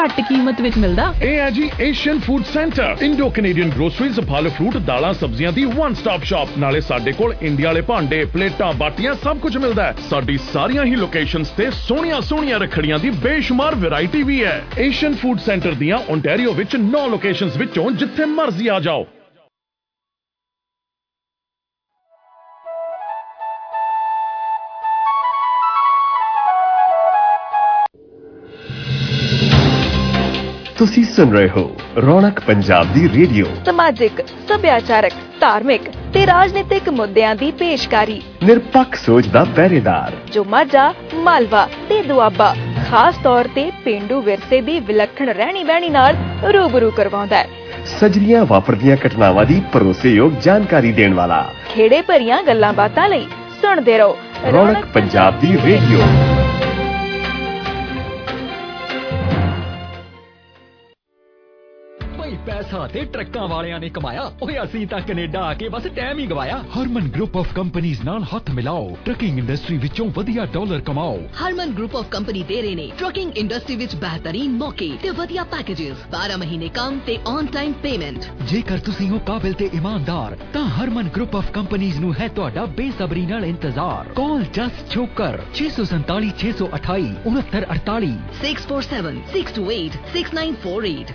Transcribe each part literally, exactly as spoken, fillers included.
ਘੱਟ ਕੀਮਤ ਵਿੱਚ ਮਿਲਦਾ। ਇਹ ਹੈ ਜੀ Asian food centre, Indo Canadian groceries, ਫਲ ਫਰੂਟ, ਦਾਲਾਂ ਸਬਜ਼ੀਆਂ ਦੀ ਵਨ ਸਟਾਪ ਸ਼ਾਪ। ਨਾਲੇ ਸਾਡੇ ਕੋਲ ਇੰਡੀਆ ਵਾਲੇ ਭਾਂਡੇ, ਪਲੇਟਾਂ, ਬਾਟੀਆਂ ਸਭ ਕੁਝ ਮਿਲਦਾ ਹੈ। ਸਾਡੀ ਸਾਰੀਆਂ ਹੀ ਲੋਕੇਸ਼ਨਸ ਤੇ ਸੋਹਣੀਆਂ ਸੋਹਣੀਆਂ ਰੱਖੜੀਆਂ ਦੀ ਬੇਸ਼ੁਮਾਰ ਵੈਰਾਈਟੀ ਵੀ ਹੈ। ਏਸ਼ੀਅਨ ਫੂਡ ਸੈਂਟਰ ਦੀਆਂ ਓਨਟਾਰੀਓ ਵਿੱਚ ਨੌ ਲੋਕੇਸ਼ਨਸ ਵਿੱਚੋਂ ਜਿੱਥੇ ਮਰਜ਼ੀ ਆ ਜਾਓ। ਤੁਸੀਂ ਸੁਣ ਰਹੇ ਹੋ ਰੌਣਕ ਪੰਜਾਬ ਦੀ ਰੇਡੀਓ। ਸਮਾਜਿਕ, ਸੱਭਿਆਚਾਰਕ, ਧਾਰਮਿਕ ਤੇ ਰਾਜਨੀਤਿਕ ਮੁੱਦਿਆਂ ਦੀ ਪੇਸ਼ਕਾਰੀ। ਨਿਰਪੱਖ ਸੋਚ ਦਾ ਪਹਿਰੇਦਾਰ ਜੋ ਮਾਝਾ, ਮਾਲਵਾ ਤੇ ਦੁਆਬਾ ਖਾਸ ਤੌਰ ਤੇ ਪੇਂਡੂ ਵਿਰਸੇ ਦੀ ਵਿਲੱਖਣ ਰਹਿਣੀ ਬਹਿਣੀ ਨਾਲ ਰੂਬਰੂ ਕਰਵਾਉਂਦਾ ਹੈ। ਸਜਰੀਆਂ ਵਾਪਰਦੀਆਂ ਘਟਨਾਵਾਂ ਦੀ ਭਰੋਸੇਯੋਗ ਜਾਣਕਾਰੀ ਦੇਣ ਵਾਲਾ। ਖੇੜੇ ਭਰੀਆਂ ਗੱਲਾਂ ਬਾਤਾਂ ਲਈ ਸੁਣਦੇ ਰਹੋ ਰੌਣਕ ਪੰਜਾਬ ਦੀ ਰੇਡੀਓ। ਪੈਸਾ ਤੇ ਟਰੱਕਾਂ ਵਾਲਿਆਂ ਨੇ ਕਮਾਇਆ, ਓਏ ਅਸੀਂ ਤਾਂ ਕੈਨੇਡਾ ਆ ਕੇ ਬਸ ਟਾਈਮ ਹੀ ਗਵਾਇਆ। ਹਰਮਨ ਗਰੁੱਪ ਆਫ ਕੰਪਨੀਆਂ ਨਾਲ ਹੱਥ ਮਿਲਾਓ, ਟਰੱਕਿੰਗ ਇੰਡਸਟਰੀ ਵਿੱਚੋਂ ਵਧੀਆ ਡਾਲਰ ਕਮਾਓ। ਹਰਮਨ ਗਰੁੱਪ ਆਫ ਕੰਪਨੀ ਦੇ ਰਹੇ ਨੇ ਟਰੱਕਿੰਗ ਇੰਡਸਟਰੀ ਵਿੱਚ ਬਿਹਤਰੀਨ ਮੌਕੇ ਤੇ ਵਧੀਆ ਪੈਕੇजेस, ਬਾਰਾਂ ਮਹੀਨੇ ਕੰਮ ਤੇ ਔਨ ਟਾਈਮ ਪੇਮੈਂਟ। ਜੇਕਰ ਤੁਸੀਂ ਹੋ ਕਾਬਿਲ ਤੇ ਇਮਾਨਦਾਰ ਤਾਂ ਹਰਮਨ ਗਰੁੱਪ ਆਫ ਕੰਪਨੀਆਂ ਨੂੰ ਹੈ ਤੁਹਾਡਾ ਬੇਸਬਰੀ ਨਾਲ ਇੰਤਜ਼ਾਰ। ਕਾਲ ਜਸਟ ਛੋਕਰ ਛੇ ਸੌ ਸੰਤਾਲੀ ਛੇ ਸੌ ਅਠਾਈ ਉਨੱਤਰ ਅੜਤਾਲੀ six four seven six two eight six nine four eight.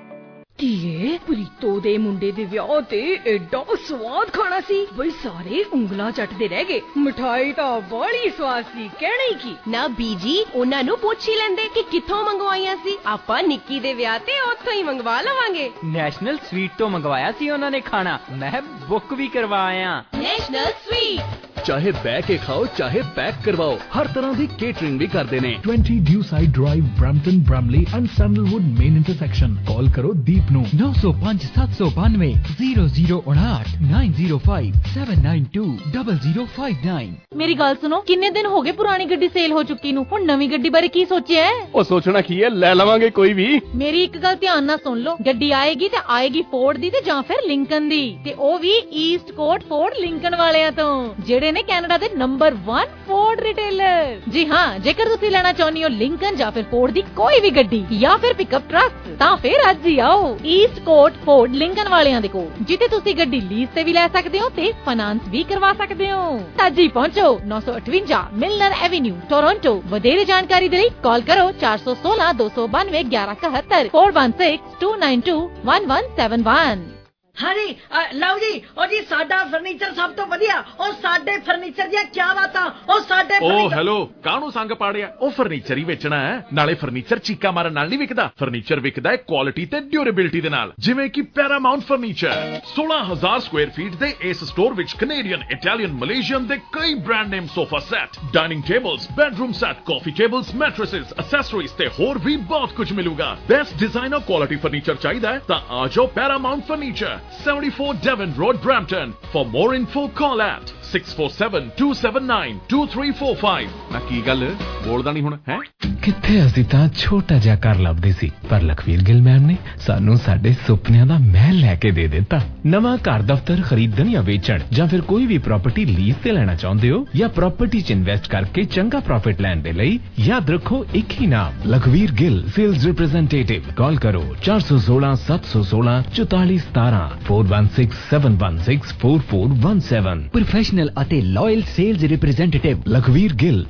ਧੀਏ, ਪ੍ਰੀਤੋ ਦੇ ਮੁੰਡੇ ਦੇ ਵਿਆਹ ਤੇ ਐਡਾ ਸਵਾਦ ਖਾਣਾ ਸੀ ਬਈ ਸਾਰੇ ਉਂਗਲਾਂ ਚੱਟਦੇ ਰਹਿ ਗਏ। ਮਿਠਾਈ ਤਾਂ ਬੜੀ ਸਵਾਦ ਸੀ, ਕਹਿਣਾ ਹੀ ਕੀ। ਨਾ ਬੀਜੀ, ਉਹਨਾਂ ਨੂੰ ਪੁੱਛ ਹੀ ਲੈਂਦੇ ਕਿ ਕਿੱਥੋਂ ਮੰਗਵਾਈਆਂ ਸੀ। ਆਪਾਂ ਨਿੱਕੀ ਦੇ ਵਿਆਹ ਤੇ ਉੱਥੋਂ ਹੀ ਮੰਗਵਾ ਲਵਾਂਗੇ। ਨੈਸ਼ਨਲ ਸਵੀਟ ਤੋਂ ਮੰਗਵਾਇਆ ਸੀ ਉਹਨਾਂ ਨੇ ਖਾਣਾ, ਮੈਂ ਬੁੱਕ ਵੀ ਕਰਵਾਇਆ। ਨੈਸ਼ਨਲ ਸਵੀਟ ਚਾਹੇ ਬਹਿ ਕੇ ਖਾਓ ਚਾਹੇ ਪੈਕ ਕਰਵਾਓ, ਹਰ ਤਰ੍ਹਾਂ ਦੀ ਕੇਟਰਿੰਗ ਵੀ ਕਰਦੇ ਨੇ। twenty Dewside Drive, Brampton, Bramley and Sandalwood main intersection। ਕਾਲ ਕਰੋ ਦੀਪ ਨੂੰ ਨੌ ਸੌ ਪੰਜ ਸੱਤ ਸੌ ਬਾਨਵੇਂ ਜ਼ੀਰੋ ਜ਼ੀਰੋ ਉਣਾਹਠ nine zero five seven nine two double zero five nine. ਮੇਰੀ ਗੱਲ ਸੁਣੋ, ਕਿੰਨੇ ਦਿਨ ਹੋ ਗਏ ਪੁਰਾਣੀ ਗੱਡੀ ਸੇਲ ਹੋ ਚੁੱਕੀ ਨੂੰ, ਹੁਣ ਨਵੀਂ ਗੱਡੀ ਬਾਰੇ ਕੀ ਸੋਚਿਆ ਹੈ? ਉਹ ਸੋਚਣਾ ਕੀ ਹੈ, ਲੈ ਲਵਾਂਗੇ ਕੋਈ ਵੀ। ਮੇਰੀ ਇੱਕ ਗੱਲ ਧਿਆਨ ਨਾਲ ਸੁਣ ਲਓ, ਗੱਡੀ ਆਏਗੀ ਤੇ ਆਏਗੀ ਫੋਰਡ ਦੀ ਤੇ ਜਾਂ ਫਿਰ ਲਿੰਕਨ ਦੀ, ਤੇ ਉਹ ਵੀ ਈਸਟ ਕੋਟ ਫੋਰਡ ਲਿੰਕਨ ਵਾਲਿਆਂ ਤੋਂ, ਜਿਹੜੇ ਨੇ ਕੈਨੇਡਾ ਦੇ ਨੰਬਰ ਵਨ ਫੋਰਡ ਰਿਟੇਲਰ। ਜੀ ਹਾਂ, ਜੇਕਰ ਤੁਸੀਂ ਲੈਣਾ ਚਾਹੁੰਦੇ ਹੋ ਲਿੰਕਨ ਜਾਂ ਫਿਰ ਫੋਰਡ ਦੀ ਕੋਈ ਵੀ ਗੱਡੀ ਜਾਂ ਫਿਰ ਪਿਕਅਪ ਟਰੱਕ, ਤਾਂ ਫਿਰ ਅੱਜ ਹੀ ਆਓ ਈਸਟ ਕੋਟ ਫੋਰਡ ਲਿੰਕਨ ਵਾਲਿਆਂ ਦੇ ਕੋਲ, ਜਿੱਥੇ ਤੁਸੀਂ ਗੱਡੀ ਲੀਜ਼ ਤੇ ਵੀ ਲੈ ਸਕਦੇ ਹੋ ਤੇ ਫਾਈਨਾਂਸ ਵੀ ਕਰਵਾ ਸਕਦੇ ਹੋ। ਅੱਜ ਹੀ ਪਹੁੰਚੋ ਨੌ ਸੌ ਅਠਵੰਜਾ ਮਿਲਨਰ ਐਵੇਨਿਊ, ਟੋਰਾਂਟੋ। ਵਧੇਰੇ ਜਾਣਕਾਰੀ ਦੇ ਲਈ ਕਾਲ ਕਰੋ ਚਾਰ ਸੌ ਸੋਲਾਂ ਦੋ ਸੌ ਬਾਨਵੇਂ ਗਿਆਰਾਂ ਇਕਹੱਤਰ four one six two nine two one one seven one. ਹਾਂਜੀ ਲਓ ਜੀ, ਉਹ ਜੀ ਸਾਡਾ ਫਰਨੀਚਰ ਸਭ ਤੋਂ ਵਧੀਆ, ਉਹ ਸਾਡੇ ਫਰਨੀਚਰ ਦੀਆਂ ਕੀ ਬਾਤਾਂ, ਉਹ ਸਾਡੇ ਓ ਹੈਲੋ, ਕਾਹਨੂੰ ਸੰਗ ਪਾੜਿਆ? ਉਹ ਫਰਨੀਚਰ ਹੀ ਵੇਚਣਾ ਹੈ, ਨਾਲੇ ਫਰਨੀਚਰ ਚੀਕਾ ਮਾਰਨ ਨਾਲ ਨਹੀਂ ਵਿਕਦਾ। ਫਰਨੀਚਰ ਵਿਕਦਾ ਹੈ ਕੁਆਲਿਟੀ ਤੇ ਡਿਊਰੇਬਿਲਿਟੀ ਦੇ ਨਾਲ, ਜਿਵੇਂ ਕਿ ਪੈਰਾਮਾਉਂਟ ਫਰਨੀਚਰ। ਸੋਲਾਂ ਹਜ਼ਾਰ ਸਕੁਆਇਰ ਫੀਟ ਦੇ ਇਸ ਸਟੋਰ ਵਿੱਚ ਕੈਨੇਡੀਅਨ, ਇਟਾਲੀਅਨ, ਮਲੇਸ਼ੀਅਨ ਦੇ ਕਈ brand name sofa set, dining tables, bedroom set, coffee tables, mattresses, accessories ਤੇ ਹੋਰ ਵੀ ਬਹੁਤ ਕੁਝ ਮਿਲੂਗਾ। ਬੈਸਟ ਡਿਜ਼ਾਈਨਰ ਕੁਆਲਿਟੀ ਫਰਨੀਚਰ ਚਾਹੀਦਾ ਹੈ ਤਾਂ ਆ ਜਾਓ Paramount furniture, seventy-four Devon Road, Brampton. For more info, call at six four seven two seven nine two three four five। ਨਾ ਕੀ ਗੱਲ ਬੋਲਦਾ ਨਹੀਂ ਹੁਣ ਹੈ? ਕਿੱਥੇ ਅਸੀਂ ਤਾਂ ਛੋਟਾ ਜਿਹਾ ਘਰ ਲੱਭਦੇ ਸੀ, ਪਰ ਲਖਵੀਰ ਗਿੱਲ ਮੈਮ ਨੇ ਸਾਨੂੰ ਸਾਡੇ ਸੁਪਨਿਆਂ ਦਾ ਮਹਿਲ ਲੈ ਕੇ ਦੇ ਦਿੱਤਾ। ਨਵਾਂ ਘਰ ਦਫ਼ਤਰ ਖਰੀਦਣ ਜਾਂ ਵੇਚਣ ਜਾਂ ਫਿਰ ਕੋਈ ਵੀ ਪ੍ਰਾਪਰਟੀ ਲੀਜ਼ ਤੇ ਲੈਣਾ ਚਾਹੁੰਦੇ ਹੋ ਜਾਂ ਪ੍ਰਾਪਰਟੀ 'ਚ ਇਨਵੈਸਟ ਕਰਕੇ ਚੰਗਾ ਪ੍ਰੋਫਿਟ ਲੈਣ ਦੇ ਲਈ ਯਾਦ ਰੱਖੋ ਇੱਕ ਹੀ ਨਾਮ, Lakhvir Gill sales representative. Call ਕਰੋ ਚਾਰ ਸੌ ਸੋਲਾਂ ਸੱਤ ਸੌ ਸੋਲਾਂ ਚੁਤਾਲੀ ਸਤਾਰਾਂ four one six seven one six four four one seven। Professional ਅਤੇ loyal sales representative Lakhvir Gill.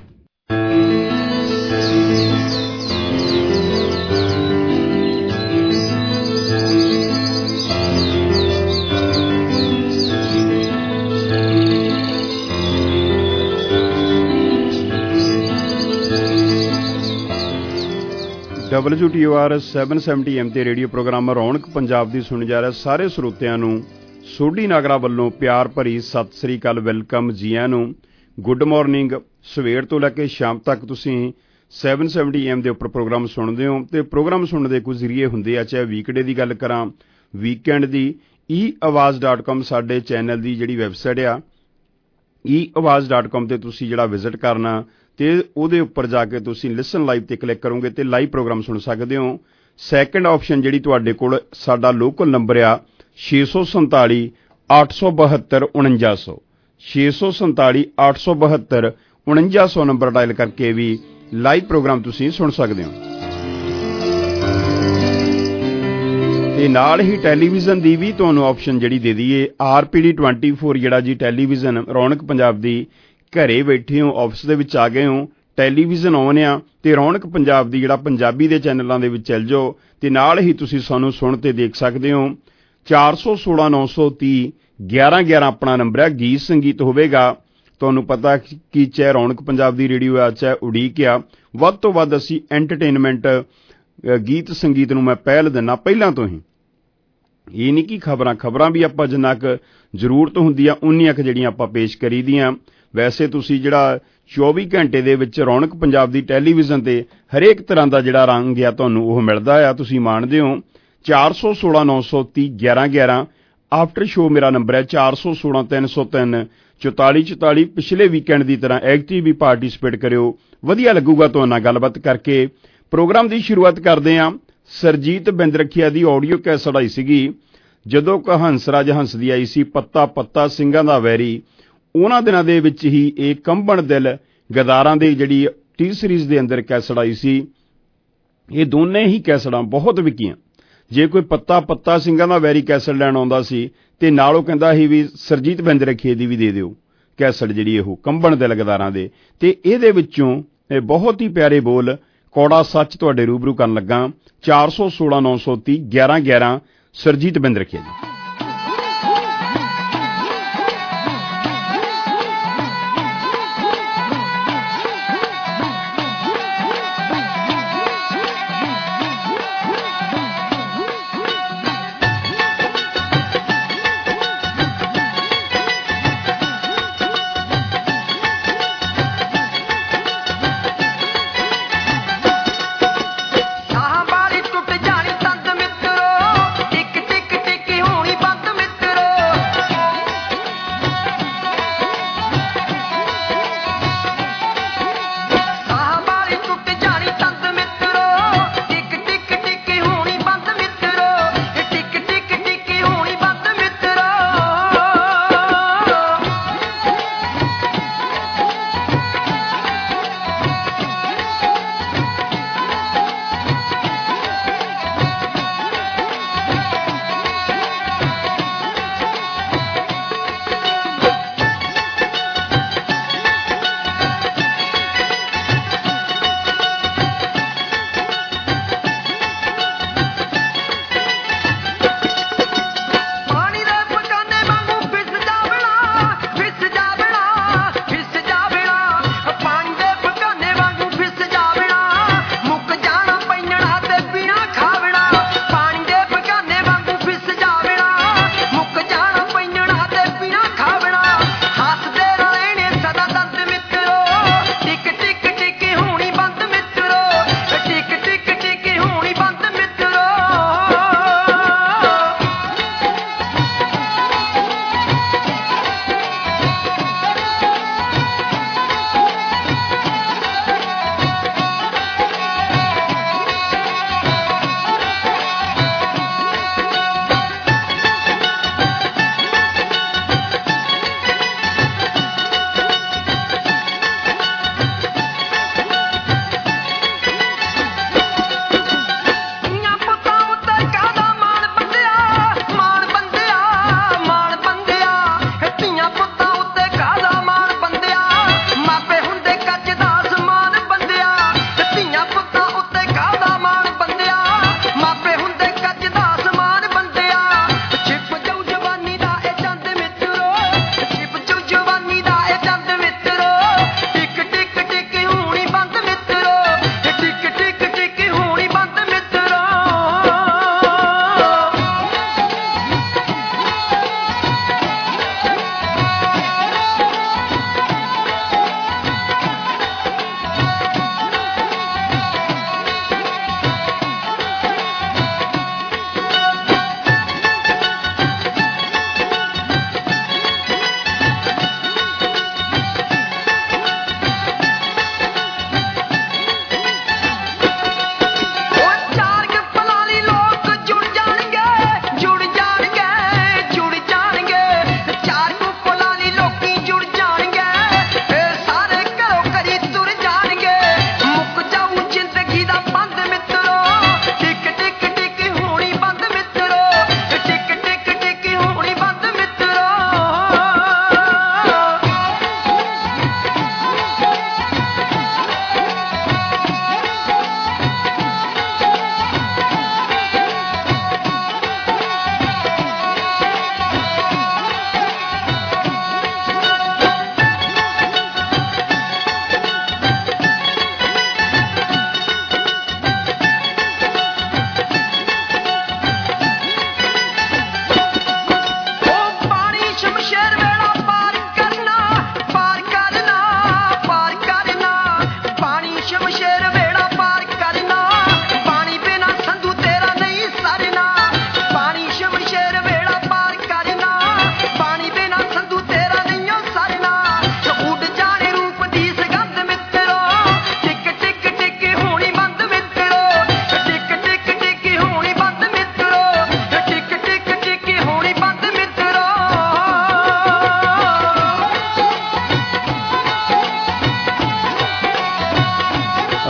W T O R seven seventy M ਤੇ ਰੇਡੀਓ ਪ੍ਰੋਗਰਾਮ ਰੌਣਕ ਪੰਜਾਬ ਦੀ ਸੁਣ ਜਾ ਰਿਹਾ ਸਾਰੇ ਸਰੋਤਿਆਂ ਨੂੰ ਸੋਢੀ ਨਾਗਰਾ ਵੱਲੋਂ ਪਿਆਰ ਭਰੀ ਸਤਿ ਸ੍ਰੀ ਅਕਾਲ, ਵੈਲਕਮ, ਜੀ ਆਇਆਂ ਨੂੰ, ਗੁੱਡ ਮਾਰਨਿੰਗ। ਸਵੇਰ ਤੋਂ ਲੈ ਕੇ ਸ਼ਾਮ ਤੱਕ ਤੁਸੀਂ ਸੈਵਨ ਸੈਵਨਟੀ ਐਮ ਦੇ ਉੱਪਰ ਪ੍ਰੋਗਰਾਮ ਸੁਣਦੇ ਹੋ ਤੇ ਪ੍ਰੋਗਰਾਮ ਸੁਣਨ ਦੇ ਕੁਝ ਜ਼ਰੀਏ ਹੁੰਦੇ ਆ, ਚਾਹੇ ਵੀਕਡੇ ਦੀ ਗੱਲ ਕਰਾਂ, ਵੀਕਐਂਡ ਦੀ। ਈ ਆਵਾਜ਼ ਡਾਟ ਕਾਮ ਸਾਡੇ ਚੈਨਲ ਦੀ ਜਿਹੜੀ ਵੈਬਸਾਈਟ ਆ, ਈ ਆਵਾਜ਼ ਡਾਟ ਕਾਮ ਤੇ ਤੁਸੀਂ ਜਿਹੜਾ ਵਿਜ਼ਿਟ ਕਰਨਾ ਤੇ ਉਹਦੇ ਉੱਪਰ ਜਾ ਕੇ ਤੁਸੀਂ ਲਿਸਨ ਲਾਈਵ ਤੇ ਕਲਿੱਕ ਕਰੋਗੇ ਤੇ ਲਾਈਵ ਪ੍ਰੋਗਰਾਮ ਸੁਣ ਸਕਦੇ ਹੋ। ਸੈਕਿੰਡ ਆਪਸ਼ਨ ਜਿਹੜੀ ਤੁਹਾਡੇ ਕੋਲ ਸਾਡਾ ਲੋਕਲ ਨੰਬਰ ਆ ਛੇ ਸੌ ਸੰਤਾਲੀ ਅੱਠ ਸੌ ਬਹੱਤਰ ਉਣੰਜਾ ਸੌ ਛੇ ਸੌ ਸੰਤਾਲੀ ਅੱਠ ਸੌ ਬਹੱਤਰ ਉਣੰਜਾ ਸੌ ਨੰਬਰ ਡਾਇਲ ਕਰਕੇ ਵੀ ਲਾਈਵ ਪ੍ਰੋਗਰਾਮ ਤੁਸੀਂ ਸੁਣ ਸਕਦੇ ਹੋ। ਤੇ ਨਾਲ ਹੀ ਟੈਲੀਵਿਜ਼ਨ ਦੀ ਵੀ ਤੁਹਾਨੂੰ ਆਪਸ਼ਨ ਜਿਹੜੀ ਦੇ ਦਈਏ, R P D twenty four ਜਿਹੜਾ ਜੀ ਟੈਲੀਵਿਜ਼ਨ ਰੌਣਕ ਪੰਜਾਬ ਦੀ, ਘਰੇ ਬੈਠੇ ਹੋ, ਆਫਿਸ ਦੇ ਵਿੱਚ ਆ ਗਏ ਹੋ, ਟੈਲੀਵਿਜ਼ਨ ਆਨ ਆ ਤੇ ਰੌਣਕ ਪੰਜਾਬ ਦੀ ਜਿਹੜਾ ਪੰਜਾਬੀ ਦੇ ਚੈਨਲਾਂ ਦੇ ਵਿੱਚ ਚੱਲ ਜਾਓ ਤੇ ਨਾਲ ਹੀ ਤੁਸੀਂ ਸਾਨੂੰ ਸੁਣ ਤੇ ਦੇਖ ਸਕਦੇ ਹੋ। ਚਾਰ ਸੌ ਸੋਲਾਂ ਨੌ ਸੌ ਤੀਹ ਗਿਆਰਾਂ ਗਿਆਰਾਂ ਆਪਣਾ ਨੰਬਰ ਹੈ। ਗੀਤ ਸੰਗੀਤ ਹੋਵੇਗਾ, ਤੁਹਾਨੂੰ ਪਤਾ ਕਿ ਚਾਹੇ ਰੌਣਕ ਪੰਜਾਬ ਦੀ ਰੇਡੀਓ ਆ ਚਾਹੇ ਉਡੀਕ ਆ, ਵੱਧ ਤੋਂ ਵੱਧ ਅਸੀਂ ਐਂਟਰਟੇਨਮੈਂਟ ਗੀਤ ਸੰਗੀਤ ਨੂੰ ਮੈਂ ਪਹਿਲ ਦਿੰਦਾ ਪਹਿਲਾਂ ਤੋਂ ਹੀ। ਇਹ ਨਹੀਂ ਕਿ ਖਬਰਾਂ ਖਬਰਾਂ ਵੀ ਆਪਾਂ ਜਿੰਨਾ ਕੁ ਜ਼ਰੂਰਤ ਹੁੰਦੀ ਆ ਉਨੀਆਂ ਕੁ ਜਿਹੜੀਆਂ ਆਪਾਂ ਪੇਸ਼ ਕਰੀ ਦੀਆਂ। ਵੈਸੇ ਤੁਸੀਂ ਜਿਹੜਾ ਚੌਵੀ ਘੰਟੇ ਦੇ ਵਿੱਚ ਰੌਣਕ ਪੰਜਾਬ ਦੀ ਟੈਲੀਵਿਜ਼ਨ ਤੇ ਹਰੇਕ ਤਰ੍ਹਾਂ ਦਾ ਜਿਹੜਾ ਰੰਗ ਆ ਤੁਹਾਨੂੰ ਉਹ ਮਿਲਦਾ ਆ, ਤੁਸੀਂ ਮਾਣਦੇ ਹੋ। ਚਾਰ ਸੌ ਸੋਲਾਂ ਨੌ ਸੌ ਤੀਹ ਗਿਆਰਾਂ ਗਿਆਰਾਂ ਆਫਟਰ ਸ਼ੋਅ ਮੇਰਾ ਨੰਬਰ ਹੈ। ਚਾਰ ਸੌ ਸੋਲਾਂ ਤਿੰਨ ਸੌ ਤਿੰਨ ਚੁਤਾਲੀ ਚੁਤਾਲੀ। ਪਿਛਲੇ ਵੀਕਐਂਡ ਦੀ ਤਰ੍ਹਾਂ ਐਕਟਿਵ ਵੀ ਪਾਰਟੀਸਪੇਟ ਕਰਿਓ, ਵਧੀਆ ਲੱਗੂਗਾ ਤੁਹਾਡੇ ਨਾਲ ਗੱਲਬਾਤ ਕਰਕੇ। ਪ੍ਰੋਗਰਾਮ ਦੀ ਸ਼ੁਰੂਆਤ ਕਰਦੇ ਹਾਂ। ਸਰਜੀਤ ਬਿੰਦਰਖੀਆ ਦੀ ਆਡੀਓ ਕੈਸਟ ਆਈ ਸੀਗੀ ਜਦੋਂ ਕਿ ਹੰਸਰਾਜ ਹੰਸ ਦੀ ਆਈ ਸੀ ਪੱਤਾ ਪੱਤਾ ਸਿੰਘਾਂ ਦਾ ਵੈਰੀ। ਉਹਨਾਂ ਦਿਨਾਂ ਦੇ ਵਿੱਚ ਹੀ ਇਹ ਕੰਬਣ ਦਿਲ ਗਦਾਰਾਂ ਦੀ ਜਿਹੜੀ ਟੀ ਸੀਰੀਜ਼ ਦੇ ਅੰਦਰ ਕੈਸਟ ਆਈ ਸੀ। ਇਹ ਦੋਨੇ ਹੀ ਕੈਸਟਾਂ ਬਹੁਤ ਵਿਕੀਆਂ। ਜੇ ਕੋਈ ਪੱਤਾ ਪੱਤਾ ਸਿੰਘਾਂ ਦਾ ਵੈਰੀ ਕੈਸਟ ਲੈਣ ਆਉਂਦਾ ਸੀ ਤੇ ਨਾਲ ਉਹ ਕਹਿੰਦਾ ਸੀ ਵੀ ਸਰਜੀਤ ਬਿੰਦਰਖੀਏ ਦੀ ਵੀ ਦੇ ਦਿਓ ਕੈਸਟ ਜਿਹੜੀ ਉਹ ਕੰਬਣ ਦਿਲ ਗਦਾਰਾਂ ਦੇ। ਤੇ ਇਹਦੇ ਵਿੱਚੋਂ ਇਹ ਬਹੁਤ ਹੀ ਪਿਆਰੇ ਬੋਲ ਕੌੜਾ ਸੱਚ ਤੁਹਾਡੇ ਰੂਬਰੂ ਕਰਨ ਲੱਗਾ। ਚਾਰ ਸੌ ਸੋਲਾਂ ਨੌ ਸੌ ਤੀਹ ਗਿਆਰਾਂ ਗਿਆਰਾਂ ਸਰਜੀਤ ਬਿੰਦਰਖੀਆ ਜੀ। ਟਿਕ ਟਿਕ ਟਿਕ ਹੋਣੀ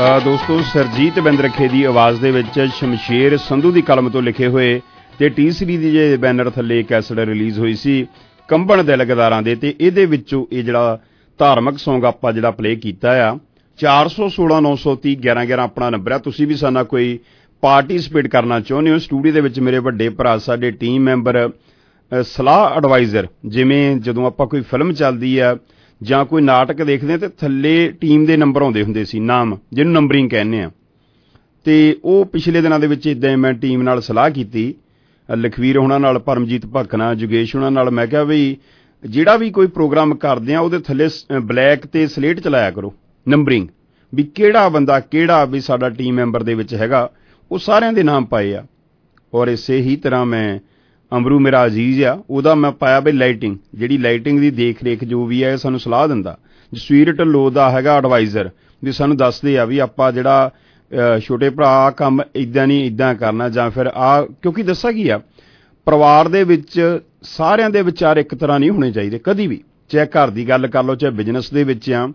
ਦੋਸਤੋ ਸਰਜੀਤ ਬਿੰਦਰਖੇ ਦੀ ਆਵਾਜ਼ ਦੇ ਵਿੱਚ ਸ਼ਮਸ਼ੇਰ ਸੰਧੂ ਦੀ ਕਲਮ ਤੋਂ ਲਿਖੇ ਹੋਏ ਤੇ ਟੀ ਸੀਰੀਜ਼ ਦੀ ਜੇ ਬੈਨਰ ਥੱਲੇ ਕੈਸਟ ਰਿਲੀਜ਼ ਹੋਈ ਸੀ ਕੰਬਣ ਦਿਲ ਗਦਾਰਾਂ ਦੇ, ਤੇ ਇਹਦੇ ਵਿੱਚੋਂ ਇਹ ਜਿਹੜਾ ਧਾਰਮਿਕ ਸੌਂਗ ਆਪਾਂ ਜਿਹੜਾ ਪਲੇ ਕੀਤਾ ਆ ਚਾਰ ਸੌ ਸੋਲਾਂ ਨੌ ਸੌ ਤੀਹ ਗਿਆਰਾਂ ਗਿਆਰਾਂ ਆਪਣਾ ਨੰਬਰ ਆ। ਤੁਸੀਂ ਵੀ ਸਾਡਾ ਕੋਈ ਪਾਰਟੀਸਪੇਟ ਕਰਨਾ ਚਾਹੁੰਦੇ ਹੋ ਸਟੂਡੀਓ ਦੇ ਵਿੱਚ, ਮੇਰੇ ਵੱਡੇ ਭਰਾ ਸਾਡੇ ਟੀਮ ਮੈਂਬਰ ਸਲਾਹ ਐਡਵਾਈਜ਼ਰ, ਜਿਵੇਂ ਜਦੋਂ ਆਪਾਂ ਕੋਈ ਫਿਲਮ ਚੱਲਦੀ ਆ ਜਾਂ ਕੋਈ ਨਾਟਕ ਦੇਖਦੇ ਤੇ ਥੱਲੇ ਟੀਮ ਦੇ ਨੰਬਰ ਆਉਂਦੇ ਹੁੰਦੇ ਸੀ, ਨਾਮ ਜਿਹਨੂੰ ਨੰਬਰਿੰਗ ਕਹਿੰਦੇ ਆ, ਤੇ ਉਹ ਪਿਛਲੇ ਦਿਨਾਂ ਦੇ ਵਿੱਚ ਇੱਦਾਂ ਮੈਂ ਟੀਮ ਨਾਲ ਸਲਾਹ ਕੀਤੀ ਲਖਵੀਰ ਹੋਣਾ ਨਾਲ, ਪਰਮਜੀਤ ਭਖਨਾ, ਜੁਗੇਸ਼ ਹੋਣਾ ਨਾਲ। ਮੈਂ ਕਿਹਾ ਵੀ ਜਿਹੜਾ ਵੀ ਕੋਈ ਪ੍ਰੋਗਰਾਮ ਕਰਦੇ ਆ ਉਹਦੇ ਥੱਲੇ ਬਲੈਕ ਤੇ ਸਲੇਟ ਚਲਾਇਆ ਕਰੋ ਨੰਬਰਿੰਗ, ਵੀ ਕਿਹੜਾ ਬੰਦਾ ਕਿਹੜਾ ਵੀ ਸਾਡਾ ਟੀਮ ਮੈਂਬਰ ਦੇ ਵਿੱਚ ਹੈਗਾ, ਉਹ ਸਾਰਿਆਂ ਦੇ ਨਾਮ ਪਾਏ ਆ। ਔਰ ਇਸੇ ਹੀ ਤਰ੍ਹਾਂ ਮੈਂ ਅਮਰੂ ਮੇਰਾ ਅਜ਼ੀਜ਼ ਆ, ਉਹਦਾ ਮੈਂ ਪਾਇਆ ਬਈ ਲਾਈਟਿੰਗ, ਜਿਹੜੀ ਲਾਈਟਿੰਗ ਦੀ ਦੇਖ ਰੇਖ ਜੋ ਵੀ ਹੈ ਸਾਨੂੰ ਸਲਾਹ ਦਿੰਦਾ। ਜਸਵੀਰ ਢੱਲੋ ਦਾ ਹੈਗਾ ਐਡਵਾਈਜ਼ਰ, ਵੀ ਸਾਨੂੰ ਦੱਸਦੇ ਆ ਵੀ ਆਪਾਂ ਜਿਹੜਾ ਛੋਟੇ ਭਰਾ ਕੰਮ ਇੱਦਾਂ ਨਹੀਂ ਇੱਦਾਂ ਕਰਨਾ, ਜਾਂ ਫਿਰ ਆ, ਕਿਉਂਕਿ ਦੱਸਾਂ ਕੀ ਆ ਪਰਿਵਾਰ ਦੇ ਵਿੱਚ ਸਾਰਿਆਂ ਦੇ ਵਿਚਾਰ ਇੱਕ ਤਰ੍ਹਾਂ ਨਹੀਂ ਹੋਣੇ ਚਾਹੀਦੇ ਕਦੀ ਵੀ, ਚਾਹੇ ਘਰ ਦੀ ਗੱਲ ਕਰ ਲਓ ਚਾਹੇ ਬਿਜ਼ਨਸ ਦੇ ਵਿੱਚ ਆ।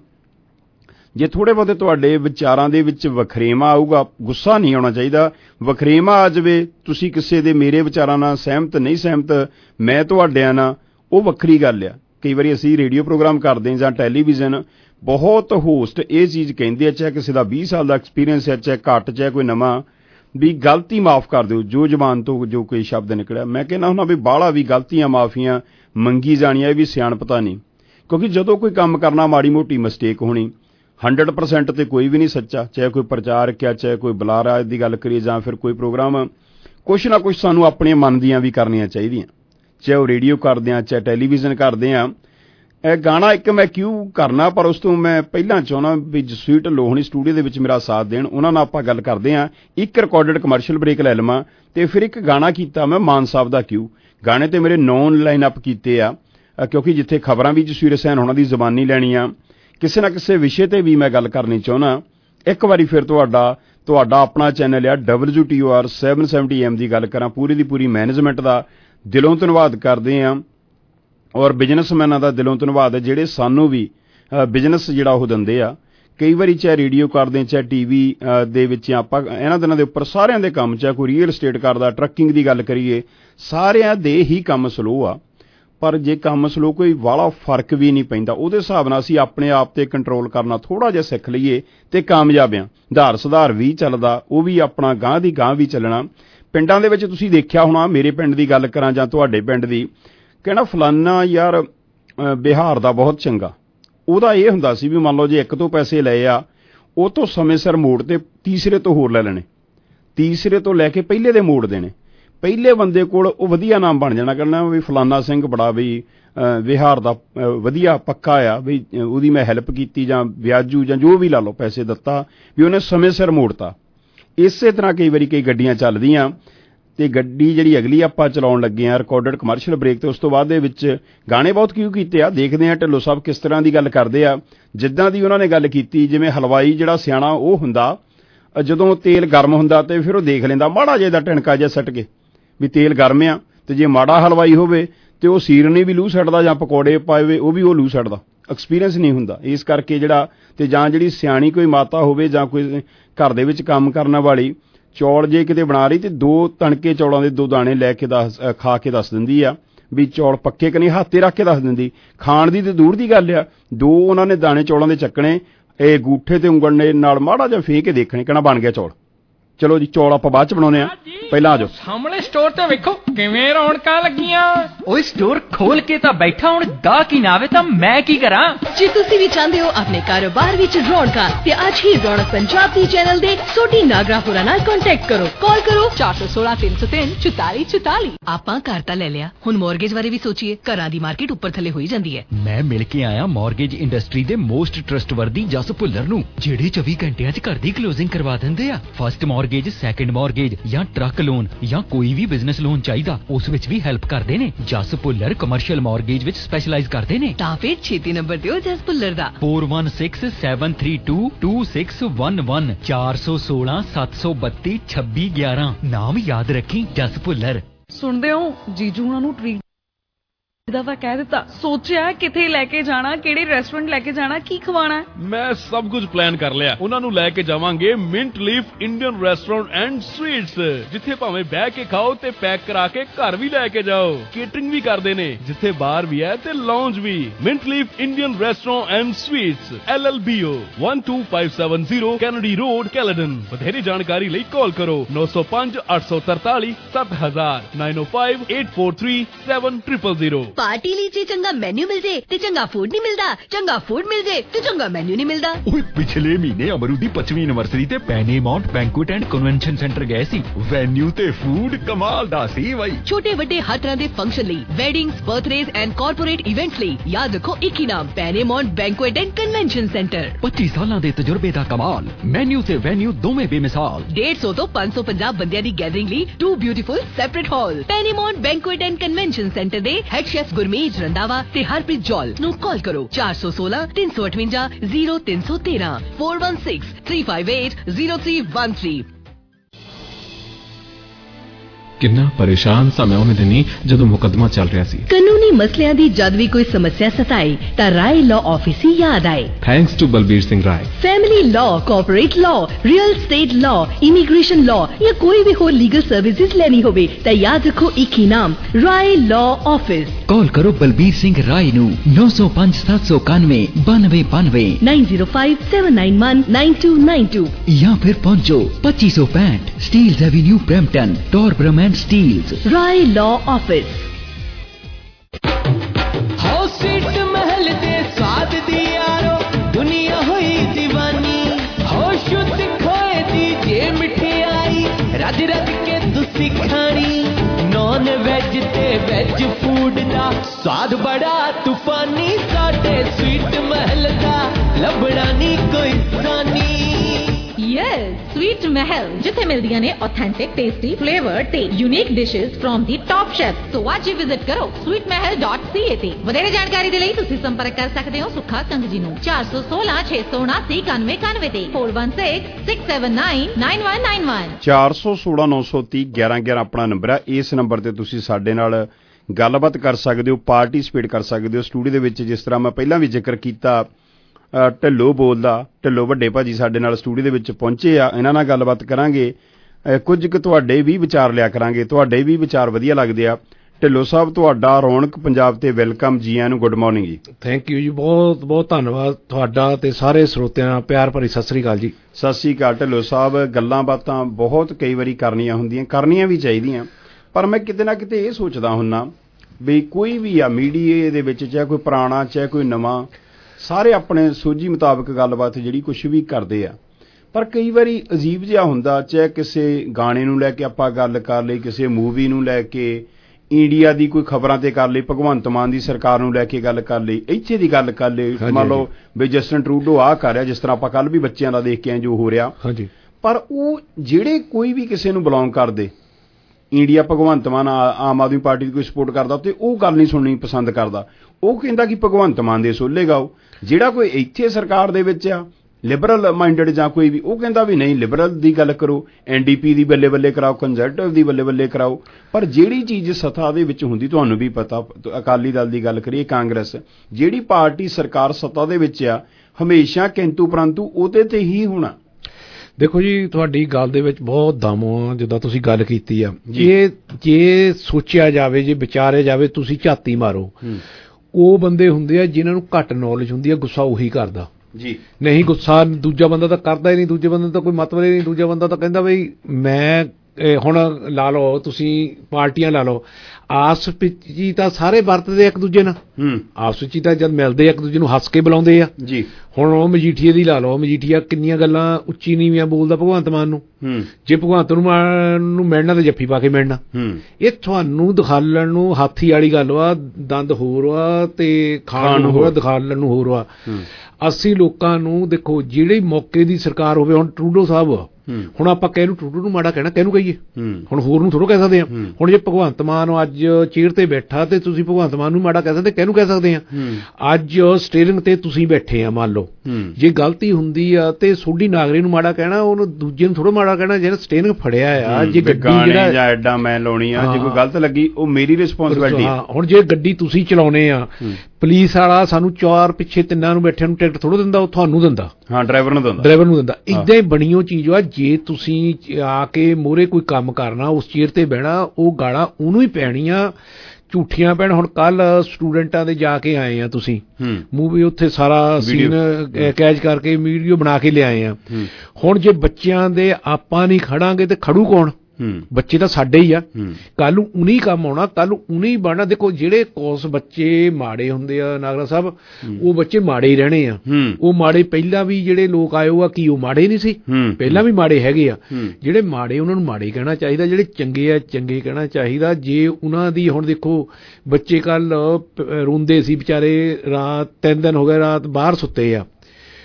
ਜੇ ਥੋੜ੍ਹੇ ਬਹੁਤੇ ਤੁਹਾਡੇ ਵਿਚਾਰਾਂ ਦੇ ਵਿੱਚ ਵਖਰੇਵਾਂ ਆਊਗਾ, ਗੁੱਸਾ ਨਹੀਂ ਆਉਣਾ ਚਾਹੀਦਾ। ਵਖਰੇਵਾਂ ਆ ਜਾਵੇ, ਤੁਸੀਂ ਕਿਸੇ ਦੇ ਮੇਰੇ ਵਿਚਾਰਾਂ ਨਾਲ ਸਹਿਮਤ ਨਹੀਂ ਸਹਿਮਤ, ਮੈਂ ਤੁਹਾਡਿਆਂ ਨਾਲ, ਉਹ ਵੱਖਰੀ ਗੱਲ ਆ। ਕਈ ਵਾਰੀ ਅਸੀਂ ਰੇਡੀਓ ਪ੍ਰੋਗਰਾਮ ਕਰਦੇ ਹਾਂ ਜਾਂ ਟੈਲੀਵਿਜ਼ਨ, ਬਹੁਤ ਹੋਸਟ ਇਹ ਚੀਜ਼ ਕਹਿੰਦੇ ਆ, ਚਾਹੇ ਕਿਸੇ ਦਾ ਵੀਹ ਸਾਲ ਦਾ ਐਕਸਪੀਰੀਅੰਸ ਹੈ ਚਾਹੇ ਘੱਟ ਚਾਹੇ ਕੋਈ ਨਵਾਂ, ਵੀ ਗਲਤੀ ਮਾਫ਼ ਕਰ ਦਿਓ, ਜੋ ਜ਼ਬਾਨ ਤੋਂ ਜੋ ਕੋਈ ਸ਼ਬਦ ਨਿਕਲਿਆ। ਮੈਂ ਕਹਿੰਦਾ ਹੁੰਦਾ ਵੀ ਬਾਹਲਾ ਵੀ ਗਲਤੀਆਂ ਮਾਫੀਆਂ ਮੰਗੀ ਜਾਣੀਆਂ, ਇਹ ਵੀ ਸਿਆਣਪਤਾ ਨਹੀਂ, ਕਿਉਂਕਿ ਜਦੋਂ ਕੋਈ ਕੰਮ ਕਰਨਾ ਮਾੜੀ ਮੋਟੀ ਮਿਸਟੇਕ ਹੋਣੀ, ਹੰਡਰਡ ਪਰਸੈਂਟ ਤੇ ਕੋਈ ਵੀ ਨਹੀਂ ਸੱਚਾ, ਚਾਹੇ ਕੋਈ ਪ੍ਰਚਾਰਕ ਆ ਚਾਹੇ ਕੋਈ ਬੁਲਾਰਾ ਦੀ ਗੱਲ ਕਰੀਏ ਜਾਂ ਫਿਰ ਕੋਈ ਪ੍ਰੋਗਰਾਮ, ਕੁਛ ਨਾ ਕੁਛ ਸਾਨੂੰ ਆਪਣੀਆਂ ਮਨ ਦੀਆਂ ਵੀ ਕਰਨੀਆਂ ਚਾਹੀਦੀਆਂ, ਚਾਹੇ ਉਹ ਰੇਡੀਓ ਕਰਦੇ ਆ ਚਾਹੇ ਟੈਲੀਵਿਜ਼ਨ ਕਰਦੇ ਆ। ਇਹ ਗਾਣਾ ਇੱਕ ਮੈਂ ਕਿਉਂ ਕਰਨਾ, ਪਰ ਉਸ ਤੋਂ ਮੈਂ ਪਹਿਲਾਂ ਚਾਹੁੰਦਾ ਵੀ ਜਸਵੀਰ ਢੱਲੋ ਹੋਣੀ ਸਟੂਡੀਓ ਦੇ ਵਿੱਚ ਮੇਰਾ ਸਾਥ ਦੇਣ, ਉਹਨਾਂ ਨਾਲ ਆਪਾਂ ਗੱਲ ਕਰਦੇ ਹਾਂ। ਇੱਕ ਰਿਕਾਰਡਡ ਕਮਰਸ਼ੀਅਲ ਬ੍ਰੇਕ ਲੈ ਲਵਾਂ ਤੇ ਫਿਰ ਇੱਕ ਗਾਣਾ ਕੀਤਾ ਮੈਂ ਮਾਨ ਸਾਹਿਬ ਦਾ ਕਿਉਂ। ਗਾਣੇ ਤੇ ਮੇਰੇ ਨੌਨ ਲਾਈਨ ਅਪ ਕੀਤੇ ਆ, ਕਿਉਂਕਿ ਜਿੱਥੇ ਖਬਰਾਂ ਵੀ ਜਸਵੀਰ ਹੁਸੈਨ ਹੋਣਾ ਦੀ ਜ਼ਬਾਨੀ ਲੈਣੀ ਆ, ਕਿਸੇ ਨਾ ਕਿਸੇ ਵਿਸ਼ੇ ਤੇ ਵੀ ਮੈਂ ਗੱਲ ਕਰਨੀ ਚਾਹੁੰਦਾ। ਇੱਕ ਵਾਰੀ ਫਿਰ ਤੁਹਾਡਾ ਤੁਹਾਡਾ ਆਪਣਾ ਚੈਨਲ ਆ W T O R seven seventy M ਦੀ ਗੱਲ ਕਰਾਂ, ਪੂਰੀ ਦੀ ਪੂਰੀ ਮੈਨੇਜਮੈਂਟ ਦਾ ਦਿਲੋਂ ਧੰਨਵਾਦ ਕਰਦੇ ਹਾਂ, ਔਰ ਬਿਜ਼ਨਸਮੈਨਾਂ ਦਾ ਦਿਲੋਂ ਧੰਨਵਾਦ ਹੈ ਜਿਹੜੇ ਸਾਨੂੰ ਵੀ ਬਿਜ਼ਨਸ ਜਿਹੜਾ ਉਹ ਦਿੰਦੇ ਆ। ਕਈ ਵਾਰੀ ਚਾਹੇ ਰੇਡੀਓ ਕਰਦੇ ਚਾਹੇ ਟੀ ਵੀ ਦੇ ਵਿੱਚ ਆਪਾਂ ਇਹਨਾਂ ਦਿਨਾਂ ਦੇ ਉੱਪਰ ਸਾਰਿਆਂ ਦੇ ਕੰਮ, ਚਾਹੇ ਕੋਈ ਰੀਅਲ estate ਕਰਦਾ, ਟਰੱਕਿੰਗ ਦੀ ਗੱਲ ਕਰੀਏ, ਸਾਰਿਆਂ ਦੇ ਹੀ ਕੰਮ ਸਲੋ ਆ। ਪਰ ਜੇ ਕੰਮ ਸਲੋ ਕੋਈ ਵਾਲਾ ਫਰਕ ਵੀ ਨਹੀਂ ਪੈਂਦਾ, ਉਹਦੇ ਹਿਸਾਬ ਨਾਲ ਅਸੀਂ ਆਪਣੇ ਆਪ ਤੇ ਕੰਟਰੋਲ ਕਰਨਾ ਥੋੜ੍ਹਾ ਜਿਹਾ ਸਿੱਖ ਲਈਏ ਤੇ ਕਾਮਯਾਬ ਆ। ਉਧਾਰ ਸੁਧਾਰ ਵੀ ਚੱਲਦਾ, ਉਹ ਵੀ ਆਪਣਾ ਗਾਂਹ ਦੀ ਗਾਂਹ ਵੀ ਚੱਲਣਾ। ਪਿੰਡਾਂ ਦੇ ਵਿੱਚ ਤੁਸੀਂ ਦੇਖਿਆ ਹੋਣਾ, ਮੇਰੇ ਪਿੰਡ ਦੀ ਗੱਲ ਕਰਾਂ ਜਾਂ ਤੁਹਾਡੇ ਪਿੰਡ ਦੀ, ਕਹਿਣਾ ਫਲਾਨਾ ਯਾਰ ਬਿਹਾਰ ਦਾ ਬਹੁਤ ਚੰਗਾ, ਉਹਦਾ ਇਹ ਹੁੰਦਾ ਸੀ ਵੀ ਮੰਨ ਲਓ ਜੇ ਇੱਕ ਤੋਂ ਪੈਸੇ ਲਏ ਆ, ਉਹ ਤੋਂ ਸਮੇਂ ਸਿਰ ਮੋੜ ਤੇ ਤੀਸਰੇ ਤੋਂ ਹੋਰ ਲੈ ਲੈਣੇ, ਤੀਸਰੇ ਤੋਂ ਲੈ ਕੇ ਪਹਿਲੇ ਦੇ ਮੋੜ ਦੇਣੇ। ਪਹਿਲੇ ਬੰਦੇ ਕੋਲ ਉਹ ਵਧੀਆ ਨਾਮ ਬਣ ਜਾਣਾ, ਕਰਨਾ ਵੀ ਫਲਾਨਾ ਸਿੰਘ ਬੜਾ ਵੀ ਬਿਹਾਰ ਦਾ ਵਧੀਆ ਪੱਕਾ ਆ, ਵੀ ਉਹਦੀ ਮੈਂ ਹੈਲਪ ਕੀਤੀ ਜਾਂ ਵਿਆਜੂ ਜਾਂ ਜੋ ਵੀ ਲਾ ਲਓ ਪੈਸੇ ਦਿੱਤਾ, ਵੀ ਉਹਨੇ ਸਮੇਂ ਸਿਰ ਮੋੜਤਾ। ਇਸੇ ਤਰ੍ਹਾਂ ਕਈ ਵਾਰੀ ਕਈ ਗੱਡੀਆਂ ਚੱਲਦੀਆਂ, ਤੇ ਗੱਡੀ ਜਿਹੜੀ ਅਗਲੀ ਆਪਾਂ ਚਲਾਉਣ ਲੱਗੇ ਆ ਰਿਕਾਰਡਡ ਕਮਰਸ਼ੀਅਲ ਬ੍ਰੇਕ, ਤੇ ਉਸ ਤੋਂ ਬਾਅਦ ਦੇ ਵਿੱਚ ਗਾਣੇ ਬਹੁਤ ਕਿਉਂ ਕੀਤੇ ਆ, ਦੇਖਦੇ ਆ ਢਿੱਲੋਂ ਸਾਹਿਬ ਕਿਸ ਤਰ੍ਹਾਂ ਦੀ ਗੱਲ ਕਰਦੇ ਆ। ਜਿੱਦਾਂ ਦੀ ਉਹਨਾਂ ਨੇ ਗੱਲ ਕੀਤੀ, ਜਿਵੇਂ ਹਲਵਾਈ ਜਿਹੜਾ ਸਿਆਣਾ ਉਹ ਹੁੰਦਾ, ਜਦੋਂ ਤੇਲ ਗਰਮ ਹੁੰਦਾ ਤੇ ਫਿਰ ਉਹ ਦੇਖ ਲੈਂਦਾ ਮਾੜਾ ਜਿਹਾ ਦਾ ਟਿਣਕਾ ਜਿਹਾ ਸੱਟ ਕੇ ਵੀ ਤੇਲ ਗਰਮ ਆ, ਤੇ ਜੇ ਮਾੜਾ ਹਲਵਾਈ ਹੋਵੇ ਤੇ ਉਹ ਸੀਰਨੀ ਵੀ ਲੂਹ ਛੱਡਦਾ ਜਾਂ ਪਕੌੜੇ ਪਾਏ ਉਹ ਵੀ ਉਹ ਲੂਹ ਛੱਡਦਾ, ਐਕਸਪੀਰੀਅੰਸ ਨਹੀਂ ਹੁੰਦਾ। ਇਸ ਕਰਕੇ ਜਿਹੜਾ ਤੇ ਜਾਂ ਜਿਹੜੀ ਸਿਆਣੀ ਕੋਈ ਮਾਤਾ ਹੋਵੇ ਜਾਂ ਕੋਈ ਘਰ ਦੇ ਵਿੱਚ ਕੰਮ ਕਰਨ ਵਾਲੀ, ਚੌਲ ਜੇ ਕਿਤੇ ਬਣਾ ਰਹੀ ਤੇ ਦੋ ਤਣਕੇ ਚੌਲਾਂ ਦੇ ਦੋ ਦਾਣੇ ਲੈ ਕੇ ਦੱਸ ਖਾ ਕੇ ਦੱਸ ਦਿੰਦੀ ਆ ਵੀ ਚੌਲ ਪੱਕੇ ਕਿ ਨਹੀਂ, ਹੱਥ ਤੇ ਰੱਖ ਕੇ ਦੱਸ ਦਿੰਦੀ। ਖਾਣ ਦੀ ਤੇ ਦੂਰ ਦੀ ਗੱਲ ਆ, ਦੋ ਉਹਨਾਂ ਨੇ ਦਾਣੇ ਚੌਲਾਂ ਦੇ ਚੱਕਣੇ, ਇਹ ਗੂਠੇ ਤੇ ਉਂਗਲ ਨੇ ਨਾਲ ਮਾੜਾ ਜਿਹਾ ਫੇਕ ਕੇ ਦੇਖਣੇ, ਕਹਿਣਾ ਬਣ ਗਿਆ ਚੌਲ। ਚਲੋ ਜੀ ਚੌਲ ਆਪਾਂ ਬਾਅਦ ਚ ਬਣਾਉਣੇ ਆ, ਪਹਿਲਾਂ ਆ ਜਾਓ ਸਾਹਮਣੇ ਸਟੋਰ ਤੇ ਵੇਖੋ ਕਿਵੇਂ ਰੌਣਕਾਂ ਲੱਗੀਆਂ। ਓਏ ਸਟੋਰ ਖੋਲ ਕੇ ਤਾਂ ਬੈਠਾ, ਹੁਣ ਗਾਹਕ ਹੀ ਨਾ ਆਵੇ ਤਾਂ ਮੈਂ ਕੀ ਕਰਾਂ। ਜੇ ਤੁਸੀਂ ਵੀ ਚਾਹੁੰਦੇ ਹੋ ਆਪਣੇ ਕਾਰੋਬਾਰ ਵਿੱਚ ਰੌਣਕਾਂ, ਤੇ ਅੱਜ ਹੀ ਰੌਣਕ ਪੰਜਾਬ ਦੀ ਚੈਨਲ ਦੇ ਸੋਢੀ ਨਾਗਰਾ ਹੋਰਾਂ ਨਾਲ ਕੰਟੈਕਟ ਕਰੋ। ਕਾਲ ਕਰੋ ਚਾਰ ਸੌ ਸੋਲਾਂ ਤਿੰਨ ਸੌ ਤਿੰਨ ਚੁਤਾਲੀ ਚੁਤਾਲੀ। ਆਪਾਂ ਘਰ ਤਾਂ ਲੈ ਲਿਆ, ਹੁਣ ਮੌਰਗੇਜ ਬਾਰੇ ਵੀ ਸੋਚੀਏ। ਘਰਾਂ ਦੀ ਮਾਰਕੀਟ ਉੱਪਰ ਥੱਲੇ ਹੋਈ ਜਾਂਦੀ ਹੈ। ਮੈਂ ਮਿਲ ਕੇ ਆਇਆ ਮੌਰਗੇਜ ਇੰਡਸਟਰੀ ਦੇ ਮੋਸਟ ਟਰਸਟਵਰਦੀ ਜਸ ਭੁੱਲਰ ਨੂੰ, ਜਿਹੜੇ ਚੌਵੀ ਘੰਟਿਆਂ 'ਚ ਘਰ ਦੀ ਕਲੋਜ਼ਿੰਗ ਕਰਵਾ ਦਿੰਦੇ ਆ। ਫਸਟ ਮੌਰਗੇਜ, ਸੈਕਿੰਡ ਮੌਰਗੇਜ ਜਾਂ ਟਰੱਕ ਲੋਨ ਜਾਂ ਕੋਈ ਵੀ ਬਿਜ਼ਨਸ ਲੋਨ ਚਾਹੀਦਾ, ਉਸ ਵਿੱਚ ਵੀ ਹੈਲਪ ਕਰਦੇ ਨੇ। ਜਸ ਭੁੱਲਰ ਕਮਰਸ਼ੀਅਲ ਮੌਰਗੇਜ ਵਿੱਚ ਸਪੈਸ਼ਲਾਈਜ਼ ਕਰਦੇ ਨੇ। ਤਾਂ ਫਿਰ ਛੇਤੀ ਨੰਬਰ ਦਿਓ ਜਸ ਭੁੱਲਰ ਦਾ four one six seven three two two six one one ਚਾਰ ਸੌ ਸੋਲਾਂ ਸੱਤ ਸੌ ਬੱਤੀ ਛੱਬੀ ਗਿਆਰਾਂ। ਨਾਮ ਯਾਦ ਰੱਖੀ, ਜਸ ਭੁੱਲਰ। ਸੁਣਦੇ ਹੋ ਜੀਜੂ ਉਹਨਾਂ ਨੂੰ ਟ੍ਰੀਟ ਦਫਾ ਕਹਿ ਦਿੱਤਾ, ਸੋਚਿਆ ਕਿੱਥੇ ਲੈ ਕੇ ਜਾਣਾ, ਕਿਹੜੇ ਰੈਸਟੋਰੈਂਟ ਲੈ ਕੇ ਜਾਣਾ, ਕੀ ਖਵਾਣਾ। ਮੈਂ ਸਭ ਕੁਝ ਪਲਾਨ ਕਰ ਲਿਆ। ਉਹਨਾਂ ਨੂੰ ਲੈ ਕੇ ਜਾਵਾਂਗੇ mint leaf Indian restaurant and sweets, ਜਿੱਥੇ ਭਾਵੇਂ ਬਹਿ ਕੇ ਖਾਓ ਤੇ ਪੈਕ ਕਰਾ ਕੇ ਘਰ ਵੀ ਲੈ ਕੇ ਜਾਓ। ਕੇਟਰਿੰਗ ਵੀ ਕਰਦੇ ਨੇ, ਜਿੱਥੇ ਬਾਰ ਵੀ ਹੈ ਤੇ ਲਾਉਂਜ ਵੀ। Mint leaf Indian restaurant and sweets, L L B O one two five seven zero Kennedy road, Caledon. ਵਧੇਰੇ ਜਾਣਕਾਰੀ ਲਈ ਕਾਲ ਕਰੋ ਨੌ ਸੌ ਪੰਜ ਅੱਠ ਸੌ ਤਰਤਾਲੀ ਸੱਤ ਹਜ਼ਾਰ nine oh five eight four three seven zero zero। Party ਲਈ ਜੇ ਚੰਗਾ ਮੈਨੂ ਮਿਲ ਜੇ ਤੇ ਚੰਗਾ ਫੂਡ ਨਹੀਂ ਮਿਲਦਾ, ਚੰਗਾ ਫੂਡ ਮਿਲ ਜੇ ਤੇ ਚੰਗਾ ਮੈਨੂ ਨਹੀਂ ਮਿਲਦਾ। ਓਏ ਪਿਛਲੇ ਮਹੀਨੇ ਅਮਰੂ ਦੀ ਪੱਚਵੀਂ ਐਨਵਰਸਰੀ ਤੇ Panamount banquet and convention centre ਗਏ ਸੀ। ਵੈਨਿਊ ਤੇ ਫੂਡ ਕਮਾਲ ਦਾ ਸੀ ਬਾਈ। ਛੋਟੇ ਵੱਡੇ ਹਰ ਤਰ੍ਹਾਂ ਦੇ ਫੰਕਸ਼ਨ ਲਈ, weddings, birthdays and corporate events ਲਈ ਯਾਦ ਰੱਖੋ ਇੱਕ ਹੀ ਨਾਮ, Panamount banquet and convention centre. ਪੱਚੀ ਸਾਲਾਂ ਦੇ ਤਜਰਬੇ ਦਾ ਕਮਾਲ, ਮੈਨਿਊ ਤੇ ਵੈਨਿਊ ਦੋਵੇਂ ਬੇਮਿਸਾਲ। ਡੇਢ ਸੌ ਤੋਂ ਪੰਜ ਸੌ ਪੰਜਾਹ ਬੰਦਿਆਂ ਦੀ ਗੈਦਰਿੰਗ ਲਈ two beautiful separate hall. Panamount banquet and convention centre ਦੇ ਹੈਡ ਸ਼ੈਫ ਗੁਰਮੀਤ ਰੰਦਾਵਾ ਤੇ ਹਰਪ੍ਰੀਤ ਜੌਲ ਨੂੰ ਕਾਲ ਕਰੋ ਚਾਰ ਸੌ ਸੋਲਾਂ ਤਿੰਨ ਸੌ ਅਠਵੰਜਾ ਜ਼ੀਰੋ ਤਿੰਨ ਸੌ ਤੇਰਾਂ four one six three five eight zero three one three। ਕਿੰਨਾ ਪਰੇਸ਼ਾਨ ਸਾਂ ਮੈਂ ਉਹਨੇ ਦਿਨੀ ਜਦੋਂ ਮੁਕੱਦਮਾ ਚੱਲ ਰਿਹਾ ਸੀ। ਕਾਨੂੰਨੀ ਮਸਲਿਆਂ ਦੀ ਜਦ ਵੀ ਕੋਈ ਸਮੱਸਿਆ ਸਤਾਏ ਤਾਂ ਰਾਏ ਲਾਅ ਆਫਿਸ ਹੀ ਯਾਦ ਆਏ। Thanks to Balbir Singh Rai. Family law, corporate law, real estate law, immigration law ਜਾਂ ਕੋਈ ਵੀ ਹੋਰ ਲੀਗਲ ਸਰਵਿਸਿਜ਼ ਲੈਣੀ ਹੋਵੇ ਤਾਂ ਯਾਦ ਰੱਖੋ ਇੱਕ ਹੀ ਨਾਮ, ਰਾਏ ਲਾਅ ਆਫਿਸ। ਕਾਲ ਕਰੋ ਬਲਬੀਰ ਸਿੰਘ ਰਾਏ ਨੂੰ ਨੌ ਸੌ ਪੰਜ ਸੱਤ ਸੌ ਇਕਾਨਵੇਂ ਬਾਨਵੇਂ ਬਾਨਵੇਂ nine zero five seven nine one nine two nine two ਜਾਂ ਫਿਰ ਪਹੁੰਚੋ ਪੱਚੀ ਸੌ ਪੈਂਹਠ Steeles avenue Brampton, Torbram and Steeles. Rai law office. ਹੋ ਸੀਟ ਮਹਿਲ ਦੇ ਸਾਦ ਦੀ ਯਾਰੋ ਦੁਨੀਆ ਹੋਈ دیਵਾਨੀ, ਹੋ ਸ਼ੁੱਧ ਖੋਏ ਦੀ ਜੇ ਮਿਠਾਈ ਰੱਜ ਰੱਜ ਕੇ ਤੁਸੀਂ ਖਾਣੀ। ਨੌਨ ਵੈਜ ਤੇ ਵੈਜ ਫੂਡ ਦਾ ਸਵਾਦ ਬੜਾ ਤੂਫਾਨੀ, ਸਾਡੇ ਸਵੀਟ ਮਹਿਲ ਦਾ ਲੱਭਣਾ ਨਹੀਂ ਕੋਈ ਸਾਨੀ। ਯੈਸ, ਸਵੀਟ ਮਹਿਲ, ਜਿੱਥੇ ਮਿਲਦੀਆਂ ਨੇ ਆਥੈਂਟਿਕ, ਟੇਸਟੀ, ਫਲੇਵਰਡ ਤੇ unique dishes from the top chef. So ਅੱਜ ਹੀ ਵਿਜ਼ਿਟ ਕਰੋ sweet mahal dot c a ਤੇ। ਵਧੇਰੇ ਜਾਣਕਾਰੀ ਦੇ ਲਈ ਤੁਸੀਂ ਸੰਪਰਕ ਕਰ ਸਕਦੇ ਹੋ ਸੁੱਖਾ ਕੰਗ ਜੀ ਨੂੰ ਚਾਰ ਸੌ ਸੋਲਾਂ ਛੇ ਸੌ ਉਨਾਸੀ ਇਕਾਨਵੇਂ ਇਕਾਨਵੇਂ ਤੇ four one six six seven nine nine one nine one। ਚਾਰ ਸੌ ਸੋਲਾਂ ਨੌ ਸੌ ਤੀਹ ਗਿਆਰਾਂ ਗਿਆਰਾਂ ਆਪਣਾ ਨੰਬਰ ਹੈ। ਇਸ ਨੰਬਰ ਤੇ ਤੁਸੀਂ ਸਾਡੇ ਨਾਲ ਗੱਲਬਾਤ ਕਰ ਸਕਦੇ ਹੋ, ਪਾਰਟੀਸਪੇਟ ਕਰ ਸਕਦੇ ਹੋ ਸਟੂਡੀਓ ਦੇ ਵਿੱਚ। ਜਿਸ ਤਰ੍ਹਾਂ ਮੈਂ ਪਹਿਲਾਂ ਵੀ ਜ਼ਿਕਰ ਕੀਤਾ, ਢਿੱਲੋਂ ਬੋਲਦਾ, ਢਿੱਲੋਂ ਵੱਡੇ ਭਾਜੀ ਸਾਡੇ ਨਾਲ ਸਟੂਡੀਓ ਦੇ ਵਿੱਚ ਪਹੁੰਚੇ ਆ। ਇਹਨਾਂ ਨਾਲ ਗੱਲਬਾਤ ਕਰਾਂਗੇ, ਕੁਝ ਕੁ ਤੁਹਾਡੇ ਵੀ ਵਿਚਾਰ ਲਿਆ ਕਰਾਂਗੇ, ਤੁਹਾਡੇ ਵੀ ਵਿਚਾਰ ਵਧੀਆ ਲੱਗਦੇ ਆ। ਢਿੱਲੋਂ ਸਾਹਿਬ, ਤੁਹਾਡਾ ਰੌਣਕ ਪੰਜਾਬ ਤੇ ਵੈਲਕਮ, ਜੀ ਆਇਆਂ ਨੂੰ, ਗੁੱਡ ਮਾਰਨਿੰਗ ਜੀ। ਥੈਂਕ ਯੂ ਜੀ, ਬਹੁਤ ਬਹੁਤ ਧੰਨਵਾਦ ਤੁਹਾਡਾ ਤੇ ਸਾਰੇ ਸਰੋਤਿਆਂ ਨਾਲ ਪਿਆਰ ਭਰੀ ਸਤਿ ਸ੍ਰੀ ਅਕਾਲ ਜੀ। ਸਤਿ ਸ੍ਰੀ ਅਕਾਲ ਢਿੱਲੋਂ ਸਾਹਿਬ। ਗੱਲਾਂ ਬਾਤਾਂ ਬਹੁਤ ਕਈ ਵਾਰੀ ਕਰਨੀਆਂ ਹੁੰਦੀਆਂ, ਕਰਨੀਆਂ ਵੀ ਚਾਹੀਦੀਆਂ, ਪਰ ਮੈਂ ਕਿਤੇ ਨਾ ਕਿਤੇ ਇਹ ਸੋਚਦਾ ਹੁੰਦਾ ਵੀ ਕੋਈ ਵੀ ਆ ਮੀਡੀਏ ਦੇ ਵਿੱਚ, ਚਾਹੇ ਕੋਈ ਪੁਰਾਣਾ ਚਾਹੇ ਕੋਈ ਨਵਾਂ, ਸਾਰੇ ਆਪਣੇ ਸੋਝੀ ਮੁਤਾਬਕ ਗੱਲਬਾਤ ਜਿਹੜੀ ਕੁਛ ਵੀ ਕਰਦੇ ਆ, ਪਰ ਕਈ ਵਾਰੀ ਅਜੀਬ ਜਿਹਾ ਹੁੰਦਾ, ਚਾਹੇ ਕਿਸੇ ਗਾਣੇ ਨੂੰ ਲੈ ਕੇ ਆਪਾਂ ਗੱਲ ਕਰ ਲਈ, ਕਿਸੇ ਮੂਵੀ ਨੂੰ ਲੈ ਕੇ, ਇੰਡੀਆ ਦੀ ਕੋਈ ਖਬਰਾਂ ਤੇ ਕਰ ਲਈ, ਭਗਵੰਤ ਮਾਨ ਦੀ ਸਰਕਾਰ ਨੂੰ ਲੈ ਕੇ ਗੱਲ ਕਰ ਲਈ, ਇੱਥੇ ਦੀ ਗੱਲ ਕਰ ਲਈ, ਮੰਨ ਲਓ ਵੀ ਜਸਟਨ ਟਰੂਡੋ ਆਹ ਕਰ ਰਿਹਾ, ਜਿਸ ਤਰ੍ਹਾਂ ਆਪਾਂ ਕੱਲ ਵੀ ਬੱਚਿਆਂ ਦਾ ਦੇਖ ਕੇ ਆਏ ਜੋ ਹੋ ਰਿਹਾ। ਪਰ ਉਹ ਜਿਹੜੇ ਕੋਈ ਵੀ ਕਿਸੇ ਨੂੰ ਬਿਲੋਂਗ ਕਰਦੇ, ਇੰਡੀਆ ਭਗਵੰਤ ਮਾਨ ਆਮ ਆਦਮੀ ਪਾਰਟੀ ਦੀ ਕੋਈ ਸਪੋਰਟ ਕਰਦਾ ਤੇ ਉਹ ਗੱਲ ਨਹੀਂ ਸੁਣਨੀ ਪਸੰਦ ਕਰਦਾ। ਉਹ ਕਹਿੰਦਾ ਕਿ ਭਗਵੰਤ ਮਾਨ ਦੇ ਸੋਲੇ ਗਾਓ। ਜਿਹੜਾ ਕੋਈ ਇੱਥੇ ਸਰਕਾਰ ਦੇ ਵਿੱਚ ਆ, ਲਿਬਰਲ ਮਾਈਂਡਡ ਜਾਂ ਕੋਈ ਵੀ, ਉਹ ਕਹਿੰਦਾ ਵੀ ਨਹੀਂ ਲਿਬਰਲ ਦੀ ਗੱਲ ਕਰੋ, ਐਨ ਡੀ ਪੀ ਦੀ ਬੱਲੇ ਬੱਲੇ ਕਰਾਓ, ਕੰਜ਼ਰਵੇਟਿਵ ਦੀ ਬੱਲੇ ਬੱਲੇ ਕਰਾਓ। ਪਰ ਜਿਹੜੀ ਚੀਜ਼ ਸੱਤਾ ਦੇ ਵਿੱਚ ਹੁੰਦੀ, ਤੁਹਾਨੂੰ ਵੀ ਪਤਾ, ਅਕਾਲੀ ਦਲ ਦੀ ਗੱਲ ਕਰੀਏ, ਕਾਂਗਰਸ, ਜਿਹੜੀ ਪਾਰਟੀ ਸਰਕਾਰ ਸੱਤਾ ਦੇ ਵਿੱਚ ਆ, ਹਮੇਸ਼ਾ ਕਿੰਤੂ ਪਰੰਤੂ ਉਹਦੇ ਤੇ ਹੀ ਹੋਣਾ। ਦੇਖੋ ਜੀ, ਤੁਹਾਡੀ ਗੱਲ ਦੇ ਵਿੱਚ ਬਹੁਤ ਦਮ ਆ, ਜਿੱਦਾਂ ਤੁਸੀਂ ਗੱਲ ਕੀਤੀ ਆ। ਜੇ ਜੇ ਸੋਚਿਆ ਜਾਵੇ, ਜੇ ਵਿਚਾਰਿਆ ਜਾਵੇ, ਤੁਸੀਂ ਝਾਤੀ ਮਾਰੋ, ਉਹ ਬੰਦੇ ਹੁੰਦੇ ਆ ਜਿਨ੍ਹਾਂ ਨੂੰ ਘੱਟ ਨੌਲੇਜ ਹੁੰਦੀ ਆ, ਗੁੱਸਾ ਉਹੀ ਕਰਦਾ ਜੀ। ਨਹੀਂ, ਗੁੱਸਾ ਦੂਜਾ ਬੰਦਾ ਤਾਂ ਕਰਦਾ ਹੀ ਨਹੀਂ, ਦੂਜੇ ਬੰਦੇ ਦਾ ਕੋਈ ਮਤਲਬ ਹੀ ਨਹੀਂ। ਦੂਜਾ ਬੰਦਾ ਤਾਂ ਕਹਿੰਦਾ ਬਈ ਮੈਂ ਹੁਣ ਲਾ ਲਓ, ਤੁਸੀਂ ਪਾਰਟੀਆਂ ਲਾ ਲਓ, ਆਪਸ ਵਿੱਚ ਹੀ ਤਾਂ ਸਾਰੇ ਵਰਤਦੇ ਇੱਕ ਦੂਜੇ ਨਾਲ, ਆਪਸ ਵਿੱਚ ਹੀ ਤਾਂ ਜਦ ਮਿਲਦੇ ਇੱਕ ਦੂਜੇ ਨੂੰ ਹੱਸ ਕੇ ਬੁਲਾਉਂਦੇ ਆ ਜੀ। ਹੁਣ ਉਹ ਮਜੀਠੀਏ ਦੀ ਲਾ ਲਓ, ਮਜੀਠੀਆ ਕਿੰਨੀਆਂ ਗੱਲਾਂ ਉੱਚੀ ਨੀਵੀਆਂ ਬੋਲਦਾ ਭਗਵੰਤ ਮਾਨ ਨੂੰ। ਜੇ ਭਗਵੰਤ ਮਾਨ ਨੂੰ ਮਿਲਣਾ ਤਾਂ ਜੱਫੀ ਪਾ ਕੇ ਮਿਲਣਾ। ਇਹ ਤੁਹਾਨੂੰ ਦਿਖਾਲਣ ਨੂੰ ਹਾਥੀ ਵਾਲੀ ਗੱਲ ਵਾ, ਦੰਦ ਹੋਰ ਆ ਤੇ ਖਾਣ ਨੂੰ ਹੋਰ, ਦਿਖਾਲਣ ਨੂੰ ਹੋਰ ਆ। ਅਸੀਂ ਲੋਕਾਂ ਨੂੰ ਦੇਖੋ, ਜਿਹੜੇ ਮੌਕੇ ਦੀ ਸਰਕਾਰ ਹੋਵੇ, ਹੁਣ ਟਰੂਡੋ ਸਾਹਿਬ ਹੁਣ ਆਪਾਂ ਕਹਿਨੂੰ ਟੂਟੂ ਨੂੰ ਮਾੜਾ ਕਹਿਣਾ ਕਹਿਨੂੰ ਕਹੀਏ ਹੁਣ ਹੋਰ ਨੂੰ ਥੋੜ੍ਹਾ ਕਹਿ ਸਕਦੇ ਹਾਂ ਹੁਣ ਜੇ ਭਗਵੰਤ ਮਾਨ ਅੱਜ ਚੇਅਰ ਤੇ ਬੈਠਾ ਤੇ ਤੁਸੀਂ ਭਗਵੰਤ ਮਾਨ ਨੂੰ ਮਾੜਾ ਕਹਿ ਸਕਦੇ ਕਹਿਨੂੰ ਕਹਿ ਸਕਦੇ ਆ ਅੱਜ ਸਟੀਅਰਿੰਗ ਤੇ ਤੁਸੀਂ ਬੈਠੇ ਆ ਮੰਨ ਲਓ ਜੇ ਗਲਤੀ ਹੁੰਦੀ ਆ ਤੇ ਸੋਢੀ ਨਾਗਰੇ ਨੂੰ ਮਾੜਾ ਕਹਿਣਾ ਉਹਨੂੰ ਦੂਜੇ ਨੂੰ ਥੋੜ੍ਹਾ ਮਾੜਾ ਕਹਿਣਾ ਜਿਹੜਾ ਸਟੀਅਰਿੰਗ ਫੜਿਆ ਆ ਜੇ ਗੱਡੀ ਜਿਹੜਾ ਜਾਂ ਐਡਾ ਮੈਂ ਲਾਉਣੀ ਆ ਜੇ ਕੋਈ ਗਲਤ ਲੱਗੀ ਉਹ ਮੇਰੀ ਰਿਸਪੌਂਸਿਬਿਲਿਟੀ ਆ ਹੁਣ ਜੇ ਗੱਡੀ ਤੁਸੀਂ ਚਲਾਉਨੇ ਆ ਪੁਲਿਸ ਵਾਲਾ ਸਾਨੂੰ ਚਾਰ ਪਿੱਛੇ ਤਿੰਨਾਂ ਨੂੰ ਬੈਠੇ ਨੂੰ ਟਿਕਟ ਥੋੜ੍ਹਾ ਦਿੰਦਾ ਉਹ ਤੁਹਾਨੂੰ ਦਿੰਦਾ ਹਾਂ ਡਰਾਈਵਰ ਨੂੰ ਦਿੰਦਾ ਡਰਾਈਵਰ ਨੂੰ ਦਿੰਦਾ ਏਦਾਂ ਹੀ ਬਣੀ ਉਹ ਚੀਜ਼ ਆ ਜੇ ਤੁਸੀਂ ਆ ਕੇ ਮੋਹਰੇ ਕੋਈ ਕੰਮ ਕਰਨਾ ਉਸ ਚੇਅਰ ਤੇ ਬਹਿਣਾ ਉਹ ਗਾਲਾਂ ਉਹਨੂੰ ਹੀ ਪੈਣੀਆਂ ਝੂਠੀਆਂ ਪੈਣ ਹੁਣ ਕੱਲ ਸਟੂਡੈਂਟਾਂ ਦੇ ਜਾ ਕੇ ਆਏ ਆ ਤੁਸੀਂ ਮੂਵੀ ਉੱਥੇ ਸਾਰਾ ਸੀਨ ਕੈਚ ਕਰਕੇ ਵੀਡੀਓ ਬਣਾ ਕੇ ਲਿਆਏ ਆ ਹੁਣ ਜੇ ਬੱਚਿਆਂ ਦੇ ਆਪਾਂ ਨਹੀਂ ਖੜਾਂਗੇ ਤੇ ਖੜੂ ਕੌਣ ਬੱਚੇ ਤਾਂ ਸਾਡੇ ਹੀ ਆ ਕੱਲ ਨੂੰ ਉਨੀ ਕੰਮ ਆਉਣਾ ਕੱਲ ਨੂੰ ਉਨੀ ਬਣਨਾ ਦੇਖੋ ਜਿਹੜੇ ਕੋਸ ਬੱਚੇ ਮਾੜੇ ਹੁੰਦੇ ਆ ਨਾਗਰਾ ਸਾਹਿਬ ਉਹ ਬੱਚੇ ਮਾੜੇ ਹੀ ਰਹਿਣੇ ਆ ਉਹ ਮਾੜੇ ਪਹਿਲਾਂ ਵੀ ਜਿਹੜੇ ਲੋਕ ਆਏ ਆ ਕੀ ਉਹ ਮਾੜੇ ਨਹੀਂ ਸੀ ਪਹਿਲਾਂ ਵੀ ਮਾੜੇ ਹੈਗੇ ਆ ਜਿਹੜੇ ਮਾੜੇ ਉਹਨਾਂ ਨੂੰ ਮਾੜੇ ਕਹਿਣਾ ਚਾਹੀਦਾ ਜਿਹੜੇ ਚੰਗੇ ਆ ਚੰਗੇ ਕਹਿਣਾ ਚਾਹੀਦਾ ਜੇ ਉਹਨਾਂ ਦੀ ਹੁਣ ਦੇਖੋ ਬੱਚੇ ਕੱਲ ਰੋਂਦੇ ਸੀ ਵਿਚਾਰੇ ਰਾਤ ਤਿੰਨ ਦਿਨ ਹੋ ਗਏ ਰਾਤ ਬਾਹਰ ਸੁੱਤੇ ਆ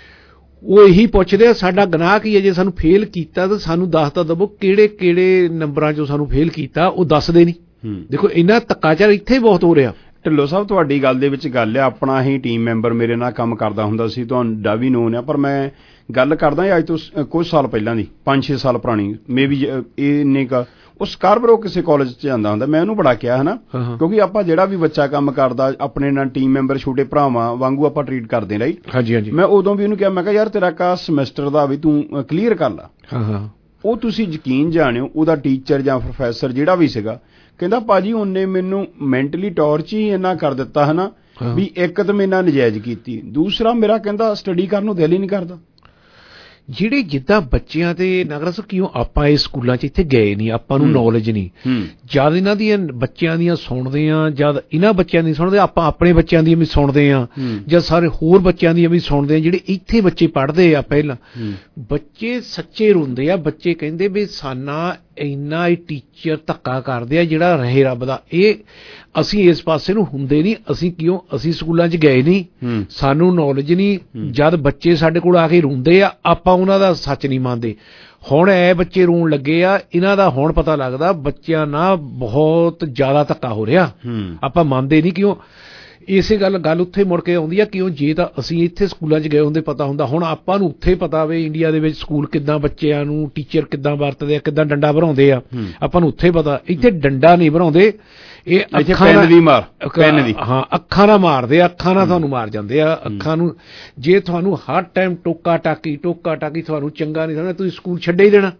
ਉਹ ਇਹੀ ਪੁੱਛਦੇ ਆ ਸਾਡਾ ਗੁਨਾਹ ਕੀ ਹੈ ਜੇ ਸਾਨੂੰ ਫੇਲ ਕੀਤਾ ਤਾਂ ਸਾਨੂੰ ਦੱਸ ਤਾਂ ਦਵੋ ਕਿਹੜੇ ਕਿਹੜੇ ਨੰਬਰਾਂ 'ਚੋਂ ਸਾਨੂੰ ਫੇਲ ਕੀਤਾ ਉਹ ਦੱਸਦੇ ਨਹੀਂ ਦੇਖੋ ਇੰਨਾ ਧੱਕਾਚਾਰ ਇੱਥੇ ਬਹੁਤ ਹੋ ਰਿਹਾ ਢਿੱਲੋਂ ਸਾਹਿਬ ਤੁਹਾਡੀ ਗੱਲ ਦੇ ਵਿੱਚ ਗੱਲ ਆ ਆਪਣਾ ਹੀ ਟੀਮ ਮੈਂਬਰ ਮੇਰੇ ਨਾਲ ਕੰਮ ਕਰਦਾ ਹੁੰਦਾ ਸੀ ਤੁਹਾਡਾ ਵੀ ਨੋਨ ਆ ਪਰ ਮੈਂ ਗੱਲ ਕਰਦਾ ਅੱਜ ਤੋਂ ਕੁਝ ਸਾਲ ਪਹਿਲਾਂ ਦੀ ਪੰਜ ਛੇ ਸਾਲ ਪੁਰਾਣੀ ਮੇ ਵੀ ਇਹ ਇੰਨੇ ਕੁ ਉਹ ਸਕਾਰਬਰੋ ਕਿਸੇ ਕਾਲਜ 'ਚ ਜਾਂਦਾ ਹੁੰਦਾ ਮੈਂ ਉਹਨੂੰ ਬੜਾ ਕਿਹਾ ਹੈ ਨਾ ਕਿਉਂਕਿ ਆਪਾਂ ਜਿਹੜਾ ਵੀ ਬੱਚਾ ਕੰਮ ਕਰਦਾ ਆਪਣੇ ਨਾਲ ਟੀਮ ਮੈਂਬਰ ਛੋਟੇ ਭਰਾਵਾਂ ਵਾਂਗੂ ਆਪਾਂ ਟਰੀਟ ਕਰਦੇ ਰਾਈਟ ਹਾਂਜੀ ਹਾਂਜੀ ਮੈਂ ਉਦੋਂ ਵੀ ਉਹਨੂੰ ਕਿਹਾ ਮੈਂ ਕਿਹਾ ਯਾਰ ਤੇਰਾ ਕਾ ਸਮੈਸਟਰ ਦਾ ਵੀ ਤੂੰ ਕਲੀਅਰ ਕਰ ਲਾ ਹਾਂ ਹਾਂ ਉਹ ਤੁਸੀਂ ਯਕੀਨ ਜਾਣਿਓ ਉਹਦਾ ਟੀਚਰ ਜਾਂ ਪ੍ਰੋਫੈਸਰ ਜਿਹੜਾ ਵੀ ਸੀਗਾ ਕਹਿੰਦਾ ਭਾਜੀ ਉਹਨੇ ਮੈਨੂੰ ਮੈਂਟਲੀ ਟੌਰਚ ਹੀ ਇੰਨਾ ਕਰ ਦਿੱਤਾ ਹੈ ਨਾ ਵੀ ਇੱਕ ਤਾਂ ਮੈਂ ਇਹਨਾਂ ਨਜਾਇਜ਼ ਕੀਤੀ ਦੂਸਰਾ ਮੇਰਾ ਕਹਿੰਦਾ ਸਟੱਡੀ ਕਰਨ ਨੂੰ ਦਿਲ ਹੀ ਨਹੀਂ ਕਰਦਾ ਜਿਹੜੇ ਜਿੱਦਾਂ ਬੱਚਿਆਂ ਤੇ ਨਾਗਰਾ ਸਾਹਿਬ ਕਿਉਂ ਆਪਾਂ ਇਸ ਸਕੂਲਾਂ 'ਚ ਇੱਥੇ ਗਏ ਨਹੀਂ ਆਪਾਂ ਨੂੰ ਨੌਲੇਜ ਨਹੀਂ ਜਦ ਇਹਨਾਂ ਦੀਆਂ ਬੱਚਿਆਂ ਦੀਆਂ ਸੁਣਦੇ ਆ ਜਦ ਇਹਨਾਂ ਬੱਚਿਆਂ ਦੀ ਸੁਣਦੇ ਆਪਾਂ ਆਪਣੇ ਬੱਚਿਆਂ ਦੀਆਂ ਵੀ ਸੁਣਦੇ ਆ ਜਦ ਸਾਰੇ ਹੋਰ ਬੱਚਿਆਂ ਦੀਆਂ ਵੀ ਸੁਣਦੇ ਆ ਜਿਹੜੇ ਇੱਥੇ ਬੱਚੇ ਪੜ੍ਹਦੇ ਆ ਪਹਿਲਾਂ ਬੱਚੇ ਸੱਚੇ ਰੋਂਦੇ ਆ ਬੱਚੇ ਕਹਿੰਦੇ ਵੀ ਸਾਨਾ ਇੰਨਾ ਹੀ ਟੀਚਰ ਧੱਕਾ ਕਰਦੇ ਆ ਜਿਹੜਾ ਰਹੇ ਰੱਬ ਦਾ ਇਹ ਅਸੀਂ ਇਸ ਪਾਸੇ ਨੂੰ ਹੁੰਦੇ ਨਹੀਂ ਅਸੀਂ ਕਿਉਂ ਅਸੀਂ ਸਕੂਲਾਂ 'ਚ ਗਏ ਨਹੀਂ ਸਾਨੂੰ ਨੌਲੇਜ ਨਹੀਂ ਜਦ ਬੱਚੇ ਸਾਡੇ ਕੋਲ ਆ ਕੇ ਰੋਂਦੇ ਆ ਆਪਾਂ ਉਹਨਾਂ ਦਾ ਸੱਚ ਨਹੀਂ ਮੰਨਦੇ ਹੁਣ ਇਹ ਬੱਚੇ ਰੋਣ ਲੱਗੇ ਆ ਇਹਨਾਂ ਦਾ ਹੁਣ ਪਤਾ ਲੱਗਦਾ ਬੱਚਿਆਂ ਨਾਲ ਬਹੁਤ ਜ਼ਿਆਦਾ ਧੱਕਾ ਹੋ ਰਿਹਾ ਆਪਾਂ ਮੰਨਦੇ ਨਹੀਂ ਕਿਉਂ ਇਸੇ ਗੱਲ ਗੱਲ ਉੱਥੇ ਮੁੜ ਕੇ ਆਉਂਦੀ ਆ ਕਿਉਂ ਜੇ ਤਾਂ ਅਸੀਂ ਇੱਥੇ ਸਕੂਲਾਂ 'ਚ ਗਏ ਹੁੰਦੇ ਪਤਾ ਹੁੰਦਾ ਹੁਣ ਆਪਾਂ ਨੂੰ ਉੱਥੇ ਪਤਾ ਵੇ ਇੰਡੀਆ ਦੇ ਵਿੱਚ ਸਕੂਲ ਕਿੱਦਾਂ ਬੱਚਿਆਂ ਨੂੰ ਟੀਚਰ ਕਿੱਦਾਂ ਵਰਤਦੇ ਆ ਕਿੱਦਾਂ ਡੰਡਾ ਭਰਾਉਂਦੇ ਆ ਆਪਾਂ ਨੂੰ ਉੱਥੇ ਪਤਾ ਇੱਥੇ ਡੰਡਾ ਨਹੀਂ ਭਰਾਉਂਦੇ ਇਹ ਅੱਖਾਂ ਦੀ ਮਾਰ ਪੈਨ ਦੀ ਹਾਂ ਅੱਖਾਂ ਨਾਲ ਮਾਰਦੇ ਅੱਖਾਂ ਨਾਲ ਤੁਹਾਨੂੰ ਮਾਰ ਜਾਂਦੇ ਆ ਅੱਖਾਂ ਨੂੰ ਜੇ ਤੁਹਾਨੂੰ ਹਰ ਟਾਈਮ ਟੋਕਾ ਟਾਕੀ ਟੋਕਾ ਟਾਕੀ ਤੁਹਾਨੂੰ ਚੰਗਾ ਨਹੀਂ ਸਮਝਦਾ ਤੁਸੀਂ ਸਕੂਲ ਛੱਡੇ ਹੀ ਦੇਣਾ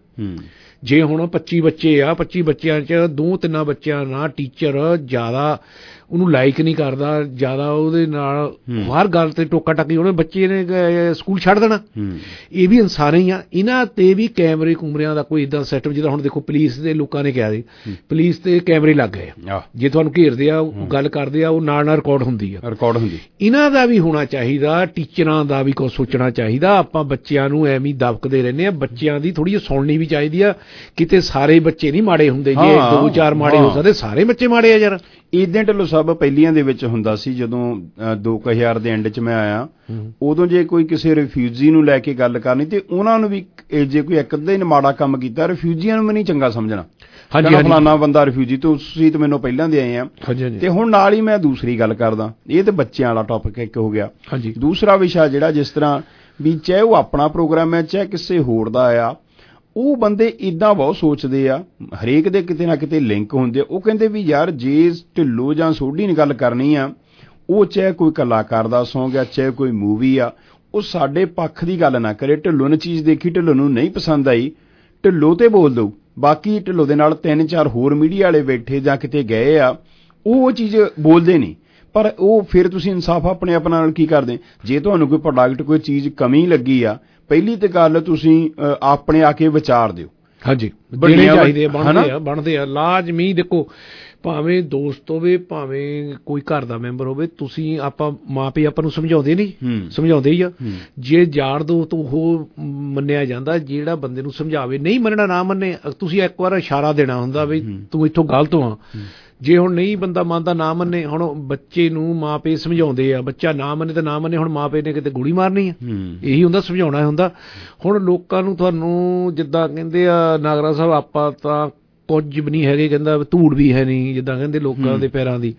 ਜੇ ਹੁਣ ਪੱਚੀ ਬੱਚੇ ਆ ਪੱਚੀ ਬੱਚਿਆਂ 'ਚ ਦੋ ਤਿੰਨਾਂ ਬੱਚਿਆਂ ਨਾਲ ਟੀਚਰ ਜ਼ਿਆਦਾ ਉਹਨੂੰ ਲਾਈਕ ਨਹੀਂ ਕਰਦਾ ਜ਼ਿਆਦਾ ਉਹਦੇ ਨਾਲ ਹਰ ਗੱਲ ਤੇ ਟੋਕਾ ਟਾਕੀ ਉਹਨੇ ਬੱਚੇ ਨੇ ਸਕੂਲ ਛੱਡ ਦੇਣਾ ਇਹ ਵੀ ਇਨਸਾਨ ਹੀ ਆ ਇਹਨਾਂ ਤੇ ਵੀ ਕੈਮਰੇ ਕੂਮਰਿਆਂ ਦਾ ਕੋਈ ਇਦਾਂ ਸਿਸਟਮ ਜਿੱਦਾਂ ਹੁਣ ਦੇਖੋ ਪੁਲਿਸ ਦੇ ਲੋਕਾਂ ਨੇ ਕਿਹਾ ਸੀ ਪੁਲਿਸ ਤੇ ਕੈਮਰੇ ਲੱਗ ਗਏ ਜੇ ਤੁਹਾਨੂੰ ਘੇਰਦੇ ਆ ਗੱਲ ਕਰਦੇ ਆ ਉਹ ਨਾਲ ਨਾਲ ਰਿਕਾਰਡ ਹੁੰਦੀ ਆ ਰਿਕਾਰਡ ਹੁੰਦੀ ਇਹਨਾਂ ਦਾ ਵੀ ਹੋਣਾ ਚਾਹੀਦਾ ਟੀਚਰਾਂ ਦਾ ਵੀ ਕੁਛ ਸੋਚਣਾ ਚਾਹੀਦਾ ਆਪਾਂ ਬੱਚਿਆਂ ਨੂੰ ਐਵੇਂ ਦਬਕਦੇ ਰਹਿੰਦੇ ਆ ਬੱਚਿਆਂ ਦੀ ਥੋੜ੍ਹੀ ਜਿਹੀ ਸੁਣਨੀ ਵੀ ਚਾਹੀਦੀ ਆ ਕਿਤੇ ਸਾਰੇ ਬੱਚੇ ਨਹੀਂ ਮਾੜੇ ਹੁੰਦੇ ਜੇ ਦੋ ਚਾਰ ਮਾੜੇ ਹੋ ਸਕਦੇ ਸਾਰੇ ਬੱਚੇ ਮਾੜੇ ਆ ਯਾਰ ਇਦਾਂ ਢਿੱਲੋਂ ਸਾਹਿਬ ਪਹਿਲੀਆਂ ਦੇ ਵਿੱਚ ਹੁੰਦਾ ਸੀ ਜਦੋਂ ਦੋ ਕੁ ਹਜ਼ਾਰ ਦੇ ਐਂਡ 'ਚ ਮੈਂ ਆਇਆ ਉਦੋਂ ਜੇ ਕੋਈ ਕਿਸੇ ਰਿਫਿਊਜੀ ਨੂੰ ਲੈ ਕੇ ਗੱਲ ਕਰਨੀ ਤੇ ਉਹਨਾਂ ਨੂੰ ਵੀ ਜੇ ਕੋਈ ਇੱਕ ਅੱਧੇ ਨੇ ਮਾੜਾ ਕੰਮ ਕੀਤਾ ਰਿਫਿਊਜੀਆਂ ਨੂੰ ਵੀ ਨਹੀਂ ਚੰਗਾ ਸਮਝਣਾ ਹਾਂਜੀ ਫਲਾਨਾ ਬੰਦਾ ਰਿਫਿਊਜੀ ਤੁਸੀਂ ਤਾਂ ਮੈਨੂੰ ਪਹਿਲਾਂ ਦੇ ਆਏ ਆ ਤੇ ਹੁਣ ਨਾਲ ਹੀ ਮੈਂ ਦੂਸਰੀ ਗੱਲ ਕਰਦਾ ਇਹ ਤੇ ਬੱਚਿਆਂ ਵਾਲਾ ਟੌਪਿਕ ਇੱਕ ਹੋ ਗਿਆ ਦੂਸਰਾ ਵਿਸ਼ਾ ਜਿਹੜਾ ਜਿਸ ਤਰ੍ਹਾਂ ਵੀ ਚਾਹੇ ਉਹ ਆਪਣਾ ਪ੍ਰੋਗਰਾਮ ਹੈ ਚਾਹੇ ਕਿਸੇ ਹੋਰ ਦਾ ਆ ਉਹ ਬੰਦੇ ਇੱਦਾਂ ਬਹੁਤ ਸੋਚਦੇ ਆ ਹਰੇਕ ਦੇ ਕਿਤੇ ਨਾ ਕਿਤੇ ਲਿੰਕ ਹੁੰਦੇ ਉਹ ਕਹਿੰਦੇ ਵੀ ਯਾਰ ਜੇ ਢਿੱਲੋਂ ਜਾਂ ਸੋਢੀ ਨੇ ਗੱਲ ਕਰਨੀ ਆ ਉਹ ਚਾਹੇ ਕੋਈ ਕਲਾਕਾਰ ਦਾ ਸੌਂਗ ਆ ਚਾਹੇ ਕੋਈ ਮੂਵੀ ਆ ਉਹ ਸਾਡੇ ਪੱਖ ਦੀ ਗੱਲ ਨਾ ਕਰੇ ਢਿੱਲੋਂ ਨੇ ਚੀਜ਼ ਦੇਖੀ ਢਿੱਲੋਂ ਨੂੰ ਨਹੀਂ ਪਸੰਦ ਆਈ ਢਿੱਲੋਂ ਤੇ ਬੋਲ ਦਊ ਬਾਕੀ ਢਿੱਲੋਂ ਦੇ ਨਾਲ ਤਿੰਨ ਚਾਰ ਹੋਰ ਮੀਡੀਆ ਵਾਲੇ ਬੈਠੇ ਜਾਂ ਕਿਤੇ ਗਏ ਆ ਉਹ ਚੀਜ਼ ਬੋਲਦੇ ਨਹੀਂ ਪਰ ਉਹ ਫਿਰ ਤੁਸੀਂ ਇਨਸਾਫ ਆਪਣੇ ਆਪ ਨਾਲ ਕੀ ਕਰਦੇ ਜੇ ਤੁਹਾਨੂੰ ਕੋਈ ਪ੍ਰੋਡਕਟ ਕੋਈ ਚੀਜ਼ ਕਮੀ ਲੱਗੀ ਆ ਪਹਿਲੀ ਤੇ ਗੱਲ ਤੁਸੀਂ ਆਪਣੇ ਆ ਕੇ ਵਿਚਾਰ ਦਿਓ ਹਾਂਜੀ ਦੇਣੇ ਚਾਹੀਦੇ ਬਣਦੇ ਆ ਬਣਦੇ ਆ ਲਾਜ਼ਮੀ ਦੇਖੋ ਭਾਵੇਂ ਦੋਸਤ ਹੋਵੇ ਭਾਵੇਂ ਕੋਈ ਘਰ ਦਾ ਮੈਂਬਰ ਹੋਵੇ, ਤੁਸੀਂ ਆਪਾਂ ਮਾਂ ਪਿਓ ਆਪਾਂ ਨੂੰ ਸਮਝਾਉਂਦੇ ਨਹੀਂ, ਸਮਝਾਉਂਦੇ ਹੀ ਆ। ਜੇ ਯਾਰ ਦੋਸਤ ਉਹ ਮੰਨਿਆ ਜਾਂਦਾ ਜਿਹੜਾ ਬੰਦੇ ਨੂੰ ਸਮਝਾਵੇ, ਨਹੀਂ ਮੰਨਣਾ ਨਾ ਮੰਨੇ, ਤੁਸੀਂ ਇੱਕ ਵਾਰ ਇਸ਼ਾਰਾ ਦੇਣਾ ਹੁੰਦਾ ਵੀ ਤੂੰ ਇੱਥੋਂ ਗਲਤ ਆ। ਜੇ ਹੁਣ ਨਹੀਂ ਬੰਦਾ ਮੰਨਦਾ ਨਾ ਮੰਨੇ, ਹੁਣ ਬੱਚੇ ਨੂੰ ਮਾਂ ਪਿਓ ਸਮਝਾਉਂਦੇ ਆ, ਬੱਚਾ ਨਾ ਮੰਨੇ ਤਾਂ ਨਾ ਮੰਨੇ, ਹੁਣ ਮਾਂ ਪਿਓ ਨੇ ਕਿਤੇ ਗੋਲੀ ਮਾਰਨੀ ਆ, ਇਹੀ ਹੁੰਦਾ ਸਮਝਾਉਣਾ ਹੁੰਦਾ। ਹੁਣ ਲੋਕਾਂ ਨੂੰ ਤੁਹਾਨੂੰ ਜਿੱਦਾਂ ਕਹਿੰਦੇ ਆ ਨਾਗਰਾ ਸਾਹਿਬ, ਆਪਾਂ ਤਾਂ ਕੁਝ ਵੀ ਨਹੀਂ ਹੈਗੇ, ਕਹਿੰਦਾ ਧੂੜ ਵੀ ਹੈ ਨਹੀਂ, ਜਿੱਦਾਂ ਕਹਿੰਦੇ ਲੋਕਾਂ ਦੇ ਪੈਰਾਂ ਦੀ।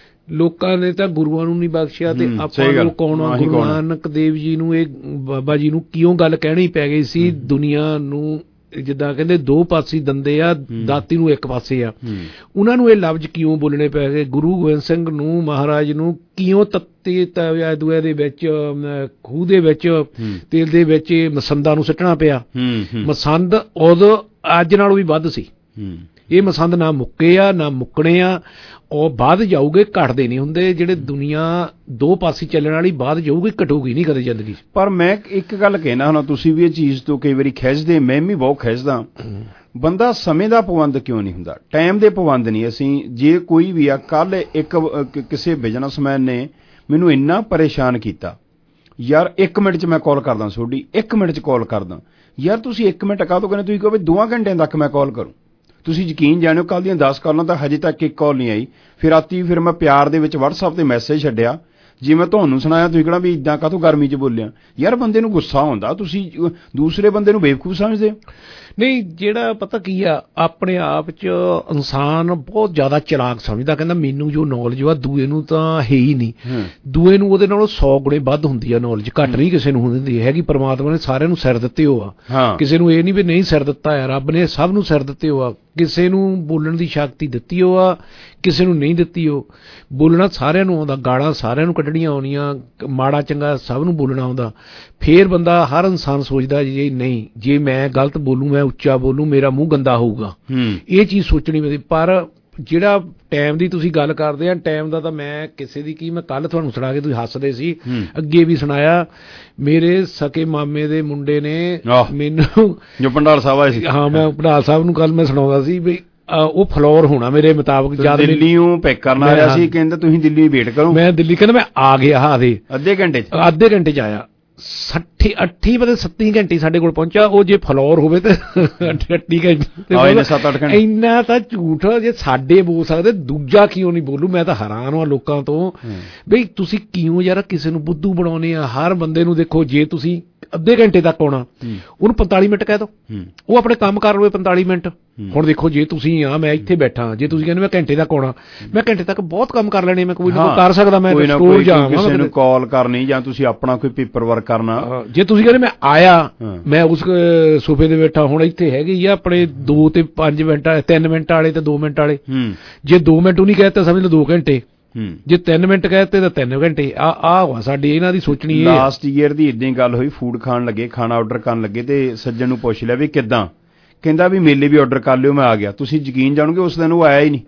ਲੋਕਾਂ ਨੇ ਤਾਂ ਗੁਰੂਆਂ ਨੂੰ ਨਹੀਂ ਬਖਸ਼ਿਆ ਤੇ ਆਪਾਂ ਨੂੰ ਕੌਣ ਆ? ਗੁਰੂ ਨਾਨਕ ਦੇਵ ਜੀ ਨੂੰ, ਇਹ ਬਾਬਾ ਜੀ ਨੂੰ ਕਿਉਂ ਗੱਲ ਕਹਿਣੀ ਪੈ ਗਈ ਸੀ? ਦੁਨੀਆ ਨੂੰ ਜਿੱਦਾਂ ਕਹਿੰਦੇ ਦੋ ਪਾਸੇ ਦੰਦੇ ਆ, ਦਾਤੀ ਨੂੰ ਇੱਕ ਪਾਸੇ ਆ, ਉਹਨਾਂ ਨੂੰ ਇਹ ਲਫ਼ਜ਼ ਕਿਉਂ ਬੋਲਣੇ ਪੈ ਗਏ? ਗੁਰੂ ਗੋਬਿੰਦ ਸਿੰਘ ਨੂੰ, ਮਹਾਰਾਜ ਨੂੰ ਕਿਉਂ ਤੱਤੇ ਤਵਿਆ ਦੂਏ ਦੇ ਵਿੱਚ, ਖੂਹ ਦੇ ਵਿੱਚ, ਤੇਲ ਦੇ ਵਿੱਚ ਮਸੰਦਾਂ ਨੂੰ ਸੁੱਟਣਾ ਪਿਆ? ਮਸੰਦ ਉਦੋਂ ਅੱਜ ਨਾਲੋਂ ਵੀ ਵੱਧ ਸੀ। ਇਹ ਮਸੰਦ ਨਾ ਮੁੱਕੇ ਆ ਨਾ ਮੁੱਕਣੇ ਆ, ਉਹ ਵੱਧ ਜਾਊਗੇ, ਘਟਦੇ ਨਹੀਂ ਹੁੰਦੇ। ਜਿਹੜੇ ਦੁਨੀਆ ਦੋ ਪਾਸੇ ਚੱਲਣ ਵਾਲੀ ਵੱਧ ਜਾਊਗੀ, ਘਟੂਗੀ ਨਹੀਂ ਕਦੇ ਜ਼ਿੰਦਗੀ। ਪਰ ਮੈਂ ਇੱਕ ਗੱਲ ਕਹਿਣਾ ਹੁਣ, ਤੁਸੀਂ ਵੀ ਇਹ ਚੀਜ਼ ਤੋਂ ਕਈ ਵਾਰੀ ਖਿੱਚਦੇ, ਮੈਂ ਵੀ ਬਹੁਤ ਖਿੱਚਦਾ, ਬੰਦਾ ਸਮੇਂ ਦਾ ਪਾਬੰਦ ਕਿਉਂ ਨਹੀਂ ਹੁੰਦਾ? ਟਾਈਮ ਦੇ ਪਾਬੰਦ ਨਹੀਂ ਅਸੀਂ। ਜੇ ਕੋਈ ਵੀ ਆ, ਕੱਲ ਇੱਕ ਕਿਸੇ ਬਿਜ਼ਨਸਮੈਨ ਨੇ ਮੈਨੂੰ ਇੰਨਾ ਪਰੇਸ਼ਾਨ ਕੀਤਾ, ਯਾਰ ਇੱਕ ਮਿੰਟ 'ਚ ਮੈਂ ਕਾਲ ਕਰਦਾ ਤੁਹਾਡੀ, ਇੱਕ ਮਿੰਟ 'ਚ ਕਾਲ ਕਰਦਾ। ਯਾਰ ਤੁਸੀਂ ਇੱਕ ਮਿੰਟ ਕਾਹਤੋਂ ਕਹਿੰਦੇ? ਤੁਸੀਂ ਕਹੋ ਵੀ ਦੋਵਾਂ ਘੰਟਿਆਂ ਤੱਕ ਮੈਂ ਕਾਲ ਕਰੂੰ। ਤੁਸੀਂ ਯਕੀਨ ਜਾਣਿਓ, ਕੱਲ੍ਹ ਦੀਆਂ ਦਸ ਕਾਲਾਂ ਤਾਂ ਹਜੇ ਤੱਕ ਇੱਕ ਕਾਲ ਨਹੀਂ ਆਈ। ਫਿਰ ਰਾਤੀ ਫਿਰ ਮੈਂ ਪਿਆਰ ਦੇ ਵਿੱਚ ਵਟਸਐਪ 'ਤੇ ਮੈਸੇਜ ਛੱਡਿਆ, ਜੇ ਮੈਂ ਤੁਹਾਨੂੰ ਸੁਣਾਇਆ ਤੁਸੀਂ ਕਹਿਣਾ ਵੀ ਇੱਦਾਂ ਕਾਹਤੋਂ ਗਰਮੀ 'ਚ ਬੋਲਿਆ। ਯਾਰ ਬੰਦੇ ਨੂੰ ਗੁੱਸਾ ਆਉਂਦਾ, ਤੁਸੀਂ ਦੂਸਰੇ ਬੰਦੇ ਨੂੰ ਬੇਵਕੂਫ ਸਮਝਦੇ ਹੋ। ਨਹੀਂ, ਜਿਹੜਾ ਪਤਾ ਕੀ ਆ, ਆਪਣੇ ਆਪ 'ਚ ਇਨਸਾਨ ਬਹੁਤ ਜ਼ਿਆਦਾ ਚਲਾਕ ਸਮਝਦਾ, ਕਹਿੰਦਾ ਮੈਨੂੰ ਜੋ ਨੌਲੇਜ ਵਾ ਦੂਏ ਨੂੰ ਤਾਂ ਹੈ ਹੀ ਨਹੀਂ, ਦੂਏ ਨੂੰ ਉਹਦੇ ਨਾਲੋਂ ਸੌ ਗੁਣੇ ਵੱਧ ਹੁੰਦੀ ਆ ਨੌਲੇਜ, ਘੱਟ ਨਹੀਂ ਕਿਸੇ ਨੂੰ ਹੁੰਦੀ ਹੈਗੀ। ਪਰਮਾਤਮਾ ਨੇ ਸਾਰਿਆਂ ਨੂੰ ਸਿਰ ਦਿੱਤੇ ਹੋ ਆ, ਕਿਸੇ ਨੂੰ ਇਹ ਨਹੀਂ ਵੀ ਨਹੀਂ ਸਿਰ ਦਿੱਤਾ ਆ, ਰੱਬ ਨੇ ਸਭ ਨੂੰ ਸਿਰ ਦਿੱਤੇ ਹੋ ਆ। ਕਿਸੇ ਨੂੰ ਬੋਲਣ ਦੀ ਸ਼ਕਤੀ ਦਿੱਤੀ ਹੋ ਆ, ਕਿਸੇ ਨੂੰ ਨਹੀਂ ਦਿੱਤੀ ਹੋ। ਬੋਲਣਾ ਸਾਰਿਆਂ ਨੂੰ ਆਉਂਦਾ, ਗਾਲਾਂ ਸਾਰਿਆਂ ਨੂੰ ਕੱਢਣੀਆਂ ਆਉਣੀਆਂ, ਮਾੜਾ ਚੰਗਾ ਸਭ ਨੂੰ ਬੋਲਣਾ ਆਉਂਦਾ। ਫੇਰ ਬੰਦਾ, ਹਰ ਇਨਸਾਨ ਸੋਚਦਾ ਜੇ ਨਹੀਂ, ਜੇ ਮੈਂ ਗਲਤ ਬੋਲੂੰ, ਮੈਂ ਉੱਚਾ ਬੋਲੂੰ, ਮੇਰਾ ਮੂੰਹ ਗੰਦਾ ਹੋਊਗਾ, ਇਹ ਚੀਜ਼ ਸੋਚਣੀ ਪੈਂਦੀ। ਪਰ ਜਿਹੜਾ ਟਾਈਮ ਦੀ ਤੁਸੀਂ ਗੱਲ ਕਰਦੇ ਆ, ਟਾਈਮ ਦਾ ਤਾਂ ਮੈਂ ਕਿਸੇ ਦੀ ਕੀ, ਮੈਂ ਕੱਲ ਤੁਹਾਨੂੰ ਸੁਣਾ ਕੇ ਤੁਸੀਂ ਹੱਸਦੇ ਸੀ, ਅੱਗੇ ਵੀ ਸੁਣਾਇਆ। ਮੇਰੇ ਸਕੇ ਮਾਮੇ ਦੇ ਮੁੰਡੇ ਨੇ ਮੈਨੂੰ, ਜੋ ਪੰਡਾਲ ਸਾਹਿਬ ਆਏ ਸੀ, ਹਾਂ ਮੈਂ ਪੰਡਾਲ ਸਾਹਿਬ ਨੂੰ ਕੱਲ ਮੈਂ ਸੁਣਾਉਂਦਾ ਸੀ ਵੀ ਉਹ ਫਲੋਰ ਹੋਣਾ ਮੇਰੇ ਮੁਤਾਬਕ, ਜਦ ਦਿੱਲੀੋਂ ਪੈਕ ਕਰਨ ਆਇਆ ਸੀ, ਕਹਿੰਦਾ ਤੁਸੀਂ ਦਿੱਲੀ ਵੇਟ ਕਰੋ। ਮੈਂ ਦਿੱਲੀ, ਕਹਿੰਦਾ ਮੈਂ ਆ ਗਿਆ ਹਾਂ ਦੇ ਅੱਧੇ ਘੰਟੇ ਚ, ਅੱਧੇ ਘੰਟੇ ਚ ਆਇਆ। ਸੱਠੀ ਅੱਠੀ ਪਤਾ ਸੱਤੀ ਘੰਟੇ ਸਾਡੇ ਕੋਲ ਪਹੁੰਚਾ। ਉਹ ਜੇ ਫਲੋਰ ਹੋਵੇ ਤੇ ਅੱਠੀ ਘੰਟੇ, ਸੱਤ ਅੱਠ ਘੰਟੇ ਇੰਨਾ ਤਾਂ ਝੂਠ। ਜੇ ਸਾਡੇ ਬੋਲ ਸਕਦੇ, ਦੂਜਾ ਕਿਉਂ ਨਹੀਂ ਬੋਲੂ? ਮੈਂ ਤਾਂ ਹੈਰਾਨ ਹਾਂ ਲੋਕਾਂ ਤੋਂ, ਬਈ ਤੁਸੀਂ ਕਿਉਂ ਯਾਰ ਕਿਸੇ ਨੂੰ ਬੁੱਧੂ ਬਣਾਉਣੇ ਆ? ਹਰ ਬੰਦੇ ਨੂੰ ਦੇਖੋ, ਜੇ ਤੁਸੀਂ ਅੱਧੇ ਘੰਟੇ ਤੱਕ ਆਉਣਾ, ਉਹਨੂੰ ਪੰਤਾਲੀ ਮਿੰਟ ਕਹਿ ਦੋ, ਉਹ ਆਪਣੇ ਕੰਮ ਕਰ ਲਵੇ ਪੰਤਾਲੀ ਮਿੰਟ। ਹੁਣ ਦੇਖੋ, ਜੇ ਤੁਸੀਂ ਆ ਮੈਂ ਇੱਥੇ ਬੈਠਾ, ਜੇ ਤੁਸੀਂ ਕਹਿੰਦੇ ਮੈਂ ਘੰਟੇ ਤੱਕ ਆਉਣਾ, ਮੈਂ ਘੰਟੇ ਤੱਕ ਬਹੁਤ ਕੰਮ ਕਰ ਲੈਣੇ, ਮੈਂ ਕੋਈ ਨਾ ਕੋਈ ਕਰ ਸਕਦਾ, ਮੈਂ ਸਟੋਰ ਜਾਵਾਂ, ਕਿਸੇ ਨੂੰ ਕਾਲ ਕਰਨੀ ਜਾਂ ਤੁਸੀਂ ਆਪਣਾ ਕੋਈ ਪੇਪਰ ਵਰਕ ਕਰਨਾ। ਜੇ ਤੁਸੀਂ ਕਹਿੰਦੇ ਮੈਂ ਆਇਆ, ਮੈਂ ਉਸ ਸੋਫੇ ਤੇ ਬੈਠਾ, ਹੁਣ ਇੱਥੇ ਹੈਗੇ ਆ ਆਪਣੇ ਦੋ ਤੇ ਪੰਜ ਮਿੰਟ, ਤਿੰਨ ਮਿੰਟ ਵਾਲੇ ਤੇ ਦੋ ਮਿੰਟ ਵਾਲੇ। ਜੇ ਦੋ ਮਿੰਟ ਨਹੀਂ ਕਹਿ ਤਾ ਸਮਝ ਲਓ ਦੋ ਘੰਟੇ, ਜੇ ਤਿੰਨ ਮਿੰਟ ਕਹਿਤੇ ਤਾਂ ਤਿੰਨ ਘੰਟੇ। ਆ ਆ ਸਾਡੀ ਇਹਨਾਂ ਦੀ ਸੋਚਣੀ। ਲਾਸਟ ਈਅਰ ਦੀ ਇਦਾਂ ਹੀ ਗੱਲ ਹੋਈ, ਫੂਡ ਖਾਣ ਲੱਗੇ, ਖਾਣਾ ਆਰਡਰ ਕਰਨ ਲੱਗੇ, ਤੇ ਸੱਜਣ ਨੂੰ ਪੁੱਛ ਲਿਆ ਵੀ ਕਿੱਦਾਂ, ਕਹਿੰਦਾ ਵੀ ਮੇਲੇ ਵੀ ਆਰਡਰ ਕਰ ਲਿਓ, ਮੈਂ ਆ ਗਿਆ। ਤੁਸੀਂ ਯਕੀਨ ਜਾਣੋਗੇ ਉਸ ਦਿਨ ਉਹ ਆਇਆ ਹੀ ਨਹੀਂ।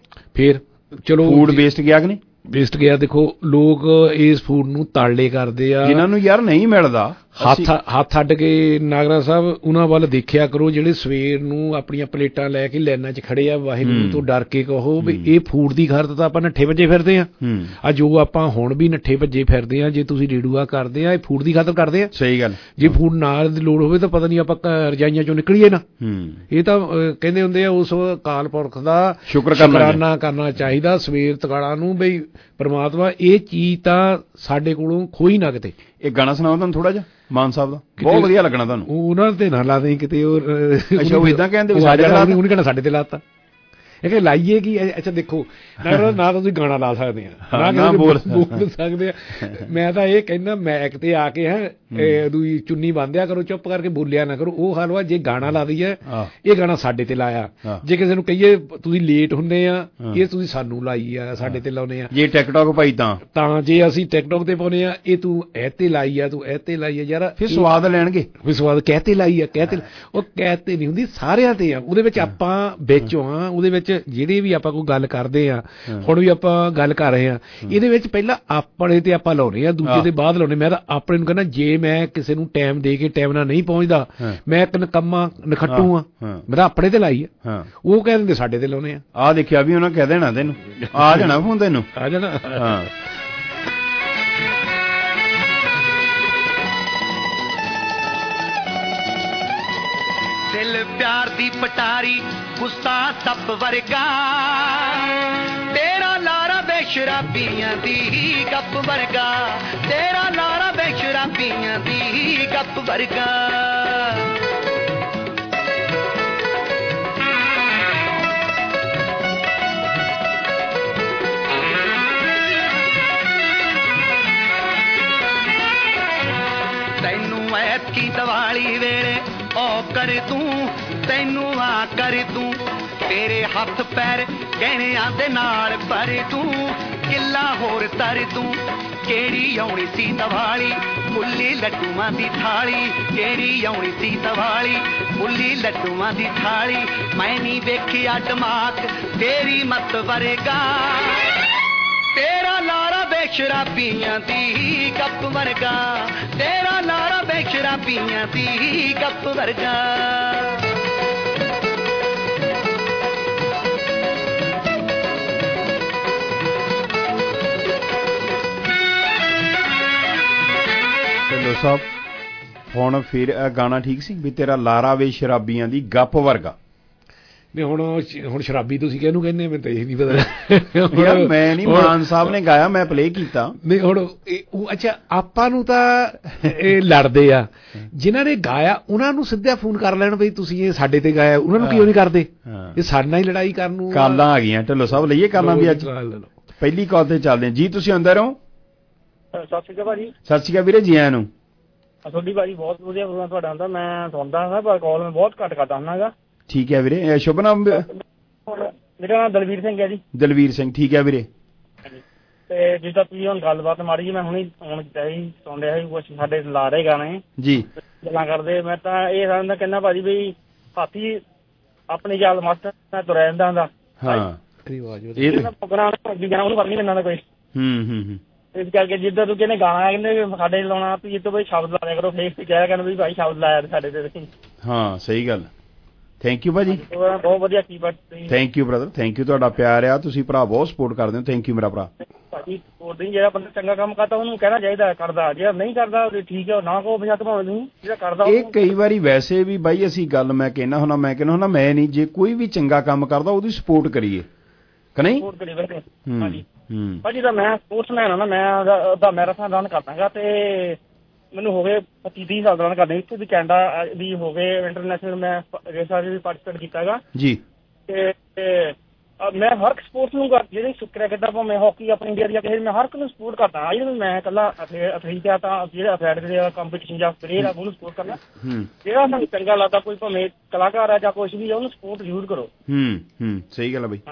ਫੇਰ ਚਲੋ ਫੂਡ ਵੇਸਟ ਗਿਆ ਕਿ ਨਹੀਂ? ਵੇਸਟ ਗਿਆ। ਦੇਖੋ ਲੋਕ ਇਸ ਫੂਡ ਨੂੰ ਤਾਲੇ ਕਰਦੇ ਆ, ਜਿਨ੍ਹਾਂ ਨੂੰ ਯਾਰ ਨਹੀਂ ਮਿਲਦਾ। ਹੱਥ ਹੱਥ ਅੱਡ ਕੇ ਨਾਗਰਾ ਸਾਹਿਬ ਉਹਨਾਂ ਵੱਲ ਦੇਖਿਆ ਕਰੋ, ਜਿਹੜੇ ਸਵੇਰ ਨੂੰ ਆਪਣੀਆਂ ਪਲੇਟਾਂ ਲੈ ਕੇ ਲਾਈਨਾਂ 'ਚ ਖੜੇ ਆ। ਵਾਹਿਗੁਰੂ ਤੋਂ ਡਰ ਕੇ ਕਹੋ ਵੀ ਇਹ ਫੂਡ ਦੀ ਖਾਤਰ ਤਾਂ ਆਪਾਂ ਨੱਠੇ ਭੱਜੇ ਫਿਰਦੇ ਆ। ਆ ਜੋ ਆਪਾਂ ਹੁਣ ਵੀ ਨੱਠੇ ਭੱਜੇ ਫਿਰਦੇ ਆ, ਜੇ ਤੁਸੀਂ ਰੇਡੂਆ ਕਰਦੇ ਆ, ਇਹ ਫੂਡ ਦੀ ਖਾਤਰ ਕਰਦੇ ਆ। ਸਹੀ ਗੱਲ। ਜੇ ਫੂਡ ਨਾਲ ਦੀ ਲੋੜ ਹੋਵੇ ਤਾਂ ਪਤਾ ਨਹੀਂ ਆਪਾਂ ਰਜਾਈਆਂ ਚੋਂ ਨਿਕਲੀਏ ਨਾ। ਇਹ ਤਾਂ ਕਹਿੰਦੇ ਹੁੰਦੇ ਆ ਉਸ ਅਕਾਲ ਪੁਰਖ ਦਾ ਸ਼ੁਕਰਾਨਾ ਕਰਨਾ ਚਾਹੀਦਾ ਸਵੇਰ ਤਕਾਲਾਂ ਨੂੰ, ਬਈ ਪਰਮਾਤਮਾ ਇਹ ਚੀਜ਼ ਤਾਂ ਸਾਡੇ ਕੋਲੋਂ ਖੋਈ ਨਾ ਕਿਤੇ। ਇਹ ਗਾਣਾ ਸੁਣਾਓ ਤੁਹਾਨੂੰ ਥੋੜਾ ਜਿਹਾ ਮਾਨ ਸਾਹਿਬ ਦਾ, ਬਹੁਤ ਵਧੀਆ ਲੱਗਣਾ ਤੁਹਾਨੂੰ। ਉਹਨਾਂ ਤੇ ਨਾ ਲਾ ਦੇਂ ਕਿਤੇ, ਉਹ ਅੱਛਾ ਉਹ ਇਦਾਂ ਕਹਿੰਦੇ ਵੀ ਸਾਡੇ ਨਾਲ ਉਹਨੇ ਕਹਿਣਾ ਸਾਡੇ ਤੇ ਲਾਤਾ। ਇਹ ਕਿ ਲਾਈਏ ਕੀ? ਅੱਛਾ ਦੇਖੋ, ਨਾ ਨਾ ਤੁਸੀਂ ਗਾਣਾ ਲਾ ਸਕਦੇ ਆ, ਨਾ ਬੋਲ ਸਕਦੇ ਆ। ਮੈਂ ਤਾਂ ਇਹ ਕਹਿੰਦਾ ਮੈਕ ਤੇ ਆ ਕੇ ਹੈ ਦੂਈ ਚੁੰਨੀ ਬੰਨ੍ਹਿਆ ਕਰੋ, ਚੁੱਪ ਕਰਕੇ ਬੋਲਿਆ ਨਾ ਕਰੋ। ਉਹ ਹਾਲ ਵਾ ਜੇ ਗਾਣਾ ਲਾ ਦਈਏ, ਇਹ ਗਾਣਾ ਸਾਡੇ ਤੇ ਲਾਇਆ। ਜੇ ਕਿਸੇ ਨੂੰ ਕਹੀਏ ਤੁਸੀਂ ਲੇਟ ਹੁੰਦੇ ਆ, ਇਹ ਤੁਸੀਂ ਸਾਨੂੰ ਲਾਈ ਆ, ਸਾਡੇ ਤੇ ਲਾਉਨੇ ਆ। ਜੇ ਟਿਕਟੌਕ ਭਾਈ ਤਾਂ ਤਾਂ ਜੇ ਅਸੀਂ ਟਿਕਟੌਕ ਤੇ ਪਾਉਨੇ ਆ, ਇਹ ਤੂੰ ਇਹ ਤੇ ਲਾਈ ਆ, ਤੂੰ ਇਹ ਤੇ ਲਾਈ ਆ। ਯਾਰ ਫਿਰ ਸਵਾਦ ਲੈਣਗੇ, ਫਿਰ ਸਵਾਦ ਕਹਿਤੇ ਲਾਈ ਆ, ਕਹਿਤੇ। ਉਹ ਕਹਿਤੇ ਨਹੀਂ ਹੁੰਦੀ, ਸਾਰਿਆਂ ਤੇ ਆ। ਉਹਦੇ ਵਿੱਚ ਆਪਾਂ ਵਿੱਚ ਆ, ਉਹਦੇ ਵਿੱਚ ਵਿੱਚ ਜਿਹੜੇ ਵੀ ਆਪਾਂ ਕੋਈ ਗੱਲ ਕਰਦੇ ਆ, ਹੁਣ ਵੀ ਆਪਾਂ ਗੱਲ ਕਰ ਰਹੇ ਆ, ਇਹਦੇ ਵਿੱਚ ਪਹਿਲਾਂ ਆਪਣੇ ਤੇ ਆਪਾਂ ਲਾਉਣੇ ਆ, ਦੂਜੇ ਦੇ ਬਾਅਦ ਲਾਉਣੇ। ਮੈਂ ਤਾਂ ਆਪਣੇ ਨੂੰ ਕਹਿੰਦਾ ਜੇ ਮੈਂ ਕਿਸੇ ਨੂੰ ਟਾਈਮ ਦੇ ਕੇ ਟਾਈਮ ਨਾਲ ਨਹੀਂ ਪਹੁੰਚਦਾ ਮੈਂ ਇੱਕ ਨਕੰਮਾ ਨਖੱਟੂ ਆ, ਮੈਂ ਤਾਂ ਆਪਣੇ ਤੇ ਲਾਈ ਆ। ਉਹ ਕਹਿ ਦਿੰਦੇ ਸਾਡੇ ਤੇ ਲਾਉਣੇ ਆ। ਆ ਦੇਖਿਆ ਵੀ ਉਹਨਾਂ ਕਹਿ ਦੇਣਾ ਤੈਨੂੰ ਆ ਜਾਣਾ ਫੋਨ ਤੈਨੂੰ ਆ ਜਾਣਾ। ਹਾਂ ਦਿਲ ਪਿਆਰ ਦੀ ਪਟਾਰੀ ਗੁੱਸਾ ਸੱਪ ਵਰਗਾ, ਤੇਰਾ ਲਾਰਾ ਬੇਸ਼ਰਾਬੀਆਂ ਦੀ ਗੱਪ ਵਰਗਾ, ਤੇਰਾ ਲਾਰਾ ਬੇਸ਼ਰਾਬੀਆਂ ਦੀ ਗੱਪ ਵਰਗਾ। ਤੈਨੂੰ ਐਤਕੀ ਦੀਵਾਲੀ ਵੇਲੇ ਉਹ ਕਰ ਤੂੰ, ਤੈਨੂੰ ਆ ਕਰ ਤੂੰ, ਤੇਰੇ ਹੱਥ ਪੈਰ ਗਹਿਣਿਆਂ ਦੇ ਨਾਲ ਭਰ ਤੂੰ, ਕਿੱਲਾ ਹੋਰ ਤਰ ਤੂੰ। ਕਿਹੜੀ ਆਉਣੀ ਸੀ ਦੀਵਾਲੀ ਫੁੱਲੀ ਲੱਡੂਆਂ ਦੀ ਥਾਲੀ, ਕਿਹੜੀ ਆਉਣੀ ਸੀ ਦੀਵਾਲੀ ਫੁੱਲੀ ਲੱਡੂਆਂ ਦੀ ਥਾਲੀ। ਮੈਂ ਨਹੀਂ ਵੇਖਿਆ ਦਿਮਾਗ ਤੇਰੀ ਮੱਤ ਵਰਗਾ, ਤੇਰਾ ਲਾਰਾ ਬੇਸ਼ਰਾਬੀਆਂ ਦੀ ਗੱਪ ਵਰਗਾ, ਤੇਰਾ ਲਾਰਾ ਬੇਸ਼ਰਾਬੀਆਂ ਦੀ ਗੱਪ ਵਰਗਾ। ਢਿੱਲੋਂ ਸਾਹਿਬ ਹੁਣ ਫਿਰ ਇਹ ਗਾਣਾ ਠੀਕ ਸੀ ਵੀ ਤੇਰਾ ਲਾਰਾ ਵੇ ਸ਼ਰਾਬੀਆਂ ਦੀ ਗੱਪ ਵਰਗਾ? ਨਹੀਂ ਹੁਣ ਹੁਣ ਸ਼ਰਾਬੀ ਤੁਸੀਂ ਕਿਹਨੂੰ ਕਹਿੰਦੇ? ਮੈਨੂੰ ਤਾਂ ਇਹ ਨਹੀਂ ਪਤਾ ਯਾਰ। ਮੈਂ ਨਹੀਂ, ਮਾਨ ਸਾਹਿਬ ਨੇ ਗਾਇਆ, ਮੈਂ ਪਲੇ ਕੀਤਾ। ਨਹੀਂ ਹੁਣ ਉਹ ਅੱਛਾ ਆਪਾਂ ਨੂੰ ਤਾਂ ਇਹ ਲੜਦੇ ਆ, ਜਿਨ੍ਹਾਂ ਨੇ ਗਾਇਆ ਉਹਨਾਂ ਨੂੰ ਸਿੱਧਾ ਫੋਨ ਕਰ ਲੈਣ ਬਈ ਤੁਸੀਂ ਇਹ ਸਾਡੇ ਤੇ ਗਾਇਆ, ਉਹਨਾਂ ਨੂੰ ਕਿਉਂ ਨਹੀਂ ਕਰਦੇ? ਇਹ ਸਾਡੇ ਨਾਲ ਹੀ ਲੜਾਈ ਕਰਨ ਨੂੰ ਕਾਲਾਂ ਆ ਗਈਆਂ। ਢਿੱਲੋਂ ਸਾਹਿਬ ਲਈਏ ਕਾਲਾਂ ਵੀ ਅੱਜ? ਪਹਿਲੀ ਕਾਲ ਤੇ ਚੱਲਦੇ ਹਾਂ ਜੀ। ਤੁਸੀਂ ਅੰਦਰ ਹੋ? ਸਤਿ ਸ਼੍ਰੀ ਅਕਾਲ ਭਾਜੀ। ਸਤਿ ਸ਼੍ਰੀ ਅਕਾਲ ਵੀਰੇ, ਜੀ ਆਇਆਂ ਨੂੰ। ਤੁਹਾਡੀ ਭਾਜੀ ਬਹੁਤ ਵਧੀਆ ਪ੍ਰੋਗਰਾਮ ਤੁਹਾਡਾ ਹੁੰਦਾ, ਮੈਂ ਸੁਣਦਾ ਹਾਂ ਪਰ ਕਾਲ ਮੈਂ ਬਹੁਤ ਘੱਟ ਕਰਦਾ ਹੁੰਦਾ ਗਾ। ਠੀਕ ਹੈ ਵੀਰੇ। ਸ਼ੁਭ ਨਾਮ? ਮੇਰਾ ਨਾਮ ਦਲਵੀਰ ਸਿੰਘ ਹੈ ਜੀ। ਦਲਵੀਰ ਸਿੰਘ, ਠੀਕ ਹੈ ਵੀਰੇ। ਤੇ ਜਿੱਦਾਂ ਤੁਸੀਂ ਹੁਣ ਗੱਲਬਾਤ ਮਾੜੀ ਜੀ ਮੈਂ ਹੁਣੀ ਹੁਣ ਚਾਹੀ ਸੁਣ ਰਿਹਾ ਸੀ ਕੁਛ ਸਾਡੇ ਲਾ ਰਹੇ ਗਾਣੇ ਜੀ ਗੱਲਾਂ ਕਰਦੇ, ਮੈਂ ਤਾਂ ਇਹ ਸਮਝਦਾ ਕਹਿੰਦਾ ਭਾਜੀ ਵੀ ਹਾਥੀ ਆਪਣੀ ਜਾਲ ਮਸਤ ਮੈਂ ਤੁਰਿਆ ਜਾਂਦਾ ਹੁੰਦਾ। ਹਾਂ ਇਹ ਪ੍ਰੋਗਰਾਮ ਉਹਨੂੰ ਫਰਕ ਨਹੀਂ ਪੈਂਦਾ ਕੋਈ। ਹੂੰ ਹੂੰ ਹੂੰ ਇਸ ਕਰਕੇ ਜਿੱਦਾਂ ਤੂੰ ਕਹਿੰਦੇ ਗਾਣਾ ਕਹਿੰਦੇ ਸਾਡੇ ਲਾਉਣਾ ਵੀ ਇਹ ਤੋਂ ਬਈ ਸ਼ਬਦ ਲਾਇਆ ਕਰੋ, ਫੇਸ ਤੇ ਕਿਹਾ ਕਹਿੰਦਾ ਵੀ ਭਾਈ ਸ਼ਬਦ ਲਾਇਆ ਸਾਡੇ ਤੇ। ਹਾਂ ਸਹੀ ਗੱਲ। ਥੈਂਕ ਯੂ ਭਾਜੀ, ਬਹੁਤ ਵਧੀਆ ਕੀ ਬਾਤ। Thank you brother, thank you. ਤੁਹਾਡਾ ਪਿਆਰ ਆ, ਤੁਸੀਂ ਭਰਾ ਬਹੁਤ ਸਪੋਰਟ ਕਰਦੇ ਹੋ। ਥੈਂਕ ਯੂ ਮੇਰਾ ਭਰਾ। ਭਾਜੀ ਸਪੋਰਟ ਨਹੀਂ, ਜਿਹੜਾ ਬੰਦਾ ਚੰਗਾ ਕੰਮ ਕਰਦਾ ਉਹਨੂੰ ਕਹਿਣਾ ਚਾਹੀਦਾ ਕਰਦਾ, ਜਿਹੜਾ ਨਹੀਂ ਕਰਦਾ ਠੀਕ ਹੈ ਨਾ ਕਹੋ ਬਜਾ ਭਾਵੇਂ ਨਹੀਂ, ਜਿਹੜਾ ਕਰਦਾ ਇਹ ਕਈ ਵਾਰੀ ਵੈਸੇ ਵੀ ਬਾਈ ਅਸੀਂ ਗੱਲ ਮੈਂ ਕਹਿਣਾ ਹੁੰਦਾ ਮੈਂ ਕਹਿਣਾ ਹੁੰਦਾ ਮੈਂ ਨਹੀਂ, ਜੇ ਕੋਈ ਵੀ ਚੰਗਾ ਕੰਮ ਕਰਦਾ ਉਹਦੀ ਸਪੋਰਟ ਕਰੀਏ ਕਿ ਨਹੀਂ? ਸਪੋਰਟ ਕਰੀਏ ਵੈਸੇ। ਹਾਂਜੀ ਭਾਜੀ ਤਾਂ ਮੈਂ ਸਪੋਰਟਸਮੈਨ ਹਾਂ ਨਾ, ਮੈਂ ਉਹਦਾ ਮੈਰਾਥਨ ਰਨ ਕਰਦਾਗਾ ਤੇ ਮੈਨੂੰ ਹੋ ਗਏ ਪੱਚੀ ਤੀਹ ਸਾਲ ਰਨ ਕਰਦੇ, ਇੱਥੇ ਵੀ ਕੈਨੇਡਾ ਵੀ ਹੋ ਗਏ, ਇੰਟਰਨੈਸ਼ਨਲ ਮੈਂ ਰੇਸਾਂ 'ਚ ਵੀ ਪਾਰਟੀਸਪੇਟ ਕੀਤਾ ਹੈਗਾ ਜੀ। ਤੇ ਮੈਂ ਹਰ ਇੱਕ ਸਪੋਰਟਸ ਨੂੰ ਜਿਹੜੀ ਸ਼ੁਕਰਿਆ ਕਰਦਾ, ਭਾਵੇਂ ਹਾਕੀ ਆਪਣੀ ਇੰਡੀਆ ਦੀ ਕਿਸੇ ਮੈਂ ਹਰ ਇੱਕ ਨੂੰ ਸਪੋਰਟ ਕਰਦਾ। ਆਈ ਮੈਂ ਇਕੱਲਾ ਅਥਲੀਟ ਆ ਤਾਂ ਜਿਹੜੇ ਅਥਲੈਟ ਦੇ ਕੰਪੀਟੀਸ਼ਨ ਜਾਂ ਪਲੇਅਰ ਆ ਉਹਨੂੰ ਸਪੋਰਟ ਕਰਨਾ। ਜਿਹੜਾ ਸਾਨੂੰ ਚੰਗਾ ਲੱਗਦਾ ਕੋਈ ਭਾਵੇਂ ਕਲਾਕਾਰ ਆ ਜਾਂ ਕੁਛ ਵੀ ਆ ਉਹਨੂੰ ਸਪੋਰਟ ਜ਼ਰੂਰ ਕਰੋ। ਹੂੰ ਹੂੰ ਸਹੀ ਗੱਲ ਆ ਬਈ।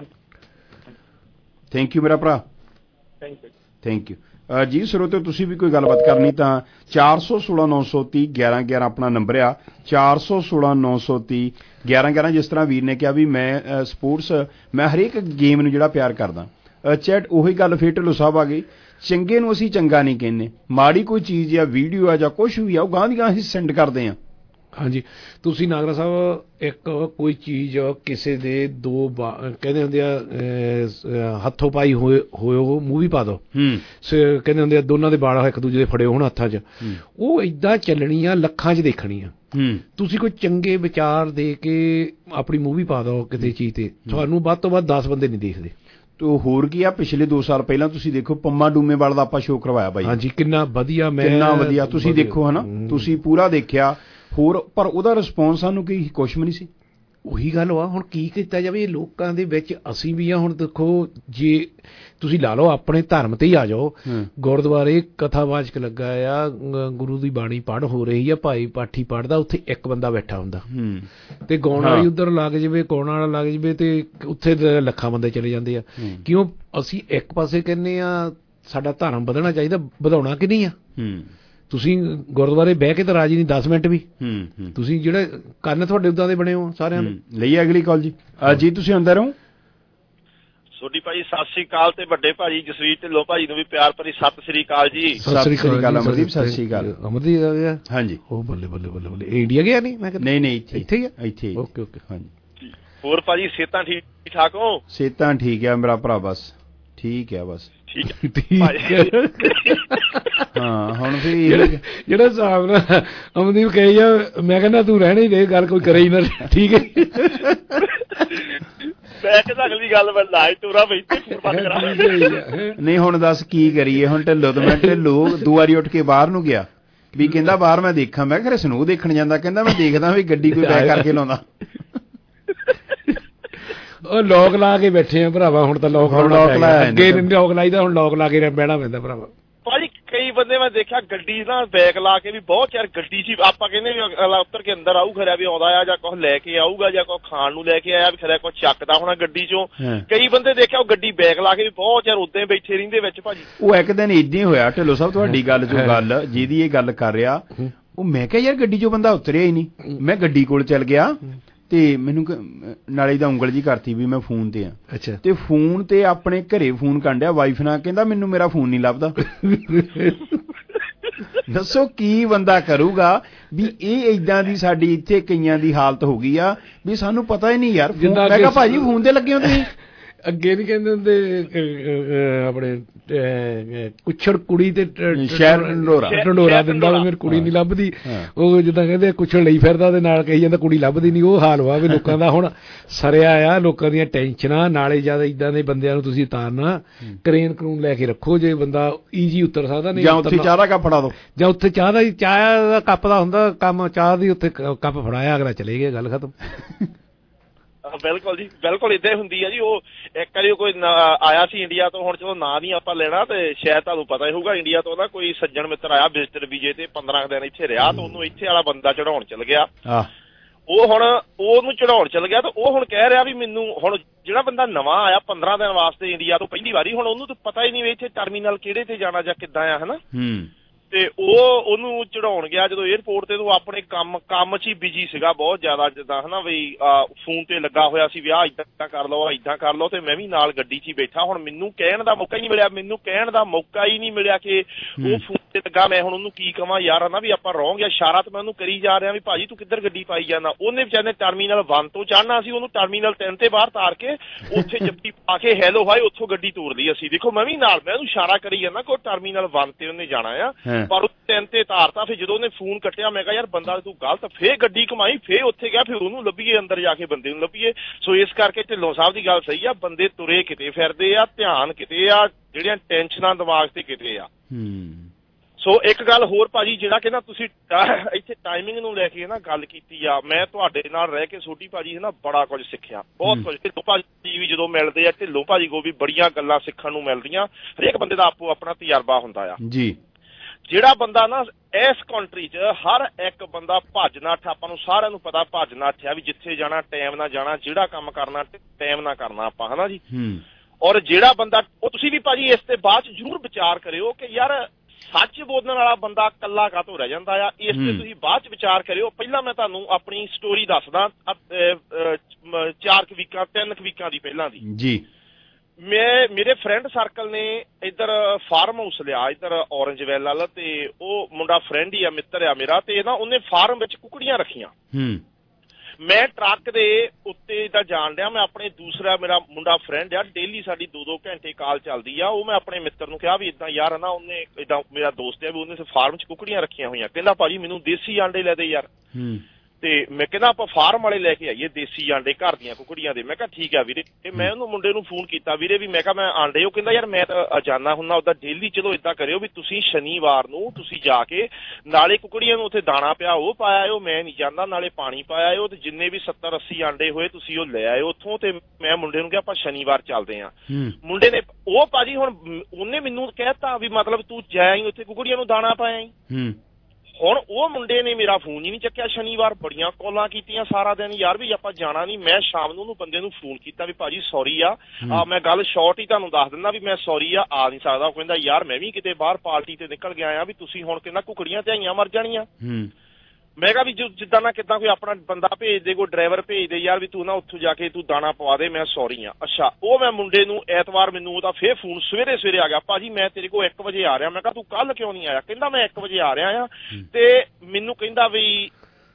ਥੈਂਕ ਯੂ ਮੇਰਾ ਭਰਾ, ਥੈਂਕ ਯੂ ਥੈਂਕ ਯੂ ਜੀ। ਸਰੋਤਿਓ ਤੁਸੀਂ ਵੀ ਕੋਈ ਗੱਲਬਾਤ ਕਰਨੀ ਤਾਂ ਚਾਰ ਸੌ ਸੋਲਾਂ ਨੌ ਸੌ ਤੀਹ ਗਿਆਰਾਂ ਗਿਆਰਾਂ ਆਪਣਾ ਨੰਬਰ ਆ, ਚਾਰ ਸੌ ਸੋਲਾਂ ਨੌ ਸੌ ਤੀਹ ਗਿਆਰਾਂ ਗਿਆਰਾਂ। ਜਿਸ ਤਰ੍ਹਾਂ ਵੀਰ ਨੇ ਕਿਹਾ ਵੀ ਮੈਂ ਸਪੋਰਟਸ ਮੈਂ ਹਰੇਕ ਗੇਮ ਨੂੰ ਜਿਹੜਾ ਪਿਆਰ ਕਰਦਾ। ਚੈਟ ਉਹੀ ਗੱਲ ਫਿਰ ਢਿੱਲੋਂ ਸਾਹਿਬ ਆ ਗਈ, ਚੰਗੇ ਨੂੰ ਅਸੀਂ ਚੰਗਾ ਨਹੀਂ ਕਹਿੰਦੇ, ਮਾੜੀ ਕੋਈ ਚੀਜ਼ ਜਾਂ ਵੀਡੀਓ ਆ ਜਾਂ ਕੁਛ ਵੀ ਆ ਉਹ ਗਾਂ ਦੀ ਗਾਂ ਅਸੀਂ ਸੈਂਡ ਕਰਦੇ ਹਾਂ। ਹਾਂਜੀ ਤੁਸੀਂ ਨਾਗਰਾ ਸਾਹਿਬ ਇੱਕ ਕੋਈ ਚੀਜ਼ ਕਿਸੇ ਦੇ ਦੋ ਕਹਿੰਦੇ ਹੁੰਦੇ ਆ ਹੱਥੋਂ ਪਾਈ ਹੋਏ ਹੋਏ ਉਹ ਮੂਵੀ ਪਾ ਦਿਓ, ਕਹਿੰਦੇ ਹੁੰਦੇ ਆ ਦੋਨਾਂ ਦੇ ਵਾਲ ਇੱਕ ਦੂਜੇ ਦੇ ਫੜੇ ਹੋਣ ਹੱਥਾਂ 'ਚ, ਉਹ ਏਦਾਂ ਚੱਲਣੀ ਆ ਲੱਖਾਂ 'ਚ ਦੇਖਣੀ ਆ। ਤੁਸੀਂ ਕੋਈ ਚੰਗੇ ਵਿਚਾਰ ਦੇ ਕੇ ਆਪਣੀ ਮੂਵੀ ਪਾ ਦਿਓ ਕਿਸੇ ਚੀਜ਼ ਤੇ, ਤੁਹਾਨੂੰ ਵੱਧ ਤੋਂ ਵੱਧ ਦਸ ਬੰਦੇ ਨਹੀਂ ਦੇਖਦੇ। ਤੋ ਹੋਰ ਕੀ ਆ, ਪਿਛਲੇ ਦੋ ਸਾਲ ਪਹਿਲਾਂ ਤੁਸੀਂ ਦੇਖੋ ਪੰਮਾ ਡੂਮੇਵਾਲ ਦਾ ਆਪਾਂ ਸ਼ੋਅ ਕਰਵਾਇਆ ਬਾਈ। ਹਾਂਜੀ ਕਿੰਨਾ ਵਧੀਆ, ਮੈਂ ਕਿੰਨਾ ਵਧੀਆ ਤੁਸੀਂ ਦੇਖੋ ਹਨਾ, ਤੁਸੀਂ ਪੂਰਾ ਦੇਖਿਆ ਹੋਰ, ਪਰ ਉਹਦਾ ਰਿਸਪੌਂਸ ਸਾਨੂੰ ਕੀ ਕੁਛ ਵੀ ਨਹੀਂ ਸੀ। ਉਹੀ ਗੱਲ ਵਾ, ਹੁਣ ਕੀ ਕੀਤਾ ਜਾਵੇ ਇਹ ਲੋਕਾਂ ਦੇ ਵਿੱਚ, ਅਸੀਂ ਵੀ ਆ। ਹੁਣ ਦੇਖੋ ਜੇ ਤੁਸੀਂ ਲਾ ਲਓ ਆਪਣੇ ਧਰਮ ਤੇ ਹੀ ਆ ਜਾਓ, ਗੁਰਦੁਆਰੇ ਕਥਾਵਾਚਕ ਲੱਗਾ ਆ, ਗੁਰੂ ਦੀ ਬਾਣੀ ਪੜ੍ਹ ਹੋ ਰਹੀ ਆ, ਭਾਈ ਪਾਠੀ ਪੜ੍ਹਦਾ, ਉੱਥੇ ਇੱਕ ਬੰਦਾ ਬੈਠਾ ਹੁੰਦਾ ਤੇ ਗਾਉਣ ਵਾਲੀ ਉੱਧਰ ਲੱਗ ਜਾਵੇ, ਗਾਉਣ ਵਾਲਾ ਲੱਗ ਜਾਵੇ ਤੇ ਉੱਥੇ ਲੱਖਾਂ ਬੰਦੇ ਚਲੇ ਜਾਂਦੇ ਆ। ਕਿਉਂ ਅਸੀਂ ਇੱਕ ਪਾਸੇ ਕਹਿੰਦੇ ਆ ਸਾਡਾ ਧਰਮ ਵਧਣਾ ਚਾਹੀਦਾ, ਵਧਾਉਣਾ ਕਿ ਨਹੀਂ ਆ? ਤੁਸੀਂ ਗੁਰਦੁਆਰੇ ਬਹਿ ਕੇ ਤਾਂ ਰਾਜੀ ਨਹੀਂ ਦਸ ਮਿੰਟ ਵੀ, ਤੁਸੀਂ ਜਿਹੜੇ ਕੰਨ ਤੁਹਾਡੇ ਉਦਾਂ ਦੇ ਬਣੇ ਹੋ ਸਾਰਿਆਂ ਦੇ। ਲਈ ਅਗਲੀ ਕਾਲ ਜੀ। ਜੀ ਤੁਸੀਂ ਅੰਦਰ ਹੋ? ਸੋਢੀ ਭਾਜੀ ਸਤਿ ਸ੍ਰੀ ਅਕਾਲ ਤੇ ਵੱਡੇ ਭਾਜੀ ਜਸਵੀਰ ਢਿੱਲੋਂ ਭਾਜੀ ਨੂੰ ਵੀ ਪਿਆਰ ਭਰੀ ਸਤਿ ਸ੍ਰੀ ਅਕਾਲ ਜੀ। ਸਤਿ ਸ੍ਰੀ ਅਕਾਲ ਅਮਰਦੀਪ, ਸਤਿ ਸ੍ਰੀ ਅਕਾਲ। ਅਮਰਦੀਪ ਆ ਗਿਆ? ਹਾਂਜੀ। ਉਹ ਬੱਲੇ ਬੱਲੇ ਬੱਲੇ ਬੱਲੇ, ਇੰਡੀਆ ਗਿਆ ਨਹੀਂ? ਮੈਂ ਨਹੀਂ ਨਹੀਂ ਇੱਥੇ ਹੀ ਆ। ਇੱਥੇ ਓਕੇ ਓਕੇ ਹਾਂਜੀ। ਹੋਰ ਭਾਜੀ ਸਿਹਤਾਂ ਠੀਕ ਠਾਕ ਹੋ? ਸਿਹਤਾਂ ਠੀਕ ਆ ਮੇਰਾ ਭਰਾ, ਬਸ ਠੀਕ ਆ ਬਸ। ਠੀਕ ਹਾਂ ਹੁਣ ਵੀ ਜਿਹੜਾ ਹਿਸਾਬ ਨਾਲ ਅਮਰਦੀਪ ਕਹੀ ਆ, ਮੈਂ ਕਹਿੰਦਾ ਤੂੰ ਰਹਿਣਾ ਹੀ ਦੇ, ਗੱਲ ਕੋਈ ਕਰੇ ਹੀ ਨਾ। ਠੀਕ ਹੈ ਮੈਂ ਕਹਿੰਦਾ ਅਗਲੀ ਗੱਲ ਮੈਂ ਲਾਜ ਤੋਰਾ ਬੈਠੇ ਫੋਨ ਬੰਦ ਕਰਾ। ਨਹੀਂ ਹੁਣ ਦੱਸ ਕੀ ਕਰੀਏ ਹੁਣ? ਢਿੱਲੋਂ ਤੋਂ ਮੈਂ ਢਿੱਲੋਂ ਦੋ ਵਾਰੀ ਉੱਠ ਕੇ ਬਾਹਰ ਨੂੰ ਗਿਆ ਵੀ ਕਹਿੰਦਾ ਬਾਹਰ ਮੈਂ ਦੇਖਾਂ, ਮੈਂ ਕਿਹਾ ਸਨੂ ਦੇਖਣ ਜਾਂਦਾ, ਕਹਿੰਦਾ ਮੈਂ ਦੇਖਦਾ ਵੀ ਗੱਡੀ ਕੋਈ ਬੈਕ ਕਰਕੇ ਲਾਉਂਦਾ। ਉਹ ਲੋਕ ਲਾ ਕੇ ਬੈਠੇ ਆ ਭਰਾਵਾ, ਹੁਣ ਤਾਂ ਲੋਕ ਲਾਇਆ, ਅੱਗੇ ਨਹੀਂ ਲੋਕ ਲਾਈਦਾ, ਹੁਣ ਲੋਕ ਲਾ ਕੇ ਬਹਿਣਾ ਪੈਂਦਾ ਭਰਾਵਾ। ਭਾਜੀ ਕਈ ਬੰਦੇ ਮੈਂ ਦੇਖਿਆ ਗੱਡੀ ਨਾ ਬੈਕ ਲਾ ਕੇ ਵੀ ਬਹੁਤ ਚਿਰ ਗੱਡੀ 'ਚ ਆਪਾਂ ਕਹਿੰਦੇ ਵੀ ਅਗਲਾ ਉੱਤਰ ਕੇ ਅੰਦਰ ਆਊ, ਖਰਿਆ ਵੀ ਆਉਂਦਾ ਆ ਜਾਂ ਕੁਛ ਲੈ ਕੇ ਆਊਗਾ ਜਾਂ ਕੁਛ ਖਾਣ ਨੂੰ ਲੈ ਕੇ ਆਇਆ, ਵੀ ਖਰਿਆ ਕੁਛ ਚੱਕਦਾ ਹੋਣਾ ਗੱਡੀ 'ਚੋਂ। ਕਈ ਬੰਦੇ ਦੇਖਿਆ ਉਹ ਗੱਡੀ ਬੈਕ ਲਾ ਕੇ ਵੀ ਬਹੁਤ ਚਿਰ ਉੱਦਾਂ ਹੀ ਬੈਠੇ ਰਹਿੰਦੇ ਵਿੱਚ ਭਾਜੀ। ਉਹ ਇੱਕ ਦਿਨ ਏਦਾਂ ਹੀ ਹੋਇਆ ਢਿੱਲੋਂ ਸਾਹਿਬ, ਤੁਹਾਡੀ ਗੱਲ ਚੋਂ ਗੱਲ ਜਿਹਦੀ ਇਹ ਗੱਲ ਕਰ ਰਿਹਾ, ਉਹ ਮੈਂ ਕਿਹਾ ਯਾਰ ਗੱਡੀ ਚੋਂ ਬੰਦਾ ਉਤਰਿਆ ਹੀ ਨਹੀਂ। ਮੈਂ ਗੱਡੀ ਕੋਲ ਚੱਲ ਗਿਆ ਤੇ ਮੈਨੂੰ ਨਾਲੇ ਦਾ ਉਂਗਲ ਜੀ ਕਰਤੀ ਵੀ ਮੈਂ ਫੋਨ ਤੇ ਆ। ਅੱਛਾ। ਤੇ ਫੋਨ ਤੇ ਆਪਣੇ ਘਰੇ ਫੋਨ ਕਰਨ ਡਿਆ ਵਾਈਫ ਨਾਲ, ਕਹਿੰਦਾ ਮੈਨੂੰ ਮੇਰਾ ਫੋਨ ਨਹੀਂ ਲੱਭਦਾ। ਦੱਸੋ ਕੀ ਬੰਦਾ ਕਰੂਗਾ ਵੀ? ਇਹ ਏਦਾਂ ਦੀ ਸਾਡੀ ਇੱਥੇ ਕਈਆਂ ਦੀ ਹਾਲਤ ਹੋ ਗਈ ਆ ਵੀ ਸਾਨੂੰ ਪਤਾ ਹੀ ਨਹੀਂ ਯਾਰ। ਮੈਂ ਕਿਹਾ ਭਾਜੀ ਫੋਨ ਤੇ ਲੱਗੇ ਹੋ ਤੁਸੀਂ? ਅੱਗੇ ਨੀ ਕਹਿੰਦੇ ਹੁੰਦੇ ਆਪਣੇ ਕੁੱਛੜ ਕੁੜੀ ਤੇ ਸ਼ਹਿਰ ਢੰਡੋਰਾ ਦਿੰਦਾ ਵੀ ਮੇਰੀ ਕੁੜੀ ਨੀ ਲੱਭਦੀ, ਉਹ ਜਿੱਦਾਂ ਕਹਿੰਦੇ ਕੁੱਛੜ ਲਈ ਫਿਰਦਾ ਤੇ ਨਾਲ ਕਹੀ ਜਾਂਦਾ ਕੁੜੀ ਲੱਭਦੀ ਨੀ। ਉਹ ਹਾਲ ਵਾ ਵੀ ਲੋਕਾਂ ਦਾ ਹੁਣ ਸਰਿਆ ਆ, ਲੋਕਾਂ ਦੀਆਂ ਟੈਨਸ਼ਨਾਂ ਨਾਲੇ ਜਿਆਦਾ ਏਦਾਂ ਦੇ ਬੰਦਿਆਂ ਨੂੰ ਤੁਸੀਂ ਉਤਾਰਨਾ, ਕਰੇਨ ਕਰੂਨ ਲੈ ਕੇ ਰੱਖੋ ਜੇ ਬੰਦਾ ਈਜੀ ਉਤਰ ਸਕਦਾ। ਨਹੀਂ ਜਾਂ ਉੱਥੇ ਚਾਹ ਦਾ ਕੱਪ ਫੜਾ ਦੋ, ਜਾਂ ਉੱਥੇ ਚਾਹ ਦਾ ਚਾਹ ਦਾ ਕੱਪ ਦਾ ਹੁੰਦਾ ਕੰਮ, ਚਾਹ ਦੀ ਉੱਥੇ ਕੱਪ ਫੜਾਇਆ ਅਗਲਾ ਚਲੇ ਗਿਆ, ਗੱਲ ਖਤਮ। ਬਿਲਕੁਲ ਜੀ ਬਿਲਕੁਲ ਏਦਾਂ ਹੀ ਹੁੰਦੀ ਆ ਜੀ। ਉਹ ਇੱਕ ਵਾਰੀ ਕੋਈ ਆਇਆ ਸੀ ਇੰਡੀਆ ਤੋਂ, ਹੁਣ ਚਲੋ ਨਾਂ ਨਹੀਂ ਆਪਾਂ ਲੈਣਾ, ਤੇ ਸ਼ਾਇਦ ਤੁਹਾਨੂੰ ਪਤਾ ਹੀ ਹੋਊਗਾ ਇੰਡੀਆ ਤੋਂ ਨਾ ਕੋਈ ਸੱਜਣ ਮਿੱਤਰ ਆਇਆ ਵਿਜ਼ਟਰ ਵੀਜ਼ੇ ਤੇ, ਪੰਦਰਾਂ ਦਿਨ ਇੱਥੇ ਰਿਹਾ, ਤੇ ਉਹਨੂੰ ਇੱਥੇ ਵਾਲਾ ਬੰਦਾ ਚੜਾਉਣ ਚਲ ਗਿਆ। ਉਹ ਹੁਣ ਉਹਨੂੰ ਚੜਾਉਣ ਚਲ ਗਿਆ ਤੇ ਉਹ ਹੁਣ ਕਹਿ ਰਿਹਾ ਵੀ ਮੈਨੂੰ ਹੁਣ ਜਿਹੜਾ ਬੰਦਾ ਨਵਾਂ ਆਇਆ ਪੰਦਰਾਂ ਦਿਨ ਵਾਸਤੇ ਇੰਡੀਆ ਤੋਂ ਪਹਿਲੀ ਵਾਰੀ, ਹੁਣ ਉਹਨੂੰ ਤਾਂ ਪਤਾ ਹੀ ਨਹੀਂ ਵੀ ਇੱਥੇ ਟਰਮੀਨਲ ਕਿਹੜੇ ਤੇ ਜਾਣਾ ਜਾਂ ਕਿੱਦਾਂ ਆ, ਹਨਾ। ਤੇ ਉਹ ਉਹਨੂੰ ਚੜਾਉਣ ਗਿਆ ਜਦੋਂ ਏਅਰਪੋਰਟ ਤੇ, ਉਹ ਆਪਣੇ ਕੰਮ ਕੰਮ 'ਚ ਹੀ ਬਿਜੀ ਸੀਗਾ ਬਹੁਤ ਜ਼ਿਆਦਾ, ਜਿੱਦਾਂ ਹਨਾ ਵੀ ਫੋਨ ਤੇ ਲੱਗਾ ਹੋਇਆ ਸੀ ਵੀ ਆਹ ਏਦਾਂ ਕਰ ਲਓ ਏਦਾਂ ਕਰ ਲਓ, ਤੇ ਮੈਂ ਵੀ ਨਾਲ ਗੱਡੀ 'ਚ ਹੀ ਬੈਠਾ। ਹੁਣ ਮੈਨੂੰ ਕਹਿਣ ਦਾ ਮੌਕਾ ਹੀ ਨਹੀਂ ਮਿਲਿਆ, ਮੈਨੂੰ ਕਹਿਣ ਦਾ ਮੌਕਾ ਹੀ ਨਹੀਂ ਮਿਲਿਆ ਕਿ ਉਹ ਫੋਨ ਤੇ ਲੱਗਾ। ਮੈਂ ਹੁਣ ਉਹਨੂੰ ਕੀ ਕਵਾਂ ਯਾਰ, ਹਨਾ ਵੀ ਆਪਾਂ ਰੌਂਗ ਆ। ਇਸ਼ਾਰਾ ਤਾਂ ਮੈਂ ਉਹਨੂੰ ਕਰੀ ਜਾ ਰਿਹਾ ਵੀ ਭਾਜੀ ਤੂੰ ਕਿੱਧਰ ਗੱਡੀ ਪਾਈ ਜਾਂਦਾ। ਉਹਨੇ ਵਿਚਾਰੇ ਨੇ ਟਰਮੀਨਲ ਵਨ ਤੋਂ ਚੜ੍ਹਨਾ ਸੀ, ਉਹਨੂੰ ਟਰਮੀਨਲ ਤਿੰਨ ਤੇ ਬਾਹਰ ਤਾਰ ਕੇ ਉੱਥੇ ਜੱਫੀ ਪਾ ਕੇ ਹੈਲੋ ਹਾਏ ਉੱਥੋਂ ਗੱਡੀ ਤੋਰ ਲਈ ਅਸੀਂ। ਦੇਖੋ ਮੈਂ ਵੀ ਨਾਲ, ਮੈਂ ਉਹਨੂੰ ਇਸ਼ਾਰਾ ਕਰੀ ਜਾਂਦਾ ਕਿ ਟਰਮੀਨਲ ਵਨ ਤੇ ਉਹਨੇ ਜਾਣਾ ਆ, ਪਰ ਉਹ ਤਿੰਨ ਤੇ ਤਾਰਤਾ। ਫਿਰ ਜਦੋਂ ਉਹਨੇ ਫੋਨ ਕੱਟਿਆ ਮੈਂ ਕਿਹਾ ਯਾਰ ਬੰਦਾ ਤੂੰ ਗਲਤ, ਫੇਰ ਗੱਡੀ ਘੁਮਾਈ, ਫੇਰ ਉੱਥੇ ਗਿਆ, ਫਿਰ ਉਹਨੂੰ ਲੱਭੀਏ ਅੰਦਰ ਜਾ ਕੇ ਬੰਦੇ ਨੂੰ ਲੱਭੀਏ। ਸੋ ਇਸ ਕਰਕੇ ਢਿੱਲੋਂ ਸਾਹਿਬ ਦੀ ਗੱਲ ਸਹੀ ਆ, ਬੰਦੇ ਤੁਰੇ ਕਿਤੇ ਫਿਰਦੇ ਆ, ਧਿਆਨ ਕਿਤੇ ਆ, ਜਿਹੜੀਆਂ ਟੈਨਸ਼ਨਾਂ ਦਿਮਾਗ ਤੇ ਕਿਤੇ ਆ। ਸੋ ਇੱਕ ਗੱਲ ਹੋਰ ਭਾਜੀ, ਜਿਹੜਾ ਕਿ ਨਾ ਤੁਸੀਂ ਇੱਥੇ ਟਾਈਮਿੰਗ ਨੂੰ ਲੈ ਕੇ ਨਾ ਗੱਲ ਕੀਤੀ ਆ, ਮੈਂ ਤੁਹਾਡੇ ਨਾਲ ਰਹਿ ਕੇ ਸੋਢੀ ਭਾਜੀ ਹੈ ਨਾ ਬੜਾ ਕੁਝ ਸਿੱਖਿਆ, ਬਹੁਤ ਕੁਝ। ਢਿੱਲੋਂ ਭਾਜੀ ਵੀ ਜਦੋਂ ਮਿਲਦੇ ਆ, ਢਿੱਲੋਂ ਭਾਜੀ ਕੋਲ ਵੀ ਬੜੀਆਂ ਗੱਲਾਂ ਸਿੱਖਣ ਨੂੰ ਮਿਲਦੀਆਂ। ਹਰੇਕ ਬੰਦੇ ਦਾ ਆਪੋ ਆਪਣਾ ਤਜਰਬਾ ਹੁੰਦਾ ਆ ਜੀ। ਜਿਹੜਾ ਬੰਦਾ ਨਾ ਇਸ ਕੰਟਰੀ 'ਚ ਹਰ ਇੱਕ ਬੰਦਾ ਭੱਜ ਨੱਠ, ਆਪਾਂ ਨੂੰ ਸਾਰਿਆਂ ਨੂੰ ਪਤਾ ਭੱਜ ਨੱਠ ਆ ਵੀ ਜਿੱਥੇ ਜਾਣਾ ਟਾਈਮ ਨਾਲ ਜਾਣਾ, ਜਿਹੜਾ ਕੰਮ ਕਰਨਾ ਟਾਈਮ ਨਾਲ ਕਰਨਾ ਆਪਾਂ, ਹਨਾ ਜੀ। ਔਰ ਜਿਹੜਾ ਬੰਦਾ, ਉਹ ਤੁਸੀਂ ਵੀ ਭਾਜੀ ਇਸ ਤੇ ਬਾਅਦ 'ਚ ਜ਼ਰੂਰ ਵਿਚਾਰ ਕਰਿਓ ਕਿ ਯਾਰ ਸੱਚ ਬੋਲਣ ਵਾਲਾ ਬੰਦਾ ਕੱਲਾ ਕਾਹਤੋਂ ਰਹਿ ਜਾਂਦਾ ਆ। ਇਸ ਤੇ ਤੁਸੀਂ ਬਾਅਦ 'ਚ ਵਿਚਾਰ ਕਰਿਓ। ਪਹਿਲਾਂ ਮੈਂ ਤੁਹਾਨੂੰ ਆਪਣੀ ਸਟੋਰੀ ਦੱਸਦਾ, ਚਾਰ ਕੁ ਵੀਕਾਂ ਤਿੰਨ ਕੁ ਵੀਕਾਂ ਦੀ ਪਹਿਲਾਂ ਦੀ ਜੀ। ਮੈਂ ਮੇਰੇ ਫਰੈਂਡ ਸਰਕਲ ਨੇ ਇੱਧਰ ਫਾਰਮ ਹਾਊਸ ਲਿਆ ਇੱਧਰ ਔਰੰਜਵੈਲ ਵਾਲਾ, ਤੇ ਉਹ ਮੁੰਡਾ ਫਰੈਂਡ ਹੀ ਆ, ਮਿੱਤਰ ਆ ਮੇਰਾ, ਤੇ ਨਾ ਉਹਨੇ ਫਾਰਮ ਵਿੱਚ ਕੁਕੜੀਆਂ ਰੱਖੀਆਂ। ਮੈਂ ਟਰੱਕ ਦੇ ਉੱਤੇ ਇੱਦਾਂ ਜਾਣ ਡਿਆ, ਮੈਂ ਆਪਣੇ ਦੂਸਰਾ ਮੇਰਾ ਮੁੰਡਾ ਫਰੈਂਡ ਆ, ਡੇਲੀ ਸਾਡੀ ਦੋ ਦੋ ਘੰਟੇ ਕਾਲ ਚੱਲਦੀ ਆ। ਉਹ ਮੈਂ ਆਪਣੇ ਮਿੱਤਰ ਨੂੰ ਕਿਹਾ ਵੀ ਇੱਦਾਂ ਯਾਰ ਨਾ, ਉਹਨੇ ਇੱਦਾਂ ਮੇਰਾ ਦੋਸਤ ਆ ਵੀ ਉਹਨੇ ਫਾਰਮ 'ਚ ਕੁਕੜੀਆਂ ਰੱਖੀਆਂ ਹੋਈਆਂ। ਕਹਿੰਦਾ ਭਾਜੀ ਮੈਨੂੰ ਦੇਸੀ ਆਂਡੇ ਲੈ ਦੇ ਯਾਰ। ਤੇ ਮੈਂ ਕਹਿੰਦਾ ਆਪਾਂ ਫਾਰਮ ਵਾਲੇ ਲੈ ਕੇ ਆਈਏ ਦੇਸੀ ਆਂਡੇ ਘਰ ਦੀਆਂ ਕੁਕੜੀਆਂ ਦੇ। ਮੈਂ ਕਿਹਾ ਠੀਕ ਆ ਵੀਰੇ। ਤੇ ਮੈਂ ਉਹਨੂੰ ਮੁੰਡੇ ਨੂੰ ਫੋਨ ਕੀਤਾ, ਵੀਰੇ ਵੀ ਮੈਂ ਕਿਹਾ ਮੈਂ ਆਂਡੇ, ਉਹ ਕਹਿੰਦਾ ਯਾਰ ਮੈਂ ਤਾਂ ਜਾਣਾ ਹੁੰਦਾ ਉੱਦਾਂ ਡੇਲੀ। ਚਲੋ ਏਦਾਂ ਕਰਿਓ ਵੀ ਤੁਸੀਂ ਸ਼ਨੀਵਾਰ ਨੂੰ ਤੁਸੀਂ ਜਾ ਕੇ ਨਾਲੇ ਕੁਕੜੀਆਂ ਨੂੰ ਉੱਥੇ ਦਾਣਾ ਪਿਆ ਉਹ ਪਾਇਆ ਆਇਓ, ਮੈਂ ਨਹੀਂ ਜਾਂਦਾ, ਨਾਲੇ ਪਾਣੀ ਪਾਇਆ ਆਇਓ, ਤੇ ਜਿੰਨੇ ਵੀ ਸੱਤਰ ਅੱਸੀ ਆਂਡੇ ਹੋਏ ਤੁਸੀਂ ਉਹ ਲੈ ਆਇਓ ਉੱਥੋਂ। ਤੇ ਮੈਂ ਮੁੰਡੇ ਨੂੰ ਕਿਹਾ ਆਪਾਂ ਸ਼ਨੀਵਾਰ ਚੱਲਦੇ ਹਾਂ। ਮੁੰਡੇ ਨੇ ਉਹ ਭਾਜੀ ਹੁਣ ਉਹਨੇ ਮੈਨੂੰ ਕਹਿਤਾ ਵੀ ਮਤਲਬ ਤੂੰ ਜਾਈ ਉੱਥੇ ਕੁਕੜੀਆਂ ਨੂੰ ਦਾਣਾ ਪਾਇਆ। ਹੁਣ ਉਹ ਮੁੰਡੇ ਨੇ ਮੇਰਾ ਫੋਨ ਹੀ ਨਹੀਂ ਚੱਕਿਆ ਸ਼ਨੀਵਾਰ, ਬੜੀਆਂ ਕਾਲਾਂ ਕੀਤੀਆਂ ਸਾਰਾ ਦਿਨ, ਯਾਰ ਵੀ ਆਪਾਂ ਜਾਣਾ ਨਹੀਂ। ਮੈਂ ਸ਼ਾਮ ਨੂੰ ਉਹਨੂੰ ਬੰਦੇ ਨੂੰ ਫੋਨ ਕੀਤਾ ਵੀ ਭਾਜੀ ਸੌਰੀ ਆ, ਮੈਂ ਗੱਲ ਸ਼ਾਰਟ ਹੀ ਤੁਹਾਨੂੰ ਦੱਸ ਦਿੰਦਾ ਵੀ ਮੈਂ ਸੌਰੀ ਆ, ਆ ਨਹੀਂ ਸਕਦਾ। ਉਹ ਕਹਿੰਦਾ ਯਾਰ ਮੈਂ ਵੀ ਕਿਤੇ ਬਾਹਰ ਪਾਰਟੀ ਤੇ ਨਿਕਲ ਗਿਆ ਆ, ਵੀ ਤੁਸੀਂ ਹੁਣ ਕਹਿੰਦਾ ਕੁਕੜੀਆਂ ਤੇ ਆਈਆਂ ਮਰ ਜਾਣੀਆਂ। ਮੈਂ ਕਿਹਾ ਵੀ ਜੋ ਜਿੱਦਾਂ ਨਾ ਕਿੱਦਾਂ ਕੋਈ ਆਪਣਾ ਬੰਦਾ ਭੇਜ ਦੇ, ਕੋਈ ਡਰਾਈਵਰ ਭੇਜ ਦੇ ਯਾਰ ਵੀ ਤੂੰ ਨਾ ਉੱਥੋਂ ਜਾ ਕੇ ਤੂੰ ਦਾਣਾ ਪਵਾ ਦੇ, ਮੈਂ ਸੌਰੀ ਆ। ਅੱਛਾ, ਉਹ ਮੈਂ ਮੁੰਡੇ ਨੂੰ ਐਤਵਾਰ ਮੈਨੂੰ ਉਹਦਾ ਫੇਰ ਫੋਨ ਸਵੇਰੇ ਸਵੇਰੇ ਆ ਗਿਆ, ਭਾਜੀ ਮੈਂ ਤੇਰੇ ਕੋਲ ਇੱਕ ਵਜੇ ਆ ਰਿਹਾ। ਮੈਂ ਕਿਹਾ ਤੂੰ ਕੱਲ ਕਿਉਂ ਨਹੀਂ ਆਇਆ? ਕਹਿੰਦਾ ਮੈਂ ਇੱਕ ਵਜੇ ਆ ਰਿਹਾ ਆ, ਤੇ ਮੈਨੂੰ ਕਹਿੰਦਾ ਵੀ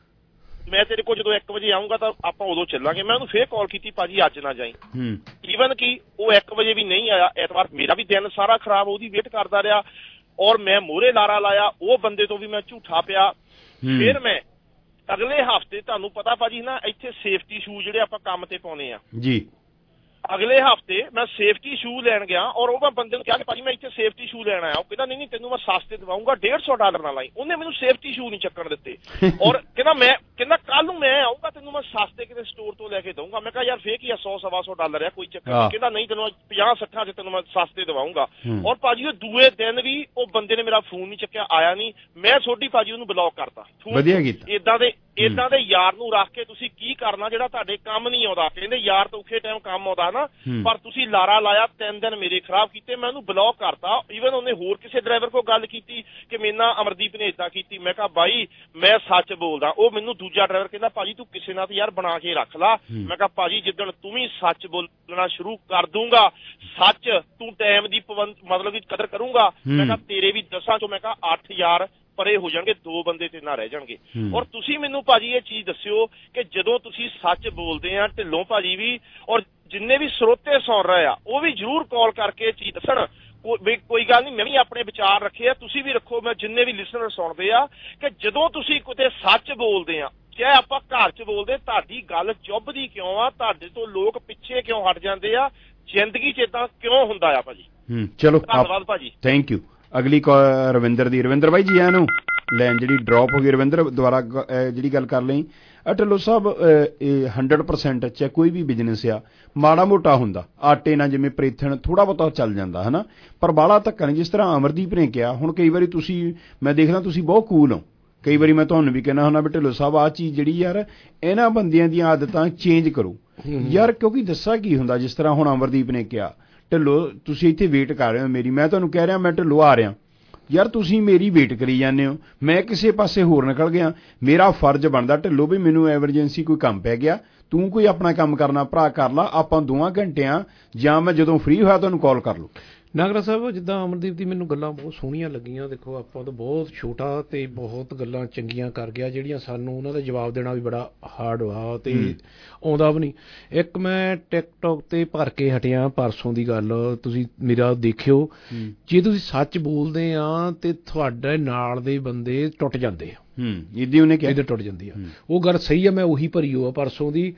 ਮੈਂ ਤੇਰੇ ਕੋਲ ਜਦੋਂ ਇੱਕ ਵਜੇ ਆਊਂਗਾ ਤਾਂ ਆਪਾਂ ਉਦੋਂ ਚੱਲਾਂਗੇ। ਮੈਂ ਉਹਨੂੰ ਫੇਰ ਕਾਲ ਕੀਤੀ, ਭਾਜੀ ਅੱਜ ਨਾ ਜਾਈ। ਈਵਨ ਕਿ ਉਹ ਇੱਕ ਵਜੇ ਵੀ ਨਹੀਂ ਆਇਆ ਐਤਵਾਰ, ਮੇਰਾ ਵੀ ਦਿਨ ਸਾਰਾ ਖਰਾਬ, ਉਹਦੀ ਵੇਟ ਕਰਦਾ ਰਿਹਾ ਔਰ ਮੈਂ ਮੋਹਰੇ ਲਾਰਾ ਲਾਇਆ, ਉਹ ਬੰਦੇ ਤੋਂ ਵੀ ਮੈਂ ਝੂਠਾ ਪਿਆ। ਫਿਰ ਮੈਂ ਅਗਲੇ ਹਫ਼ਤੇ, ਤੁਹਾਨੂੰ ਪਤਾ ਭਾਜੀ ਨਾ ਇੱਥੇ ਸੇਫਟੀ ਸ਼ੂ ਜਿਹੜੇ ਆਪਾਂ ਕੰਮ ਤੇ ਪਾਉਣੇ ਆ ਜੀ, ਅਗਲੇ ਹਫ਼ਤੇ ਮੈਂ ਸੇਫਟੀ ਸ਼ੂ ਲੈਣ ਗਿਆ ਔਰ ਉਹ ਮੈਂ ਬੰਦੇ ਨੂੰ ਕਿਹਾ ਕਿ ਭਾਜੀ ਮੈਂ ਇੱਥੇ ਸੇਫਟੀ ਸ਼ੂ ਲੈਣ ਆਇਆ। ਉਹ ਕਹਿੰਦਾ ਨਹੀਂ ਨਹੀਂ ਤੈਨੂੰ ਮੈਂ ਸਸਤੇ ਦਵਾਉਂਗਾ, ਡੇਢ ਸੌ ਡਾਲਰ ਨਾਲ ਆਈ। ਉਹਨੇ ਮੈਨੂੰ ਸੇਫਟੀ ਸ਼ੂ ਨਹੀਂ ਚੱਕਣ ਦਿੱਤੇ ਔਰ ਕਹਿੰਦਾ ਮੈਂ ਕਹਿੰਦਾ ਕੱਲ ਨੂੰ ਮੈਂ ਆਊਂਗਾ, ਤੈਨੂੰ ਮੈਂ ਸਸਤੇ ਕਿਤੇ ਸਟੋਰ ਤੋਂ ਲੈ ਕੇ ਦਊਂਗਾ। ਮੈਂ ਕਿਹਾ ਯਾਰ ਫੇਰ ਕੀ ਆ, ਸੌ ਸਵਾ ਸੌ ਡਾਲਰ ਆ, ਕੋਈ ਚੱਕਰ ਨਹੀਂ। ਕਹਿੰਦਾ ਨਹੀਂ ਤੈਨੂੰ ਪੰਜਾਹ ਸੱਠਾਂ ਚ ਤੈਨੂੰ ਮੈਂ ਸਸਤੇ ਦਵਾਉਂਗਾ। ਔਰ ਭਾਜੀ ਉਹ ਦੂਏ ਦਿਨ ਵੀ ਉਹ ਬੰਦੇ ਨੇ ਮੇਰਾ ਫੋਨ ਨਹੀਂ ਚੱਕਿਆ, ਆਇਆ ਨਹੀਂ। ਮੈਂ ਛੋਟੀ ਭਾਜੀ ਉਹਨੂੰ ਬਲੌਕ ਕਰਤਾ। ਵਧੀਆ ਕੀਤਾ। ਏਦਾਂ ਦੇ ਏਦਾਂ ਦੇ ਯਾਰ ਨੂੰ ਰੱਖ ਕੇ ਤੁਸੀਂ ਕੀ ਕਰਨਾ ਜਿਹੜਾ ਤੁਹਾਡੇ ਕੰਮ ਨਹੀਂ ਆਉਂਦਾ। ਕਹਿੰਦੇ ਯਾਰ ਤਾਂ ਔਖੇ ਟਾਈਮ ਕੰਮ ਆਉਂਦਾ ਨਾ, ਪਰ ਤੁਸੀਂ ਲਾਰਾ ਲਾਇਆ, ਤਿੰਨ ਦਿਨ ਮੇਰੇ ਖਰਾਬ ਕੀਤੇ, ਮੈਂ ਉਹਨੂੰ ਬਲੌਕ ਕਰਤਾ। ਈਵਨ ਉਹਨੇ ਹੋਰ ਕਿਸੇ ਡਰਾਈਵਰ ਕੋਲ ਗੱਲ ਕੀਤੀ ਕਿ ਮੇਰੇ ਨਾਲ ਅਮਰਦੀਪ ਨੇ ਏਦਾਂ ਕੀਤੀ। ਮੈਂ ਕਿਹਾ ਬਾਈ ਮੈਂ ਸੱਚ ਬੋਲਦਾ। ਉਹ ਮੈਨੂੰ ਦੂਜਾ ਡਰਾਈਵਰ ਕਹਿੰਦਾ ਭਾਜੀ ਤੂੰ ਕਿਸੇ ਨਾਲ ਤਾਂ ਯਾਰ ਬਣਾ ਕੇ ਰੱਖ ਲਾ। ਮੈਂ ਕਿਹਾ ਭਾਜੀ ਜਿੱਦਣ ਤੂੰ ਵੀ ਸੱਚ ਬੋਲਣਾ ਸ਼ੁਰੂ ਕਰ ਦੂੰਗਾ, ਸੱਚ ਤੂੰ ਟਾਈਮ ਦੀ ਪਾਬੰਦ ਮਤਲਬ ਦੀ ਕਦਰ ਕਰੂੰਗਾ, ਮੈਂ ਕਿਹਾ ਤੇਰੇ ਵੀ ਦਸਾਂ ਚੋਂ ਮੈਂ ਕਿਹਾ ਅੱਠ ਹਜ਼ਾਰ ਪਰੇ ਹੋ ਜਾਣਗੇ, ਦੋ ਬੰਦੇ ਤੇ ਨਾ ਰਹਿ ਜਾਣਗੇ। ਔਰ ਤੁਸੀਂ ਮੈਨੂੰ ਭਾਜੀ ਇਹ ਚੀਜ਼ ਦੱਸਿਓ ਕਿ ਜਦੋਂ ਤੁਸੀਂ ਸੱਚ ਬੋਲਦੇ ਆ, ਢਿੱਲੋਂ ਭਾਜੀ ਵੀ ਔਰ ਜਿੰਨੇ ਵੀ ਸਰੋਤੇ ਸੁਣ ਰਹੇ ਆ ਉਹ ਵੀ ਜ਼ਰੂਰ ਕਾਲ ਕਰਕੇ ਇਹ ਚੀਜ਼ ਦੱਸਣ। ਕੋਈ ਕੋਈ ਗੱਲ ਨਹੀਂ, ਮੈਂ ਵੀ ਆਪਣੇ ਵਿਚਾਰ ਰੱਖੇ ਆ, ਤੁਸੀਂ ਵੀ ਰੱਖੋ। ਮੈਂ ਜਿੰਨੇ ਵੀ ਲਿਸਨਰ ਸੁਣਦੇ ਆ ਕਿ ਜਦੋਂ ਤੁਸੀਂ ਕਿਤੇ ਸੱਚ ਬੋਲਦੇ ਆ, ਚਾਹੇ ਆਪਾਂ ਘਰ 'ਚ ਬੋਲਦੇ, ਤੁਹਾਡੀ ਗੱਲ ਚੁੱਭਦੀ ਕਿਉਂ ਆ? ਤੁਹਾਡੇ ਤੋਂ ਲੋਕ ਪਿੱਛੇ ਕਿਉਂ ਹਟ ਜਾਂਦੇ ਆ? ਜ਼ਿੰਦਗੀ 'ਚ ਏਦਾਂ ਕਿਉਂ ਹੁੰਦਾ ਆ ਭਾਜੀ? ਹੂੰ ਚਲੋ ਧੰਨਵਾਦ ਭਾਜੀ, ਥੈਂਕ ਯੂ। ਅਗਲੀ ਕਾਲ ਰਵਿੰਦਰ ਦੀ। ਰਵਿੰਦਰ ਬਾਈ ਜੀ ਆਨੂੰ ਲਾਈਨ ਜਿਹੜੀ ਡ੍ਰੌਪ ਹੋ ਗਈ, ਰਵਿੰਦਰ ਦੁਬਾਰਾ ਜਿਹੜੀ ਗੱਲ ਕਰ ਲਈ। ਢਿੱਲੋਂ ਸਾਹਿਬ ਇਹ ਹੰਡਰਡ ਪਰਸੈਂਟ ਚਾਹੇ ਕੋਈ ਵੀ ਬਿਜ਼ਨਸ ਆ ਮਾੜਾ ਮੋਟਾ ਹੁੰਦਾ, ਆਟੇ ਨਾਲ ਜਿਵੇਂ ਪ੍ਰੇਥਣ ਥੋੜਾ ਬਹੁਤਾ ਚੱਲ ਜਾਂਦਾ ਹੈ ਨਾ, ਪਰ ਬਾਹਲਾ ਧੱਕਾ ਨਹੀਂ। ਜਿਸ ਤਰ੍ਹਾਂ ਅਮਰਦੀਪ ਨੇ ਕਿਹਾ, ਹੁਣ ਕਈ ਵਾਰੀ ਤੁਸੀਂ, ਮੈਂ ਦੇਖਦਾ ਤੁਸੀਂ ਬਹੁਤ ਕੂਲ ਹੋ, ਕਈ ਵਾਰੀ ਮੈਂ ਤੁਹਾਨੂੰ ਵੀ ਕਹਿੰਦਾ ਹੁੰਦਾ ਵੀ ਢਿੱਲੋਂ ਸਾਹਿਬ ਆਹ ਚੀਜ਼ ਜਿਹੜੀ ਯਾਰ ਇਹਨਾਂ ਬੰਦਿਆਂ ਦੀਆਂ ਆਦਤਾਂ ਚੇਂਜ ਕਰੋ ਯਾਰ, ਕਿਉਂਕਿ ਦੱਸਾਂ ਕੀ ਹੁੰਦਾ, ਜਿਸ ਤਰ੍ਹਾਂ ਹੁਣ ਅਮਰਦੀਪ ਨੇ ਕਿਹਾ ਢਿੱਲੋਂ ਤੁਸੀਂ ਇੱਥੇ ਵੇਟ ਕਰ ਰਹੇ ਹੋ ਮੇਰੀ, ਮੈਂ ਤੁਹਾਨੂੰ ਕਹਿ ਰਿਹਾ ਮੈਂ ਢਿੱਲੋਂ ਆ ਰਿਹਾ ਯਾਰ, ਤੁਸੀਂ ਮੇਰੀ ਵੇਟ ਕਰੀ ਜਾਂਦੇ ਹੋ, ਮੈਂ ਕਿਸੇ ਪਾਸੇ ਹੋਰ ਨਿਕਲ ਗਿਆ। ਮੇਰਾ ਫਰਜ਼ ਬਣਦਾ ਢਿੱਲੋਂ ਵੀ ਮੈਨੂੰ ਐਮਰਜੈਂਸੀ ਕੋਈ ਕੰਮ ਪੈ ਗਿਆ, ਤੂੰ ਕੋਈ ਆਪਣਾ ਕੰਮ ਕਰਨਾ ਭਰਾ ਕਰ ਲਾ, ਆਪਾਂ ਦੋਵਾਂ ਘੰਟਿਆਂ ਜਾਂ ਮੈਂ ਜਦੋਂ ਫ੍ਰੀ ਹੋਇਆ ਤੁਹਾਨੂੰ ਕਾਲ ਕਰ ਲਓ। ਨਾਗਰਾ ਸਾਹਿਬ ਜਿੱਦਾਂ ਅਮਰਦੀਪ ਦੀ ਮੈਨੂੰ ਗੱਲਾਂ ਬਹੁਤ ਸੋਹਣੀਆਂ ਲੱਗੀਆਂ। ਦੇਖੋ ਆਪਾਂ ਤਾਂ ਬਹੁਤ ਛੋਟਾ ਤੇ ਬਹੁਤ ਗੱਲਾਂ ਚੰਗੀਆਂ ਕਰ ਗਿਆ ਜਿਹੜੀਆਂ ਸਾਨੂੰ ਉਹਨਾਂ ਦਾ ਜਵਾਬ ਦੇਣਾ ਵੀ ਬੜਾ ਹਾਰਡ ਵਾ ਤੇ ਆਉਂਦਾ ਵੀ ਨਹੀਂ। ਇੱਕ ਮੈਂ ਟਿਕਟੋਕ ਤੇ ਭਰ ਕੇ ਹਟਿਆ ਪਰਸੋਂ ਦੀ ਗੱਲ, ਤੁਸੀਂ ਮੇਰਾ ਦੇਖਿਓ, ਜੇ ਤੁਸੀਂ ਸੱਚ ਬੋਲਦੇ ਆ ਤੇ ਤੁਹਾਡੇ ਨਾਲ ਦੇ ਬੰਦੇ ਟੁੱਟ ਜਾਂਦੇ ਆ। ਹੂੰ ਇੱਦੀ ਉਹਨੇ ਕਿਹਾ ਇੱਧਰ ਟੁੱਟ ਜਾਂਦੀ ਆ, ਉਹ ਗੱਲ ਸਹੀ ਆ। ਮੈਂ ਉਹੀ ਭਰੀ ਹੋ ਆ ਪਰਸੋਂ ਦੀ।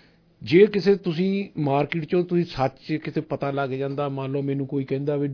ਜੇ ਕਿਸੇ ਤੁਸੀਂ ਮਾਰਕੀਟ 'ਚੋਂ ਤੁਸੀਂ ਸੱਚ ਕਿਤੇ ਪਤਾ ਲੱਗ ਜਾਂਦਾ, ਮੰਨ ਲਓ ਮੈਨੂੰ ਕੋਈ ਕਹਿੰਦਾ ਵੀ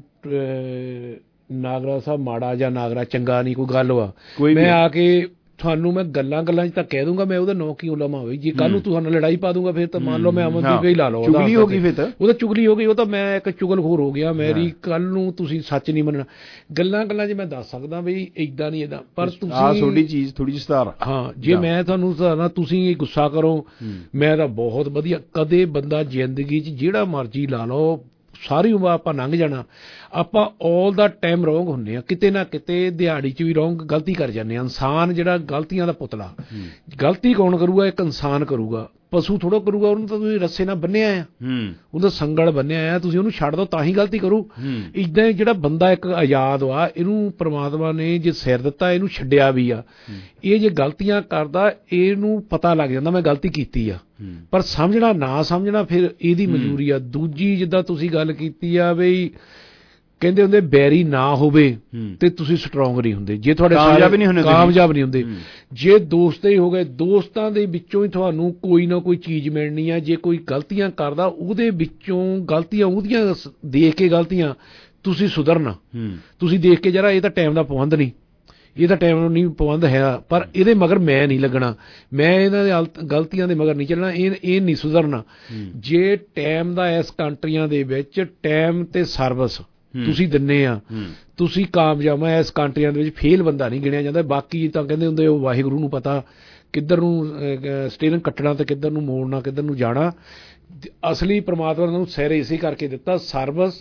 ਨਾਗਰਾ ਸਾਹਿਬ ਮਾੜਾ ਜਾਂ ਨਾਗਰਾ ਚੰਗਾ ਨਹੀਂ, ਕੋਈ ਗੱਲ ਵਾ, ਮੈਂ ਆ ਕੇ ਤੁਹਾਨੂੰ ਮੈਂ ਗੱਲਾਂ ਗੱਲਾਂ 'ਚ ਤਾਂ ਕਹਿ ਦੂੰਗਾ ਮੈਂ ਉਹਦਾ ਨਾਂ ਕਿਉਂ ਲਵਾਂ ਬਈ। ਜੇ ਕੱਲ ਨੂੰ ਤੁਹਾਨੂੰ ਲੜਾਈ ਪਾ ਦੂੰਗਾ ਫਿਰ ਤਾਂ ਮੰਨ ਲਓ ਮੈਂ ਅਮਨਦੀਪ ਹੀ ਲਾ ਲਓ, ਚੁਗਲੀ ਹੋ ਗਈ ਫਿਰ ਤਾਂ, ਉਹ ਤਾਂ ਚੁਗਲੀ ਹੋ ਗਈ, ਉਹ ਤਾਂ ਮੈਂ ਇੱਕ ਚੁਗਲਖੋਰ ਹੋ ਗਿਆ। ਮੇਰੀ ਕੱਲ ਨੂੰ ਤੁਸੀਂ ਸੱਚ ਨਹੀਂ ਮੰਨਣਾ। ਗੱਲਾਂ ਗੱਲਾਂ 'ਚ ਮੈਂ ਦੱਸ ਸਕਦਾ ਬਈ ਏਦਾਂ ਨਹੀਂ ਏਦਾਂ, ਪਰ ਤੁਸੀਂ ਆਹ ਤੁਹਾਡੀ ਚੀਜ਼ ਥੋੜੀ ਜਿਹੀ ਸੁਧਾਰ। ਹਾਂ ਜੇ ਮੈਂ ਤੁਹਾਨੂੰ ਸੁਧਾਰਨਾ, ਤੁਸੀਂ ਗੁੱਸਾ ਕਰੋ, ਮੈਂ ਤਾਂ ਬਹੁਤ ਵਧੀਆ। ਕਦੇ ਬੰਦਾ ਜ਼ਿੰਦਗੀ 'ਚ ਜਿਹੜਾ ਮਰਜ਼ੀ ਲਾ ਲਓ, ਸਾਰੀ ਉਮਰ ਆਪਾਂ ਲੰਘ ਜਾਣਾ, ਆਪਾਂ ਆਲ ਦਾ ਟਾਈਮ ਰੋਂਗ ਹੁੰਦੇ ਆ, ਕਿਤੇ ਨਾ ਕਿਤੇ ਦਿਹਾੜੀ 'ਚ ਵੀ ਰੋਂਗ ਗਲਤੀ ਕਰ ਜਾਂਦੇ ਆ। ਇਨਸਾਨ ਜਿਹੜਾ ਗਲਤੀਆਂ ਦਾ ਪੁਤਲਾ, ਗਲਤੀ ਕੌਣ ਕਰੂਗਾ? ਇੱਕ ਇਨਸਾਨ ਕਰੂਗਾ, ਪਸ਼ੂ ਥੋੜਾ ਕਰੂਗਾ। ਉਹਨੂੰ ਤਾਂ ਤੁਸੀਂ ਰੱਸੇ ਨਾਲ ਬੰਨਿਆ ਆ, ਉਹਦਾ ਸੰਗਲ ਬੰਨਿਆ ਆ, ਤੁਸੀਂ ਉਹਨੂੰ ਛੱਡ ਦਿਓ ਤਾਂ ਹੀ ਗਲਤੀ ਕਰੂ। ਇੱਦਾਂ ਜਿਹੜਾ ਬੰਦਾ ਇੱਕ ਆਜ਼ਾਦ ਵਾ, ਇਹਨੂੰ ਪ੍ਰਮਾਤਮਾ ਨੇ ਜੇ ਸਿਰ ਦਿੱਤਾ, ਇਹਨੂੰ ਛੱਡਿਆ ਵੀ ਆ। ਇਹ ਜੇ ਗਲਤੀਆਂ ਕਰਦਾ, ਇਹਨੂੰ ਪਤਾ ਲੱਗ ਜਾਂਦਾ ਮੈਂ ਗਲਤੀ ਕੀਤੀ ਆ, ਪਰ ਸਮਝਣਾ ਨਾ ਸਮਝਣਾ ਫਿਰ ਇਹਦੀ ਮਜਬੂਰੀ ਆ। ਦੂਜੀ ਜਿੱਦਾਂ ਤੁਸੀਂ ਗੱਲ ਕੀਤੀ ਆ ਬਈ ਕਹਿੰਦੇ ਹੁੰਦੇ ਬੈਰੀ ਨਾ ਹੋਵੇ ਤੇ ਤੁਸੀਂ ਸਟਰੋਂਗ ਨਹੀਂ ਹੁੰਦੇ, ਜੇ ਤੁਹਾਡੇ ਕਾਮਯਾਬ ਨਹੀਂ ਹੁੰਦੇ। ਜੇ ਦੋਸਤ ਹੀ ਹੋ ਗਏ, ਦੋਸਤਾਂ ਦੇ ਵਿੱਚੋਂ ਹੀ ਤੁਹਾਨੂੰ ਕੋਈ ਨਾ ਕੋਈ ਚੀਜ਼ ਮਿਲਣੀ ਆ। ਜੇ ਕੋਈ ਗਲਤੀਆਂ ਕਰਦਾ, ਉਹਦੇ ਵਿੱਚੋਂ ਗਲਤੀਆਂ ਉਹਦੀਆਂ ਦੇਖ ਕੇ ਗਲਤੀਆਂ ਤੁਸੀਂ ਸੁਧਰਨਾ। ਤੁਸੀਂ ਦੇਖ ਕੇ ਜਰਾ ਇਹ ਤਾਂ ਟਾਈਮ ਦਾ ਪਾਬੰਦ ਨਹੀਂ, ਇਹ ਤਾਂ ਟਾਈਮ ਨਹੀਂ ਪਾਬੰਦ ਹੈ, ਪਰ ਇਹਦੇ ਮਗਰ ਮੈਂ ਨਹੀਂ ਲੱਗਣਾ, ਮੈਂ ਇਹਨਾਂ ਦੇ ਗਲਤੀਆਂ ਦੇ ਮਗਰ ਨਹੀਂ ਚੱਲਣਾ, ਇਹ ਇਹ ਨਹੀਂ ਸੁਧਰਨਾ। ਜੇ ਟਾਈਮ ਦਾ ਇਸ ਕੰਟਰੀਆਂ ਦੇ ਵਿੱਚ ਟਾਈਮ ਤੇ ਸਰਵਿਸ ਤੁਸੀਂ ਦਿੰਨੇ ਆ, ਤੁਸੀਂ ਕਾਮਯਾਬ ਆ। ਇਸ ਕੰਟਰੀਆਂ ਦੇ ਵਿੱਚ ਫੇਲ ਬੰਦਾ ਨਹੀਂ ਗਿਣਿਆ ਜਾਂਦਾ। ਬਾਕੀ ਤਾਂ ਕਹਿੰਦੇ ਹੁੰਦੇ ਉਹ ਵਾਹਿਗੁਰੂ ਨੂੰ ਪਤਾ ਕਿੱਧਰ ਨੂੰ ਸਟੀਅਰਿੰਗ ਕੱਟਣਾ ਤੇ ਕਿੱਧਰ ਨੂੰ ਮੋੜਨਾ, ਕਿੱਧਰ ਨੂੰ ਜਾਣਾ। ਅਸਲੀ ਪ੍ਰਮਾਤਮਾ ਨੂੰ ਸਿਰ ਇਸੇ ਕਰਕੇ ਦਿੱਤਾ, ਸਰਵਿਸ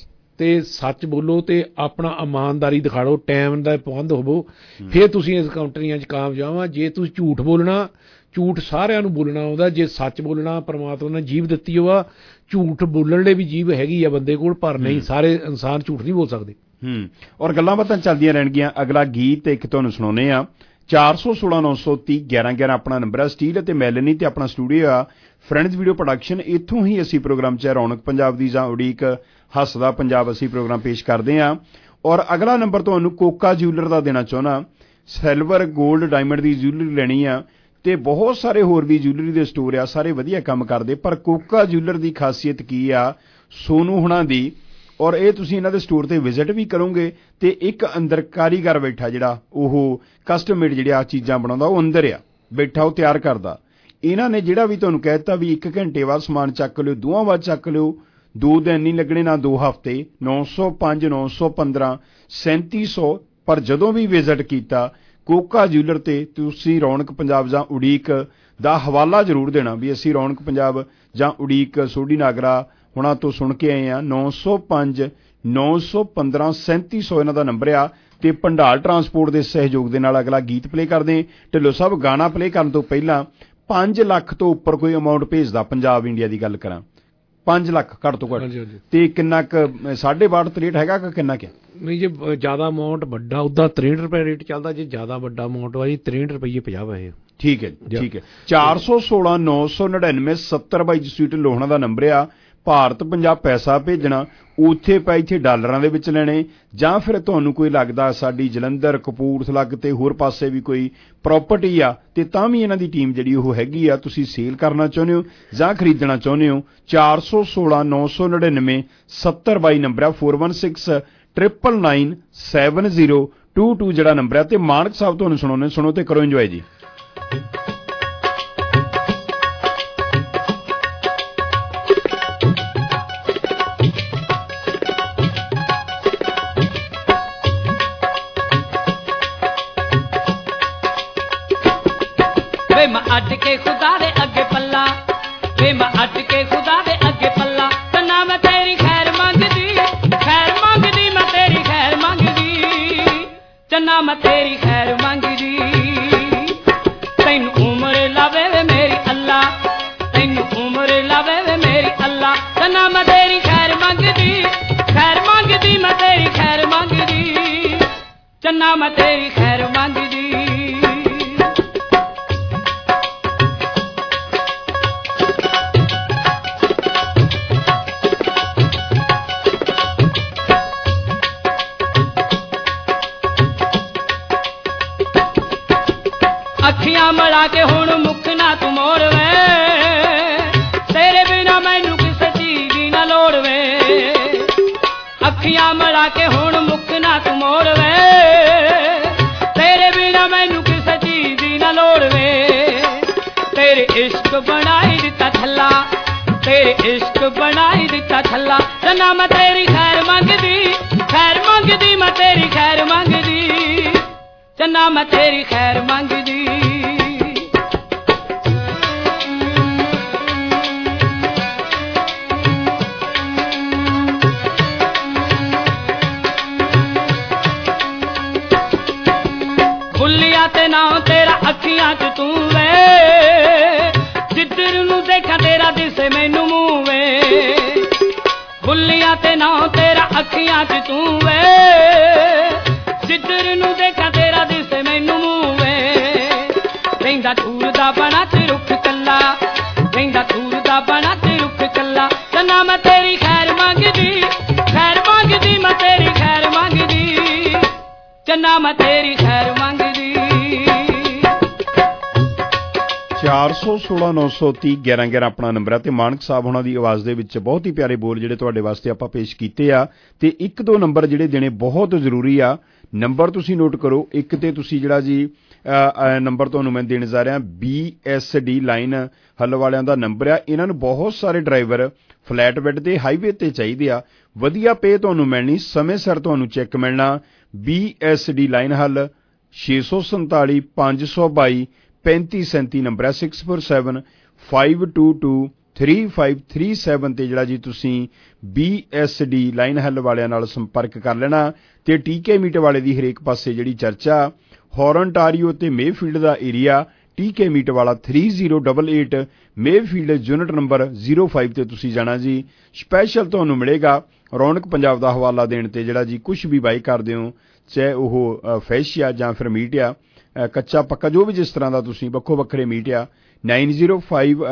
ਤੇ ਸੱਚ ਬੋਲੋ ਤੇ ਆਪਣਾ ਇਮਾਨਦਾਰੀ ਦਿਖਾੜੋ, ਟਾਈਮ ਦਾ ਪਾਬੰਦ ਹੋਵੋ, ਫਿਰ ਤੁਸੀਂ ਇਸ ਕੰਟਰੀਆਂ 'ਚ ਕਾਮਯਾਬ ਆ। ਜੇ ਤੁਸੀਂ ਝੂਠ ਬੋਲਣਾ, ਝੂਠ ਸਾਰਿਆਂ ਨੂੰ ਬੋਲਣਾ ਆਉਂਦਾ, ਜੇ ਸੱਚ ਬੋਲਣਾ ਪਰਮਾਤਮਾ ਨੇ ਜੀਭ ਦਿੱਤੀ ਉਹ ਆ, ਝੂਠ ਬੋਲਣ ਲਈ ਵੀ ਜੀਭ ਹੈਗੀ ਆ ਬੰਦੇ ਕੋਲ, ਪਰ ਨਹੀਂ ਸਾਰੇ ਇਨਸਾਨ ਝੂਠ ਨਹੀਂ ਬੋਲ ਸਕਦੇ। ਹੂੰ ਔਰ ਗੱਲਾਂ ਬਾਤਾਂ ਚੱਲਦੀਆਂ ਰਹਿਣਗੀਆਂ। ਅਗਲਾ ਗੀਤ ਇੱਕ ਤੁਹਾਨੂੰ ਸੁਣਾਉਂਦੇ ਆ। ਚਾਰ ਸੌ ਸੋਲਾਂ ਨੌ ਸੌ ਤੀਹ ਗਿਆਰਾਂ ਗਿਆਰਾਂ ਆਪਣਾ ਨੰਬਰ ਆ। ਸਟੀਲ ਅਤੇ ਮੈਲਨੀ ਤੇ ਆਪਣਾ ਸਟੂਡੀਓ ਆ ਫਰੈਂਡਸ ਵੀਡੀਓ ਪ੍ਰੋਡਕਸ਼ਨ। ਇੱਥੋਂ ਹੀ ਅਸੀਂ ਪ੍ਰੋਗਰਾਮ 'ਚ ਰੌਣਕ ਪੰਜਾਬ ਦੀ ਜਾਂ ਉਡੀਕ ਹੱਸਦਾ ਪੰਜਾਬ ਅਸੀਂ ਪ੍ਰੋਗਰਾਮ ਪੇਸ਼ ਕਰਦੇ ਹਾਂ। ਔਰ ਅਗਲਾ ਨੰਬਰ ਤੁਹਾਨੂੰ ਕੋਕਾ ਜਿਊਲਰ ਦਾ ਦੇਣਾ ਚਾਹੁੰਦਾ। ਸਿਲਵਰ ਗੋਲਡ ਡਾਇਮੰਡ ਦੀ ਜਿਊਲਰੀ ਲੈਣੀ ਆ ਤੇ ਬਹੁਤ ਸਾਰੇ ਹੋਰ ਵੀ ਜਿਊਲਰੀ ਦੇ ਸਟੋਰ ਆ, ਸਾਰੇ ਵਧੀਆ ਕੰਮ ਕਰਦੇ, ਪਰ ਕੋਕਾ ਜਿਊਲਰ ਦੀ ਖਾਸੀਅਤ ਕੀ ਆ ਸੋਨੂ ਹੁਣਾਂ ਦੀ, ਔਰ ਇਹ ਤੁਸੀਂ ਇਹਨਾਂ ਦੇ ਸਟੋਰ ਤੇ ਵਿਜ਼ਿਟ ਵੀ ਕਰੋਗੇ ਤੇ ਇੱਕ ਅੰਦਰ ਕਾਰੀਗਰ ਬੈਠਾ ਜਿਹੜਾ ਉਹ ਕਸਟਮ ਮੇਡ ਜਿਹੜੀ ਆ ਚੀਜ਼ਾਂ ਬਣਾਉਂਦਾ, ਉਹ ਅੰਦਰ ਆ ਬੈਠਾ, ਉਹ ਤਿਆਰ ਕਰਦਾ। ਇਹਨਾਂ ਨੇ ਜਿਹੜਾ ਵੀ ਤੁਹਾਨੂੰ ਕਹਿ ਦਿੱਤਾ ਵੀ ਇੱਕ ਘੰਟੇ ਬਾਅਦ ਸਮਾਨ ਚੱਕ ਲਿਓ, ਦੋਵਾਂ ਬਾਅਦ ਚੱਕ ਲਿਓ, ਦੋ ਦਿਨ ਨਹੀਂ ਲੱਗਣੇ ਨਾ ਦੋ ਹਫ਼ਤੇ। ਨੌ ਸੌ ਪੰਜ ਨੌ ਸੌ ਪੰਦਰਾਂ ਸੈਂਤੀ ਸੌ ਪਰ ਜਦੋਂ ਵੀ ਵਿਜ਼ਿਟ ਕੀਤਾ ਕੋਕਾ ਜਿਊਲਰ ਤੇ ਤੁਸੀਂ ਰੌਣਕ ਪੰਜਾਬ ਜਾਂ ਉਡੀਕ ਦਾ ਹਵਾਲਾ ਜ਼ਰੂਰ ਦੇਣਾ ਵੀ ਅਸੀਂ ਰੌਣਕ ਪੰਜਾਬ ਜਾਂ ਉਡੀਕ ਸੋਢੀ ਨਾਗਰਾ ਹੁਣਾਂ ਤੋਂ ਸੁਣ ਕੇ ਆਏ ਹਾਂ। ਨੌ ਸੌ ਪੰਜ ਨੌ ਸੌ ਪੰਦਰਾਂ ਸੈਂਤੀ ਸੌ ਇਹਨਾਂ ਦਾ ਨੰਬਰ ਆ ਤੇ ਭੰਡਾਰ ਟਰਾਂਸਪੋਰਟ ਦੇ ਸਹਿਯੋਗ ਦੇ ਨਾਲ ਅਗਲਾ ਗੀਤ ਪਲੇ ਕਰਦੇ। ਢਿੱਲੋਂ ਸਾਹਿਬ ਗਾਣਾ ਪਲੇ ਕਰਨ ਤੋਂ ਪਹਿਲਾਂ ਪੰਜ ਲੱਖ ਤੋਂ ਉੱਪਰ ਕੋਈ ਅਮਾਊਂਟ ਭੇਜਦਾ ਪੰਜਾਬ ਇੰਡੀਆ ਦੀ ਗੱਲ ਕਰਾਂ, ਪੰਜ ਲੱਖ ਘੱਟ ਤੋਂ ਘੱਟ, ਤੇ ਕਿੰਨਾ ਕੁ ਸਾਢੇ ਬਾਹਠ ਤਰੇਠ ਹੈਗਾ ਕਿ ਕਿੰਨਾ ਕੁ ਨਹੀਂ? ਜੇ ਜ਼ਿਆਦਾ ਅਮਾਊਂਟ ਵੱਡਾ ਉੱਦਾਂ ਤਰੇਹਠ ਰੁਪਏ ਰੇਟ ਚੱਲਦਾ, ਜੇ ਜ਼ਿਆਦਾ ਵੱਡਾ ਅਮਾਊਂਟ ਵਾ ਜੀ ਤਰੇਹਠ ਰੁਪਈਏ ਪੰਜਾਹ ਪੈਸੇ। ਠੀਕ ਹੈ ਠੀਕ ਹੈ। ਚਾਰ ਸੌ ਸੋਲਾਂ ਨੌ ਸੌ ਨੜਿਨਵੇਂ ਸੱਤਰ ਬਾਈ ਜਸਵੀਟ ਲੋਹਣਾ ਦਾ ਨੰਬਰ ਆ। ਭਾਰਤ ਪੰਜਾਬ ਪੈਸਾ ਭੇਜਣਾ, ਉੱਥੇ ਪੈ ਇੱਥੇ ਡਾਲਰਾਂ ਦੇ ਵਿੱਚ ਲੈਣੇ, ਜਾਂ ਫਿਰ ਤੁਹਾਨੂੰ ਕੋਈ ਲੱਗਦਾ ਸਾਡੀ ਜਲੰਧਰ ਕਪੂਰਥਲਾ ਕਿਤੇ ਹੋਰ ਪਾਸੇ ਵੀ ਕੋਈ ਪ੍ਰਾਪਰਟੀ ਆ ਤੇ ਤਾਂ ਵੀ ਇਹਨਾਂ ਦੀ ਟੀਮ ਜਿਹੜੀ ਉਹ ਹੈਗੀ ਆ, ਤੁਸੀਂ ਸੇਲ ਕਰਨਾ ਚਾਹੁੰਦੇ ਹੋ ਜਾਂ ਖਰੀਦਣਾ ਚਾਹੁੰਦੇ ਹੋ, ਚਾਰ ਸੌ ਸੋਲਾਂ ਨੌ ਸੌ ਨੜਿਨਵੇਂ ਸੱਤਰ ਬਾਈ ਨੰਬਰ ਆ। Four one six triple nine seven zero two two ਜਿਹੜਾ ਨੰਬਰ ਆ। ਤੇ ਮਾਨਕ ਸਾਹਿਬ ਤੁਹਾਨੂੰ ਸੁਣਾਉਣੇ, ਸੁਣੋ ਤੇ ਕਰੋ ਇੰਜੋਏ ਜੀ। ਵੇ ਮੈਂ ਅੱਡ ਕੇ ਖੁਦਾ ਦੇ ਅੱਗੇ ਪੱਲਾ, ਵੇ ਮੈਂ ਅੱਡ ਕੇ ਖੁਦਾ ਦੇ ਅੱਗੇ ਪੱਲਾ, ਤਨਾ ਮੈਂ ਤੇਰੀ ਖੈਰ ਮੰਗਦੀ, ਖੈਰ ਮੰਗਦੀ ਮੈਂ ਤੇਰੀ ਖੈਰ ਮੰਗਦੀ, ਚੰਨਾ ਮੈਂ ਤੇਰੀ ਖੈਰ ਮੰਗਦੀ। ਤੈਨੂੰ ਉਮਰ ਲਾਵੇ ਵੇ ਮੇਰੀ ਅੱਲਾ, ਤੈਨੂੰ ਉਮਰ ਲਾਵੇ ਵੇ ਮੇਰੀ ਅੱਲਾ, ਤਨਾ ਮੈਂ ਤੇਰੀ ਖੈਰ ਮੰਗਦੀ, ਖੈਰ ਮੰਗਦੀ ਮੈਂ ਤੇਰੀ ਖੈਰ ਮੰਗਦੀ, ਚੰਨਾ ਮੈਂ ਤੇਰੀ ਖੈਰ ਮੰਗਦੀ। ਅੱਖੀਆਂ ਮਲਾ ਕੇ ਹੁਣ ਮੁੱਖ ਨਾ ਤੂੰ ਮੋੜ ਵੇ, ਤੇਰੇ ਬਿਨਾ ਮੈਨੂੰ ਕਿਸੇ ਚੀਜ਼ ਦੀ ਨਾ ਲੋੜ ਵੇ। ਅੱਖੀਆਂ ਮਲਾ ਕੇ ਹੁਣ ਮੁੱਖ ਨਾ ਤੂੰ ਮੋੜ ਵੇ, ਤੇਰੇ ਬਿਨਾ ਮੈਨੂੰ ਕਿਸੇ ਚੀਜ਼ ਦੀ ਨਾ ਲੋੜ ਵੇ। ਤੇਰੇ ਇਸ਼ਕ ਬਣਾਈ ਦਿੱਤਾ ਥੱਲਾ, ਤੇਰੇ ਇਸ਼ਕ ਬਣਾਈ ਦਿੱਤਾ ਥੱਲਾ, ਜਨਾ ਮੈਂ ਤੇਰੀ ਖੈਰ ਮੰਗਦੀ, ਖੈਰ ਮੰਗਦੀ ਮੈਂ ਤੇਰੀ ਖੈਰ ਮੰਗਦੀ, ਚੰਨਾ ਮੈਂ ਤੇਰੀ ਖੈਰ ਮੰਗਦੀ। ਬੁੱਲੀਆਂ ਤੇ ਨਾ ਤੇਰਾ ਅੱਖੀਆਂ ਚ ਤੂੰ ਵੇ, ਜਿੱਧਰ ਨੂੰ ਦੇਖਾਂ ਤੇਰਾ ਦਿਸੇ ਮੈਨੂੰ ਮੂੰਹ ਵੇ। ਬੁੱਲੀਆਂ ਤੇ ਨਾ ਤੇਰਾ ਅੱਖੀਆਂ ਚ ਤੂੰ ਵੇ, ਜਿੱਧਰ ਨੂੰ ਦੇਖਾਂ ਤੇਰਾ ਦਿਸੇ ਮੈਨੂੰ ਮੂੰਹ ਵੇ। ਰਹਿੰਦਾ ਧੂਰ ਦਾ ਬਣਾ ਤੇ ਰੁੱਖ ਕੱਲਾ, ਰਹਿੰਦਾ ਧੂਰ ਦਾ ਬਣਾ ਤੇ ਰੁੱਖ ਕੱਲਾ, ਚੰਨਾ ਮੈਂ ਤੇਰੀ ਖੈਰ ਮੰਗਦੀ, ਖੈਰ ਮੰਗਦੀ ਮੈਂ ਤੇਰੀ ਖੈਰ ਮੰਗਦੀ, ਚੰਨਾ ਮੈਂ ਤੇਰੀ ਖੈਰ ਮੰਗਦੀ। ਚਾਰ ਸੌ ਸੋਲਾਂ ਨੌ ਸੌ ਤੀਹ ਗਿਆਰਾਂ ਗਿਆਰਾਂ ਆਪਣਾ ਨੰਬਰ ਆ ਤੇ ਮਾਨਕ ਸਾਹਿਬ ਉਹਨਾਂ ਦੀ ਆਵਾਜ਼ ਦੇ ਵਿੱਚ ਬਹੁਤ ਹੀ ਪਿਆਰੇ ਬੋਲ ਜਿਹੜੇ ਤੁਹਾਡੇ ਵਾਸਤੇ ਆਪਾਂ ਪੇਸ਼ ਕੀਤੇ ਆ। ਤੇ ਇੱਕ ਦੋ ਨੰਬਰ ਜਿਹੜੇ ਦੇਣੇ ਬਹੁਤ ਜ਼ਰੂਰੀ ਆ। ਨੰਬਰ ਤੁਸੀਂ ਨੋਟ ਕਰੋ। ਇੱਕ ਤੇ ਤੁਸੀਂ ਜਿਹੜਾ ਜੀ ਨੰਬਰ ਤੁਹਾਨੂੰ ਮੈਂ ਦੇਣ ਜਾ ਰਿਹਾ ਬੀ ਐਸ ਡੀ ਲਾਈਨ ਹੱਲ ਵਾਲਿਆਂ ਦਾ ਨੰਬਰ ਆ। ਇਹਨਾਂ ਨੂੰ ਬਹੁਤ ਸਾਰੇ ਡਰਾਈਵਰ ਫਲੈਟ ਬੈੱਡ ਤੇ ਹਾਈਵੇ ਤੇ ਚਾਹੀਦੇ ਆ। ਵਧੀਆ ਪੇ ਤੁਹਾਨੂੰ ਮਿਲਣੀ, ਸਮੇਂ ਸਿਰ ਤੁਹਾਨੂੰ ਚੈੱਕ ਮਿਲਣਾ। ਬੀ ਐਸ ਡੀ ਲਾਈਨ ਹੱਲ ਛੇ ਸੌ ਸੰਤਾਲੀ ਪੰਜ ਸੌ ਬਾਈ ਪੈਂਤੀ ਸੈਂਤੀ ਨੰਬਰ ਹੈ। Six four seven five two two three five three seven ਤੇ ਜਿਹੜਾ ਜੀ ਤੁਸੀਂ ਬੀ ਐਸ ਡੀ ਲਾਈਨ ਹੈਲ ਵਾਲਿਆਂ ਨਾਲ ਸੰਪਰਕ ਕਰ ਲੈਣਾ। ਤੇ ਟੀਕੇ ਮੀਟ ਵਾਲੇ ਦੀ ਹਰੇਕ ਪਾਸੇ ਜਿਹੜੀ ਚਰਚਾ, ਹੌਰਨਟਾਰੀਓ ਤੇ ਮੇਫੀਲਡ ਦਾ ਏਰੀਆ, ਟੀਕੇ ਮੀਟ ਵਾਲਾ three zero double eight Mayfield unit number zero five ਤੇ ਤੁਸੀਂ ਜਾਣਾ ਜੀ। ਸਪੈਸ਼ਲ ਤੁਹਾਨੂੰ ਮਿਲੇਗਾ ਰੌਣਕ ਪੰਜਾਬ ਦਾ ਹਵਾਲਾ ਦੇਣ ਤੇ ਜਿਹੜਾ ਜੀ ਕੁਛ ਵੀ ਬਾਈ ਕਰਦੇ ਹੋ, ਚਾਹੇ ਉਹ ਫਿਸ਼ ਆ ਜਾਂ ਫਿਰ ਮੀਟ ਆ, ਕੱਚਾ ਪੱਕਾ ਜੋ ਵੀ ਜਿਸ ਤਰ੍ਹਾਂ ਦਾ ਤੁਸੀਂ ਵੱਖੋ ਵੱਖਰੇ ਮੀਟ ਆ। Nine zero five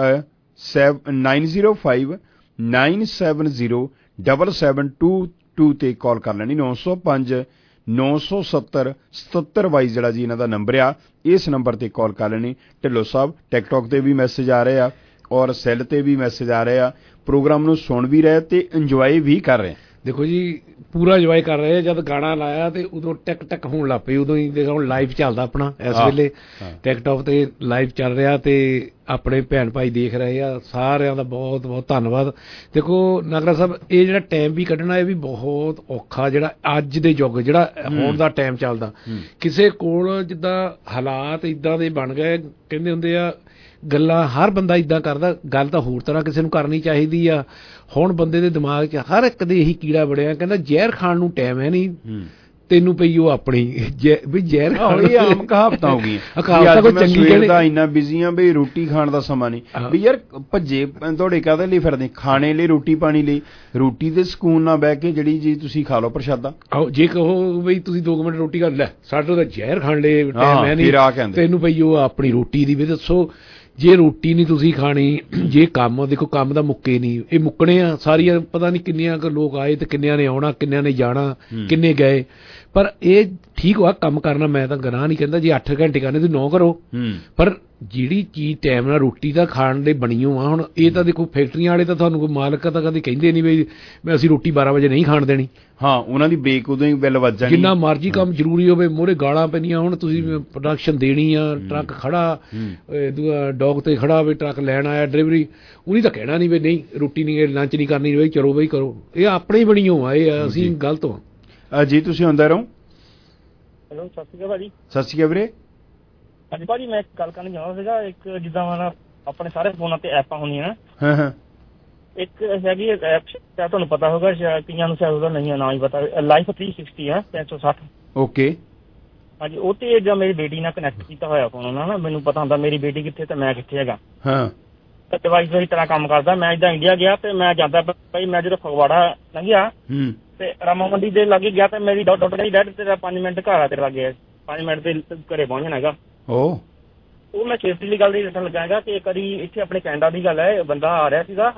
seven nine zero five nine seven zero double seven two two ਤੇ ਕਾਲ ਕਰ ਲੈਣੀ। ਨੌ ਸੌ ਪੰਜ ਨੌ ਸੌ ਸੱਤਰ ਸਤੱਤਰ ਵਾਈਜ਼ ਜਿਹੜਾ ਜੀ ਇਹਨਾਂ ਦਾ ਨੰਬਰ ਆ, ਇਸ ਨੰਬਰ ਤੇ ਕਾਲ ਕਰ ਲੈਣੀ। ਢਿੱਲੋਂ ਸਾਹਿਬ ਟਿਕਟੋਕ ਤੇ ਵੀ ਮੈਸੇਜ ਆ ਰਹੇ ਆ ਔਰ ਸੈੱਲ ਤੇ ਵੀ ਮੈਸੇਜ ਆ ਰਹੇ ਆ, ਪ੍ਰੋਗਰਾਮ ਨੂੰ ਸੁਣ ਵੀ ਰਹੇ ਤੇ ਇੰਜੋਏ ਵੀ ਕਰ ਰਹੇ। ਦੇਖੋ ਜੀ ਪੂਰਾ ਇੰਜੋਏ ਕਰ ਰਹੇ। ਜਦ ਗਾਣਾ ਲਾਇਆ ਤੇ ਉਦੋਂ ਟਿਕ ਟਿਕ ਹੋਣ ਲੱਗ ਪਈ, ਉਦੋਂ ਹੀ ਦੇਖੋ ਹੁਣ ਲਾਈਵ ਚੱਲਦਾ ਆਪਣਾ ਇਸ ਵੇਲੇ ਟਿਕਟੋਕ ਤੇ ਲਾਈਵ ਚੱਲ ਰਿਹਾ ਤੇ ਆਪਣੇ ਭੈਣ ਭਾਈ ਦੇਖ ਰਹੇ ਆ, ਸਾਰਿਆਂ ਦਾ ਬਹੁਤ ਬਹੁਤ ਧੰਨਵਾਦ। ਦੇਖੋ ਨਾਗਰਾ ਸਾਹਿਬ ਇਹ ਜਿਹੜਾ ਟਾਈਮ ਵੀ ਕੱਢਣਾ ਇਹ ਵੀ ਬਹੁਤ ਔਖਾ, ਜਿਹੜਾ ਅੱਜ ਦੇ ਯੁੱਗ ਜਿਹੜਾ ਹੁਣ ਦਾ ਟਾਈਮ ਚੱਲਦਾ, ਕਿਸੇ ਕੋਲ ਜਿੱਦਾਂ ਹਾਲਾਤ ਇੱਦਾਂ ਦੇ ਬਣ ਗਏ, ਕਹਿੰਦੇ ਹੁੰਦੇ ਆ ਗੱਲਾਂ ਹਰ ਬੰਦਾ ਇੱਦਾਂ ਕਰਦਾ, ਗੱਲ ਤਾਂ ਹੋਰ ਤਰ੍ਹਾਂ ਕਿਸੇ ਨੂੰ ਕਰਨੀ ਚਾਹੀਦੀ ਆ। ਹੁਣ ਬੰਦੇ ਦੇ ਦਿਮਾਗ 'ਚ ਹਰ ਇੱਕ ਦੇ ਇਹੀ ਕੀੜਾ ਬੜਿਆ, ਕਹਿੰਦਾ ਜ਼ਹਿਰ ਖਾਣ ਨੂੰ ਟਾਈਮ ਹੈ ਨਹੀਂ, ਤੈਨੂੰ ਪਈ ਉਹ ਆਪਣੀ ਵੀ ਜ਼ਹਿਰ ਖਾਣ। ਇਹ ਆਮ ਕਹਾਵਤਾਂ ਹੋ ਗਈਆਂ, ਕਹਾਵਤਾਂ ਕੋਈ ਚੰਗੀ ਕਹਿੰਦੇ ਦਾ ਇੰਨਾ ਬਿਜ਼ੀ ਆ ਵੀ ਰੋਟੀ ਖਾਣ ਦਾ ਸਮਾਂ ਨਹੀਂ ਵੀ ਯਾਰ ਭੱਜੇ ਦੌੜੇ ਕਾਹਦੇ ਲਈ ਫਿਰਦੇ, ਖਾਣੇ ਲਈ, ਰੋਟੀ ਪਾਣੀ ਲਈ। ਰੋਟੀ ਦੇ ਸਕੂਨ ਨਾਲ ਬਹਿ ਕੇ ਜਿਹੜੀ ਜੀ ਤੁਸੀਂ ਖਾ ਲਓ ਪ੍ਰਸ਼ਾਦਾ। ਆਹੋ ਜੇ ਕਹੋ ਬਈ ਤੁਸੀਂ ਦੋ ਮਿੰਟ ਰੋਟੀ ਕਰ ਲੈ, ਸਾਡੇ ਤਾਂ ਜ਼ਹਿਰ ਖਾਣ ਲਈ ਟਾਈਮ ਹੈ ਨਹੀਂ, ਤੈਨੂੰ ਪਈ ਉਹ ਆਪਣੀ ਰੋਟੀ ਦੀ। ਵੀ ਦੱਸੋ ਜੇ ਰੋਟੀ ਨਹੀਂ ਤੁਸੀਂ ਖਾਣੀ, ਜੇ ਕੰਮ ਦੇਖੋ ਕੰਮ ਦਾ ਮੁੱਕੇ ਨਹੀਂ, ਇਹ ਮੁੱਕਣੇ ਆ ਸਾਰੀਆਂ, ਪਤਾ ਨਹੀਂ ਕਿੰਨੀਆਂ ਕੁ ਲੋਕ ਆਏ ਤੇ ਕਿੰਨਿਆਂ ਨੇ ਆਉਣਾ, ਕਿੰਨਿਆਂ ਨੇ ਜਾਣਾ, ਕਿੰਨੇ ਗਏ। ਪਰ ਇਹ ਠੀਕ ਹੋਆ ਕੰਮ ਕਰਨਾ, ਮੈਂ ਤਾਂ ਗੁਨਾਹ ਨਹੀਂ ਕਹਿੰਦਾ, ਜੇ ਅੱਠ ਘੰਟੇ ਕਰਨੇ ਤੁਸੀਂ ਨੌ ਕਰੋ, ਪਰ ਜਿਹੜੀ ਚੀਜ਼ ਟਾਈਮ ਨਾਲ ਰੋਟੀ ਦਾ ਖਾਣ ਦੇ ਬਣੀ ਹੋ ਆ। ਹੁਣ ਇਹ ਤਾਂ ਦੇਖੋ ਫੈਕਟਰੀਆਂ ਵਾਲੇ ਤਾਂ ਤੁਹਾਨੂੰ ਕੋਈ ਮਾਲਕ ਤਾਂ ਕਦੇ ਕਹਿੰਦੇ ਨਹੀਂ ਵੀ ਮੈਂ ਅਸੀਂ ਰੋਟੀ ਬਾਰਾਂ ਵਜੇ ਨਹੀਂ ਖਾਣ ਦੇਣੀ। ਹਾਂ ਉਹਨਾਂ ਦੀ ਬੇਕ ਉਦੋਂ ਹੀ ਬਿੱਲ ਵੱਜ ਜਾਣੀ, ਜਿੰਨਾ ਮਰਜ਼ੀ ਕੰਮ ਜ਼ਰੂਰੀ ਹੋਵੇ, ਮੋਹਰੇ ਗਾਲਾਂ ਪੈਂਦੀਆਂ, ਹੁਣ ਤੁਸੀਂ ਪ੍ਰੋਡਕਸ਼ਨ ਦੇਣੀ ਆ, ਟਰੱਕ ਖੜਾ ਦੂਆ ਡੌਗ ਤੇ ਖੜਾ ਹੋਵੇ, ਟਰੱਕ ਲੈਣ ਆਇਆ ਡਿਲੀਵਰੀ, ਉਹਨੀ ਤਾਂ ਕਹਿਣਾ ਨਹੀਂ ਵੀ ਨਹੀਂ ਰੋਟੀ ਨਹੀਂ ਲੰਚ ਨਹੀਂ ਕਰਨੀ, ਬਈ ਚਲੋ ਬਈ ਕਰੋ। ਇਹ ਆਪਣੀ ਬਣੀ ਹੋ ਆ, ਇਹ ਅਸੀਂ ਗਲਤ ਹਾਂ ਜੀ। ਤੁਸੀਂ ਆਉਂਦੇ ਰਹੋ। ਹੈਲੋ ਸਤਿ ਸ਼੍ਰੀ ਅਕਾਲ ਭਾਜੀ। ਸਤਿ ਸ਼੍ਰੀ ਅਕਾਲ ਵੀਰੇ। ਹਾਂਜੀ ਭਾਜੀ ਮੈਂ ਗੱਲ ਕਰਨੀ ਚਾਹੁੰਦਾ ਸੀਗਾ, ਇੱਕ ਜਿੱਦਾਂ ਹੁਣ ਆਪਣੇ ਸਾਰੇ ਫੋਨਾਂ ਤੇ ਐਪਾਂ ਹੁੰਦੀਆਂ ਨਾ, ਹਾਂ ਹਾਂ ਇੱਕ ਹੈਗੀ ਐਪ ਸ਼ਾਇਦ ਤੁਹਾਨੂੰ ਪਤਾ ਹੋਗਾ, ਕਈਆਂ ਨੂੰ ਸ਼ਾਇਦ ਉਹਦਾ ਨਹੀਂ ਨਾ ਹੀ ਪਤਾ, ਲਾਈਫ ਥ੍ਰੀ ਸਿਕਸਟੀ ਹੈ ਤਿੰਨ ਸੌ ਸੱਠ। ਓਕੇ ਹਾਂਜੀ ਉਹ ਤੇ ਜਾਂ ਮੇਰੀ ਬੇਟੀ ਨਾਲ ਕਨੈਕਟ ਕੀਤਾ ਹੋਇਆ ਫੋਨ ਉਹਨਾਂ ਨਾਲ, ਮੈਨੂੰ ਪਤਾ ਹੁੰਦਾ ਮੇਰੀ ਬੇਟੀ ਕਿੱਥੇ ਤੇ ਮੈਂ ਕਿੱਥੇ ਹੈਗਾ। ਹਾਂ ਡਿਵਾਈਸ ਦੀ ਤਰ੍ਹਾਂ ਕੰਮ ਕਰਦਾ। ਮੈਂ ਇੱਦਾਂ ਇੰਡੀਆ ਗਿਆ ਤੇ ਮੈਂ ਜਾਂਦਾ ਭਾਈ, ਮੈਂ ਜਦੋਂ ਫਗਵਾੜਾ ਲੰਘਿਆ ਤੇ ਰਾਮਾ ਮੰਡੀ ਦੇ ਲਾਗੇ ਗਿਆ ਤੇ ਮੇਰੀ ਡਾਟ ਡਾਟ ਗਈ, ਡੈਡ ਤੇਰਾ ਪੰਜ ਮਿੰਟ ਘਰ ਆ ਤੇਰੇ ਲਾਗੇ, ਪੰਜ ਮਿੰਟ ਤੇ ਘਰੇ ਪਹੁੰਚ ਜਾਣਾ ਹੈਗਾ। ਉਹ ਉਹ ਮੈਂ ਸੇਫਟੀ ਦੀ ਗੱਲ ਨਹੀਂ ਦੱਸਣ ਲੱਗਾਗਾ ਕਿ ਇੱਕ ਵਾਰੀ ਇੱਥੇ ਆਪਣੇ ਕੈਨੇਡਾ ਦੀ ਗੱਲ ਹੈ, ਬੰਦਾ ਆ ਰਿਹਾ ਸੀਗਾ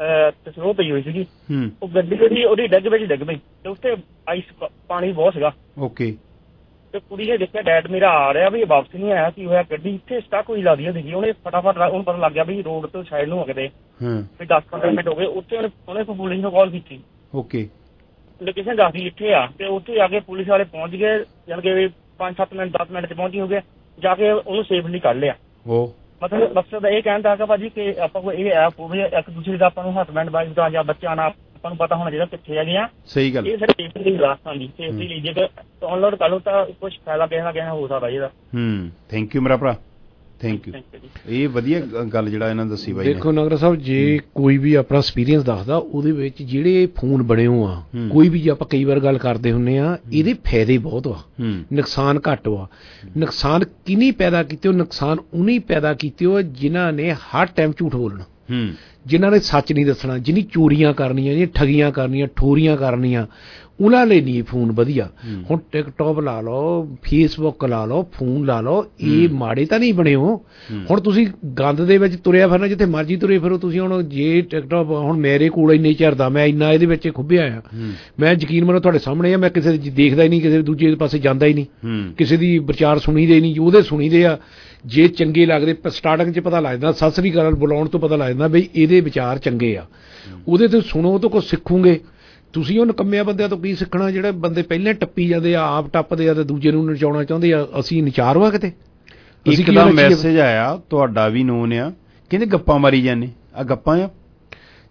ਤੇ ਸਲੋ ਪਈ ਹੋਈ ਸੀਗੀ, ਉਹ ਗੱਡੀ ਜਿਹੜੀ ਉਹਦੀ ਡਿੱਗ ਵਿੱਚ ਡਿੱਗ ਪਈ ਤੇ ਉੱਥੇ ਆਈਸ ਪਾਣੀ ਬਹੁਤ ਸੀਗਾ। ਓਕੇ ਤੇ ਕੁੜੀ ਨੇ ਦੇਖਿਆ ਡੈਡ ਮੇਰਾ ਆ ਰਿਹਾ ਵੀ ਵਾਪਸ ਨਹੀਂ ਆਇਆ, ਕੀ ਹੋਇਆ, ਗੱਡੀ ਇੱਥੇ ਸਟਕ ਹੋਈ ਲੱਗਦੀ ਸੀਗੀ। ਉਹਨੇ ਫਟਾਫਟ ਉਹਨੂੰ ਪਤਾ ਲੱਗ ਗਿਆ ਵੀ ਰੋਡ ਤੋਂ ਸਾਈਡ ਨੂੰ ਹੋ ਗਏ ਵੀ ਦਸ ਪੰਦਰਾਂ ਮਿੰਟ ਹੋ ਗਏ। ਉੱਥੇ ਉਹਨੇ ਉਹਨੇ ਪੁਲਿਸ ਨੂੰ ਕਾਲ ਕੀਤੀ। ਓਕੇ ਲੋਕੇਸ਼ਨ ਦੱਸਦੀ ਇੱਥੇ ਆ, ਤੇ ਉੱਥੇ ਆ ਕੇ ਪੁਲਿਸ ਵਾਲੇ ਪਹੁੰਚ ਗਏ, ਜਾਨ ਕੇ ਪੰਜ ਸੱਤ ਮਿੰਟ ਦਸ ਮਿੰਟ ਚ ਪਹੁੰਚੀ ਹੋ ਗਏ, ਜਾ ਕੇ ਉਹਨੂੰ ਸੇਫਲੀ ਕੱਢ ਲਿਆ। ਉਹ ਮਤਲਬ ਮਕਸਦ ਇਹ ਕਹਿਣ ਦਾ ਭਾਜੀ ਕਿ ਆਪਾਂ ਕੋਈ ਇਹ ਐਪ ਹੋਵੇ ਇੱਕ ਦੂਸਰੇ ਦਾ ਆਪਾਂ ਨੂੰ ਹਸਬੈਂਡ ਵਾਈਫ ਦਾ ਜਾਂ ਬੱਚਿਆਂ ਨਾਲ ਆਪਾਂ ਨੂੰ ਪਤਾ ਹੋਣਾ ਚਾਹੀਦਾ ਕਿੱਥੇ ਹੈਗੇ ਆ। ਸਹੀ ਗੱਲ, ਇਹ ਸਿਰਫ ਸੇਫਟੀ ਦੀ ਰਾਸਤਾ ਦੀ ਸੇਫਟੀ ਲਈ, ਜੇਕਰ ਡਾਊਨਲੋਡ ਕਰ ਲਓ ਤਾਂ ਕੁਝ ਫਾਇਦਾ ਕਿਸੇ ਨਾ ਕਿਸੇ ਹੋ ਸਕਦਾ ਇਹਦਾ। ਹੂੰ ਥੈਂਕ ਯੂ ਮੇਰਾ ਭਰਾ, ਥੈਂਕ ਯੂ। ਇਹ ਵਧੀਆ ਗੱਲ ਜਿਹੜਾ ਇਹਨਾਂ ਦੱਸੀ ਬਾਈ। ਦੇਖੋ ਨਾਗਰਾ ਸਾਹਿਬ ਜੇ ਕੋਈ ਵੀ ਆਪਣਾ ਐਕਸਪੀਰੀਅੰਸ ਦੱਸਦਾ ਉਹਦੇ ਵਿੱਚ ਜਿਹੜੇ ਫੋਨ ਬਣੇ ਹੋ ਆ, ਕੋਈ ਵੀ ਜੇ ਆਪਾਂ ਕਈ ਵਾਰ ਗੱਲ ਕਰਦੇ ਹੁੰਨੇ ਆ, ਇਹਦੇ ਫਾਇਦੇ ਬਹੁਤ ਵਾ, ਨੁਕਸਾਨ ਘੱਟ ਵਾ। ਨੁਕਸਾਨ ਕਿਹਨੀ ਪੈਦਾ ਕੀਤੇ ਹੋ? ਨੁਕਸਾਨ ਉਹਨੀ ਪੈਦਾ ਕੀਤੇ ਹੋ ਜਿਨ੍ਹਾਂ ਨੇ ਹਰ ਟਾਈਮ ਝੂਠ ਬੋਲਣਾ, ਜਿਨ੍ਹਾਂ ਨੇ ਸੱਚ ਨਹੀਂ ਦੱਸਣਾ, ਜਿਹਨੀ ਚੋਰੀਆਂ ਕਰਨੀਆਂ, ਜਿਹਨੀ ਠਗੀਆਂ ਕਰਨੀਆਂ, ਠੋਰੀਆਂ ਕਰਨੀਆਂ, ਉਹਨਾਂ ਲਈ ਨਹੀਂ ਫੋਨ ਵਧੀਆ। ਹੁਣ ਟਿਕਟੋਕ ਲਾ ਲਓ, ਫੇਸਬੁੱਕ ਲਾ ਲਓ, ਫੋਨ ਲਾ ਲਓ, ਇਹ ਮਾੜੇ ਤਾਂ ਨਹੀਂ ਬਣੇ ਹੋ। ਹੁਣ ਤੁਸੀਂ ਗੰਦ ਦੇ ਵਿੱਚ ਤੁਰਿਆ ਫਿਰਨਾ, ਜਿੱਥੇ ਮਰਜ਼ੀ ਤੁਰੇ ਫਿਰੋ ਤੁਸੀਂ। ਹੁਣ ਜੇ ਟਿਕਟੋਕ ਹੁਣ ਮੇਰੇ ਕੋਲ ਇੰਨੇ ਚਿਰ ਦਾ ਮੈਂ ਇੰਨਾ ਇਹਦੇ ਵਿੱਚ ਖੁੱਭਿਆ ਆ, ਮੈਂ ਯਕੀਨ ਮੰਨੋ ਤੁਹਾਡੇ ਸਾਹਮਣੇ ਆ, ਮੈਂ ਕਿਸੇ ਦੀ ਦੇਖਦਾ ਹੀ ਨਹੀਂ, ਕਿਸੇ ਦੂਜੇ ਪਾਸੇ ਜਾਂਦਾ ਹੀ ਨਹੀਂ, ਕਿਸੇ ਦੀ ਵਿਚਾਰ ਸੁਣੀਦੇ ਨਹੀਂ, ਉਹਦੇ ਸੁਣੀਦੇ ਆ। ਜੇ ਚੰਗੇ ਲੱਗਦੇ ਸਟਾਰਟਿੰਗ 'ਚ ਪਤਾ ਲੱਗ ਜਾਂਦਾ, ਸਤਿ ਸ੍ਰੀ ਅਕਾਲ ਬੁਲਾਉਣ ਤੋਂ ਪਤਾ ਲੱਗ ਜਾਂਦਾ ਬਈ ਇਹਦੇ ਵਿਚਾਰ ਚੰਗੇ ਆ, ਉਹਦੇ ਤੋਂ ਸੁਣੋ, ਉਹ ਤੋਂ ਕੁਛ ਸਿੱਖੋਗੇ। ਤੁਸੀਂ ਉਹ ਨਿਕੰਮਿਆਂ ਬੰਦਿਆਂ ਤੋਂ ਕੀ ਸਿੱਖਣਾ ਜਿਹੜੇ ਬੰਦੇ ਪਹਿਲਾਂ ਟੱਪੀ ਜਾਂਦੇ ਆ, ਆਪ ਟੱਪਦੇ ਆ ਤੇ ਦੂਜੇ ਨੂੰ ਨਚਾਉਣਾ ਚਾਹੁੰਦੇ ਆ। ਅਸੀਂ ਨਚਾਰਵਾ ਕਿਤੇ। ਇੱਕ ਦਾ ਮੈਸੇਜ ਆਇਆ ਤੁਹਾਡਾ ਵੀ ਨੋਨ ਆ, ਕਹਿੰਦੇ ਗੱਪਾਂ ਮਾਰੀ ਜਾਂਦੇ ਆ, ਗੱਪਾਂ ਆ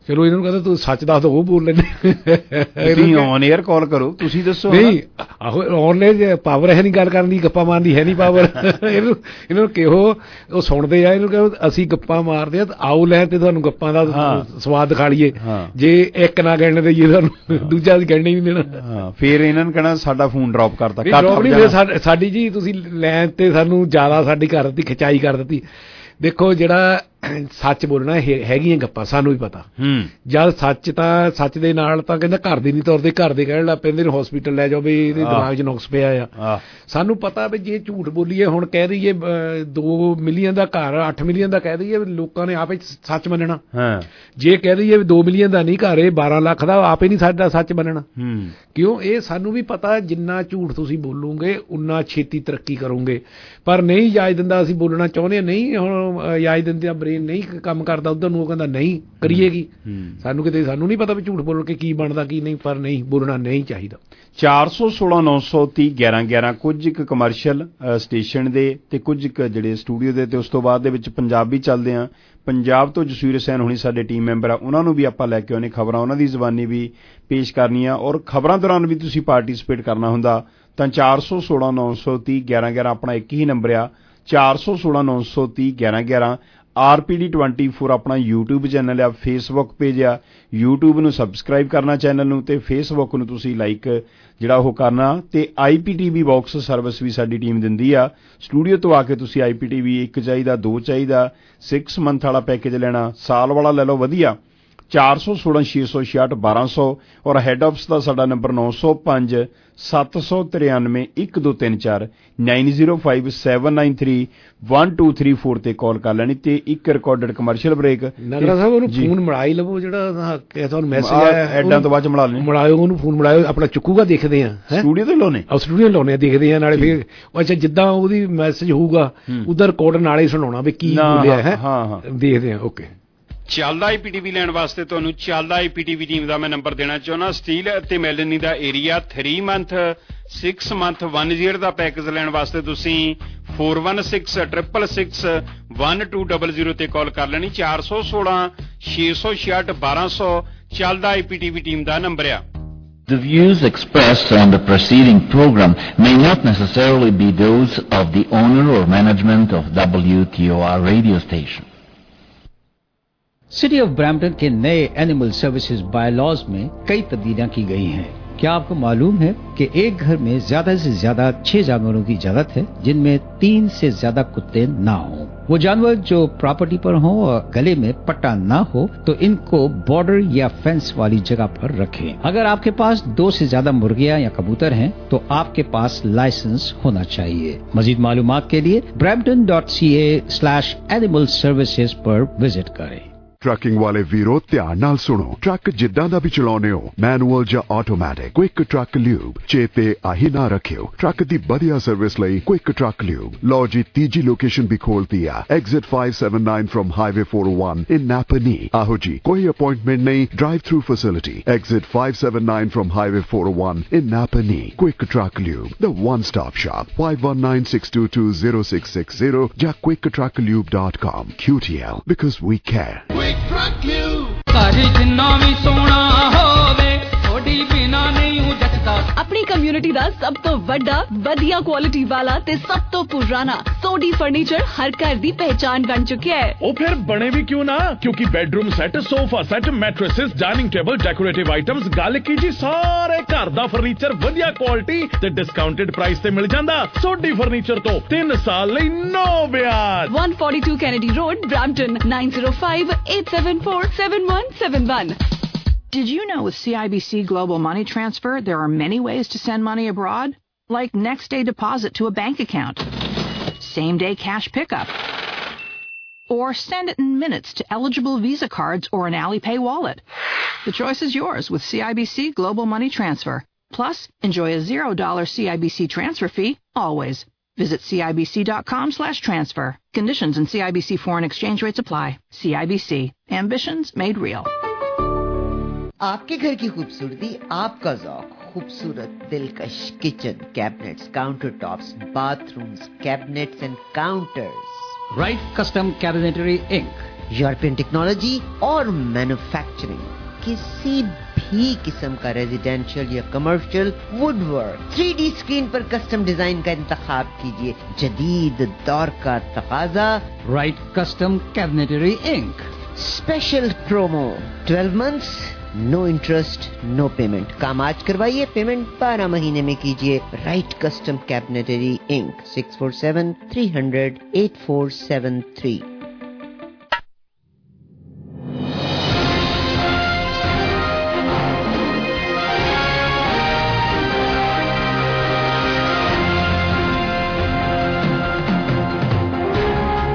ਚਲੋ ਇਹਨਾਂ ਨੂੰ ਕਹਿੰਦਾ ਤੂੰ ਸੱਚ ਦੱਸ ਦੋ ਉਹ ਬੋਲ ਲੈਂਦੇ ਤੁਸੀਂ ਔਨ 에ਅਰ ਕਾਲ ਕਰੋ ਤੁਸੀਂ ਦੱਸੋ ਨਹੀਂ ਆਹੋ ਆਨਲਾਈਨ ਪਾਵਰ ਹੈ ਨਹੀਂ ਗੱਲ ਕਰਨ ਦੀ ਗੱਪਾਂ ਮਾਰਨ ਦੀ ਹੈ ਨਹੀਂ ਪਾਵਰ ਇਹਨੂੰ ਇਹਨਾਂ ਨੂੰ ਕਿਹੋ ਉਹ ਸੁਣਦੇ ਆ ਇਹਨੂੰ ਕਹੋ ਅਸੀਂ ਗੱਪਾਂ ਮਾਰਦੇ ਆ ਆਓ ਲੈ ਤੇ ਤੁਹਾਨੂੰ ਗੱਪਾਂ ਦਾ ਸਵਾਦ ਦਿਖਾ ਲਈਏ ਜੇ ਇੱਕ ਨਾ ਗਿਣਨ ਦੇਈਏ ਤੁਹਾਨੂੰ ਦੂਜਾ ਅਸੀਂ ਗਿਣਨੇ ਨਹੀਂ ਦੇਣਾ ਫੇਰ ਇਹਨਾਂ ਨੇ ਕਹਿਣਾ ਸਾਡਾ ਫੋਨ ਡ੍ਰੌਪ ਕਰਤਾ ਡ੍ਰੌਪ ਨਹੀਂ ਫੇਰ ਸਾਡੀ ਜੀ ਤੁਸੀਂ ਲੈਣ ਤੇ ਸਾਨੂੰ ਜ਼ਿਆਦਾ ਸਾਡੀ ਕਰ ਦਿੱਤੀ ਖਿਚਾਈ ਕਰ ਦਿੱਤੀ ਦੇਖੋ ਜਿਹੜਾ ਸੱਚ ਬੋਲਣਾ ਹੈਗੀਆਂ ਗੱਪਾਂ ਸਾਨੂੰ ਵੀ ਪਤਾ ਜਦ ਸੱਚ ਤਾਂ ਸੱਚ ਦੇ ਨਾਲ ਤਾਂ ਕਹਿੰਦਾ ਘਰ ਦੇ ਨਹੀਂ ਤੁਰਦੇ ਘਰ ਦੇ ਕਹਿਣ ਲੱਗ ਪੈਂਦੇ ਨੇ ਹਸਪੀਟਲ ਲੈ ਜਾਓ ਵੀ ਇਹਦੇ ਦਿਮਾਗ 'ਚ ਨੁਕਸ ਪਿਆ ਆ ਸਾਨੂੰ ਪਤਾ ਵੀ ਜੇ ਝੂਠ ਬੋਲੀਏ ਹੁਣ ਕਹਿ ਦਈਏ ਦੋ ਮਿਲੀਅਨ ਦਾ ਘਰ ਅੱਠ ਮਿਲੀਅਨ ਦਾ ਕਹਿ ਦਈਏ ਲੋਕਾਂ ਨੇ ਆਪੇ ਸੱਚ ਮੰਨਣਾ ਜੇ ਕਹਿ ਦਈਏ ਵੀ ਦੋ ਮਿਲੀਅਨ ਦਾ ਨਹੀਂ ਘਰ ਇਹ ਬਾਰਾਂ ਲੱਖ ਦਾ ਆਪੇ ਨਹੀਂ ਸਾਡਾ ਸੱਚ ਮੰਨਣਾ ਕਿਉਂ ਇਹ ਸਾਨੂੰ ਵੀ ਪਤਾ ਜਿੰਨਾ ਝੂਠ ਤੁਸੀਂ ਬੋਲੋਗੇ ਉਨਾ ਛੇਤੀ ਤਰੱਕੀ ਕਰੋਗੇ ਪਰ ਨਹੀਂ ਇਜਾਜ਼ਤ ਦਿੰਦਾ ਅਸੀਂ ਬੋਲਣਾ ਚਾਹੁੰਦੇ ਨਹੀਂ ਹੁਣ ਇਜਾਜ਼ਤ ਦਿੰਦੇ ਬ੍ਰੇਨ ਨਹੀਂ ਕੰਮ ਕਰਦਾ ਉਧਰ ਨੂੰ ਉਹ ਕਹਿੰਦਾ ਨਹੀਂ ਕਰੀਏਗੀ ਸਾਨੂੰ ਕਿਤੇ ਸਾਨੂੰ ਨਹੀਂ ਪਤਾ ਵੀ ਝੂਠ ਬੋਲ ਕੇ ਕੀ ਬਣਦਾ ਕੀ ਨਹੀਂ ਪਰ ਨਹੀਂ ਬੋਲਣਾ ਨਹੀਂ ਚਾਹੀਦਾ ਚਾਰ ਸੌ ਸੋਲਾਂ ਨੌ ਸੌ ਤੀਹ ਗਿਆਰਾਂ ਗਿਆਰਾਂ ਕੁਝ ਇੱਕ ਕਮਰਸ਼ੀਅਲ ਸਟੇਸ਼ਨ ਦੇ ਤੇ ਕੁਝ ਇੱਕ ਜਿਹੜੇ ਸਟੂਡੀਓ ਦੇ ਤੇ ਉਸ ਤੋਂ ਬਾਅਦ ਦੇ ਵਿੱਚ ਪੰਜਾਬੀ ਚੱਲਦੇ ਆ ਪੰਜਾਬ ਤੋਂ ਜਸਵੀਰ ਹੁਸੈਨ ਹੋਣੀ ਸਾਡੇ ਟੀਮ ਮੈਂਬਰ ਆ ਉਹਨਾਂ ਨੂੰ ਵੀ ਆਪਾਂ ਲੈ ਕੇ ਆਉਣੇ ਖਬਰਾਂ ਉਹਨਾਂ ਦੀ ਜ਼ਬਾਨੀ ਵੀ ਪੇਸ਼ ਕਰਨੀਆਂ ਔਰ ਖਬਰਾਂ ਦੌਰਾਨ ਵੀ ਤੁਸੀਂ ਪਾਰਟੀਸਪੇਟ ਕਰਨਾ ਹੁੰਦਾ ਤਾਂ ਚਾਰ ਸੌ ਸੋਲਾਂ ਨੌ ਸੌ ਤੀਹ ਗਿਆਰਾਂ ਗਿਆਰਾਂ ਆਪਣਾ ਇੱਕ ਹੀ ਨੰਬਰ ਆ ਚਾਰ ਸੌ ਸੋਲਾਂ ਨੌ ਸੌ ਤੀਹ ਗਿਆਰਾਂ ਗਿਆਰਾਂ R P D twenty four ਆਪਣਾ ਯੂਟਿਊਬ ਚੈਨਲ ਆ ਫੇਸਬੁੱਕ ਪੇਜ ਆ ਯੂਟਿਊਬ ਨੂੰ ਸਬਸਕ੍ਰਾਈਬ ਕਰਨਾ ਚੈਨਲ ਨੂੰ ਤੇ ਫੇਸਬੁੱਕ ਨੂੰ ਤੁਸੀਂ ਲਾਈਕ ਜਿਹੜਾ ਉਹ ਕਰਨਾ ਤੇ I P T V box service ਵੀ ਸਾਡੀ ਟੀਮ ਦਿੰਦੀ ਆ ਸਟੂਡੀਓ ਤੋਂ ਆ ਕੇ ਤੁਸੀਂ ਆਈ ਪੀ ਟੀ ਵੀ ਇੱਕ ਚਾਹੀਦਾ ਦੋ ਚਾਹੀਦਾ ਸਿਕਸ ਮੰਥ ਵਾਲਾ ਪੈਕੇਜ ਲੈਣਾ ਸਾਲ ਵਾਲਾ ਲੈ ਲਓ ਵਧੀਆ ਚਾਰ ਸੌ ਸੋਲਾਂ ਛੇ ਸੌ ਛਿਆਹਠ ਬਾਰਾਂ ਸੌ ਔਰ ਹੈੱਡ ਆਫਿਸ ਦਾ ਸਾਡਾ ਨੰਬਰ ਨੌ ਸੌ ਪੰਜ ਸੱਤ ਸੌ ਤਰਿਆਨਵੇਂ ਇੱਕ ਦੋ ਤਿੰਨ ਚਾਰ nine zero five seven nine three one two three four ਤੇ ਕਾਲ ਕਰ ਲੈਣੀ ਤੇ ਇੱਕ recorded commercial break Nagra Sahib ਉਹਨੂੰ ਫੋਨ ਮਿਲਾਈ ਲਵੋ ਜਿਹੜਾ ਤੁਹਾਨੂੰ ਮੈਸੇਜ ਆਇਆ ਐਡਾਂ ਤੋਂ ਬਾਅਦ ਚ ਮਿਲਾ ਲੈਣੀ ਮਿਲਾਇਓ ਉਹਨੂੰ ਫੋਨ ਮਿਲਾਇਓ ਆਪਣਾ ਚੁੱਕੂਗਾ ਦੇਖਦੇ ਆ ਸਟੂਡੀਓ ਤੇ ਲਾਉਣੇ ਆ ਸਟੂਡੀਓ ਲਾਉਣੇ ਦੇਖਦੇ ਆ ਨਾਲੇ ਫਿਰ ਅੱਛਾ ਜਿੱਦਾਂ ਉਹਦੀ ਮੈਸੇਜ ਹੋਊਗਾ ਉਹਦਾ ਰਿਕਾਰਡ ਨਾਲੇ ਸੁਣਾਉਣਾ ਵੀ ਕੀ ਬੋਲਿਆ ਹੈ ਦੇਖਦੇ ਆ ਓਕੇ ਚੱਲਦਾ ਆਈ ਪੀ ਟੀ ਵੀ ਲੈਣ ਵਾਸਤੇ ਤੁਹਾਨੂੰ ਚੱਲਦਾ I P T V team ਦਾ ਮੈਂ ਨੰਬਰ ਦੇਣਾ ਚਾਹੁੰਦਾ ਸਟੀਲ ਅਤੇ ਮੈਲਨੀ ਦਾ area three month six month one year ਦਾ ਪੈਕੇਜ ਲੈਣ ਵਾਸਤੇ ਤੁਸੀਂ four one six triple six one two double zero ਤੇ ਕਾਲ ਕਰ ਲੈਣੀ ਚਾਰ ਸੌ ਸੋਲਾਂ ਛੇ ਸੌ ਛਿਆਹਠ ਬਾਰਾਂ ਸੌ ਚੱਲਦਾ I P T V team ਦਾ ਨੰਬਰ ਆ The views expressed on the preceding program may not necessarily be those of the owner or management of W T O R radio station. City of Brampton के नए animal services bylaws में कई तब्दीलियां की गई हैं। क्या आपको मालूम है कि एक घर में ज्यादा से ज्यादा छह जानवरों की जरूरत है जिनमें तीन से ज्यादा कुत्ते ना हों? वो जानवर जो प्रॉपर्टी पर हों और गले में पट्टा ना हो तो इनको बॉर्डर या फेंस वाली जगह पर रखें। अगर आपके पास दो से ज्यादा मुर्गियां या कबूतर हैं तो आपके पास लाइसेंस होना चाहिए। मजीद मालूमात के लिए Brampton dot C A slash animal services पर विजिट करें। ਟਰੱਕਿੰਗ ਵਾਲੇ ਵੀਰੋ ਧਿਆਨ ਨਾਲ ਸੁਣੋ ਟਰੱਕ ਜਿੱਦਾਂ ਦਾ ਵੀ ਚਲਾਉਨੇ ਹੋ ਮੈਨੂਅਲ ਜਾਂ ਆਟੋਮੈਟਿਕ ਕੁਇਕ ਟਰੱਕ ਲਿਊਬ ਚੇਤੇ ਆਹੀ ਨਾ ਰੱਖਿਓ ਟਰੱਕ ਦੀ ਵਧੀਆ ਸਰਵਿਸ ਲਈ ਕੁਇਕ ਟਰੱਕ ਲਿਊਬ ਲਓ ਜੀ ਤੀਜੀ ਲੋਕੇਸ਼ਨ ਵੀ ਖੋਲਤੀ ਆ exit five seventy-nine from highway four oh one in Napa Knee ਆਹੋ ਜੀ ਕੋਈ ਅਪਾਇੰਟਮੈਂਟ ਨਹੀਂ drive through facility exit five seventy-nine from highway four oh one in Napa Knee quick truck lube the one stop shop five one nine six two two zero six six zero ਜਾਂ quick truck lube dot com Q T L because we care ਘਰ ਜਿੰਨਾ ਵੀ ਸੋਹਣਾ ਹੋਵੇ ਥੋੜੀ ਬਿਨਾ ਨਹੀਂ ਹੂੰ ਜੱਟਦਾ ਆਪਣੀ ਕਮਿਊਨਿਟੀ ਦਾ ਸਭ ਤੋਂ ਵੱਡਾ ਵਧੀਆ ਕੁਆਲਿਟੀ ਵਾਲਾ ਤੇ ਸਭ ਤੋਂ ਪੁਰਾਣਾ ਸੋਡੀ ਫਰਨੀਚਰ ਹਰ ਘਰ ਦੀ ਪਹਿਚਾਨ ਬਣ ਚੁੱਕਿਆ ਹੈ ਉਹ ਫਿਰ ਬਣੇ ਵੀ ਕਿਉਂ ਨਾ ਕਿਉਂਕਿ bedroom set sofa set mattresses dining table decorative items ਗੱਲ ਕੀ ਜੀ ਸਾਰੇ ਘਰ ਦਾ ਫਰਨੀਚਰ ਵਧੀਆ ਕੁਆਲਿਟੀ ਤੇ ਡਿਸਕਾਊਂਟਡ ਪ੍ਰਾਈਸ ਤੇ ਮਿਲ ਜਾਂਦਾ ਸੋਡੀ ਫਰਨੀਚਰ ਤੋਂ ਤਿੰਨ ਸਾਲ ਲਈ ਨੋ ਵਿਆਜ one forty-two Kennedy Road Brampton nine zero five eight seven four seven one seven one Did you know with C I B C Global Money Transfer, there are many ways to send money abroad? Like next day deposit to a bank account, same day cash pickup, or send it in minutes to eligible Visa cards or an Alipay wallet. The choice is yours with C I B C Global Money Transfer. Plus, enjoy a zero dollar C I B C transfer fee always. Visit C I B C dot com slash transfer. Conditions and C I B C foreign exchange rates apply. C I B C. Ambitions made real. आपके घर की खूबसूरती आपका ज़ौक खूबसूरत दिलकश kitchen cabinets counter tops bathrooms cabinets and counters Right Custom Cabinetry Incorporated European technology और manufacturing, किसी भी किस्म का रेजिडेंशियल या commercial woodwork, three D screen पर कस्टम डिजाइन का इंतखाब कीजिए। जदीद दौर का तकाजा, right custom cabinetry inc. Special promo, twelve months, no interest, no payment. काम आज करवाइए, पेमेंट बारह महीने में कीजिए। Right custom cabinetry inc, six four seven three hundred eight four seven three.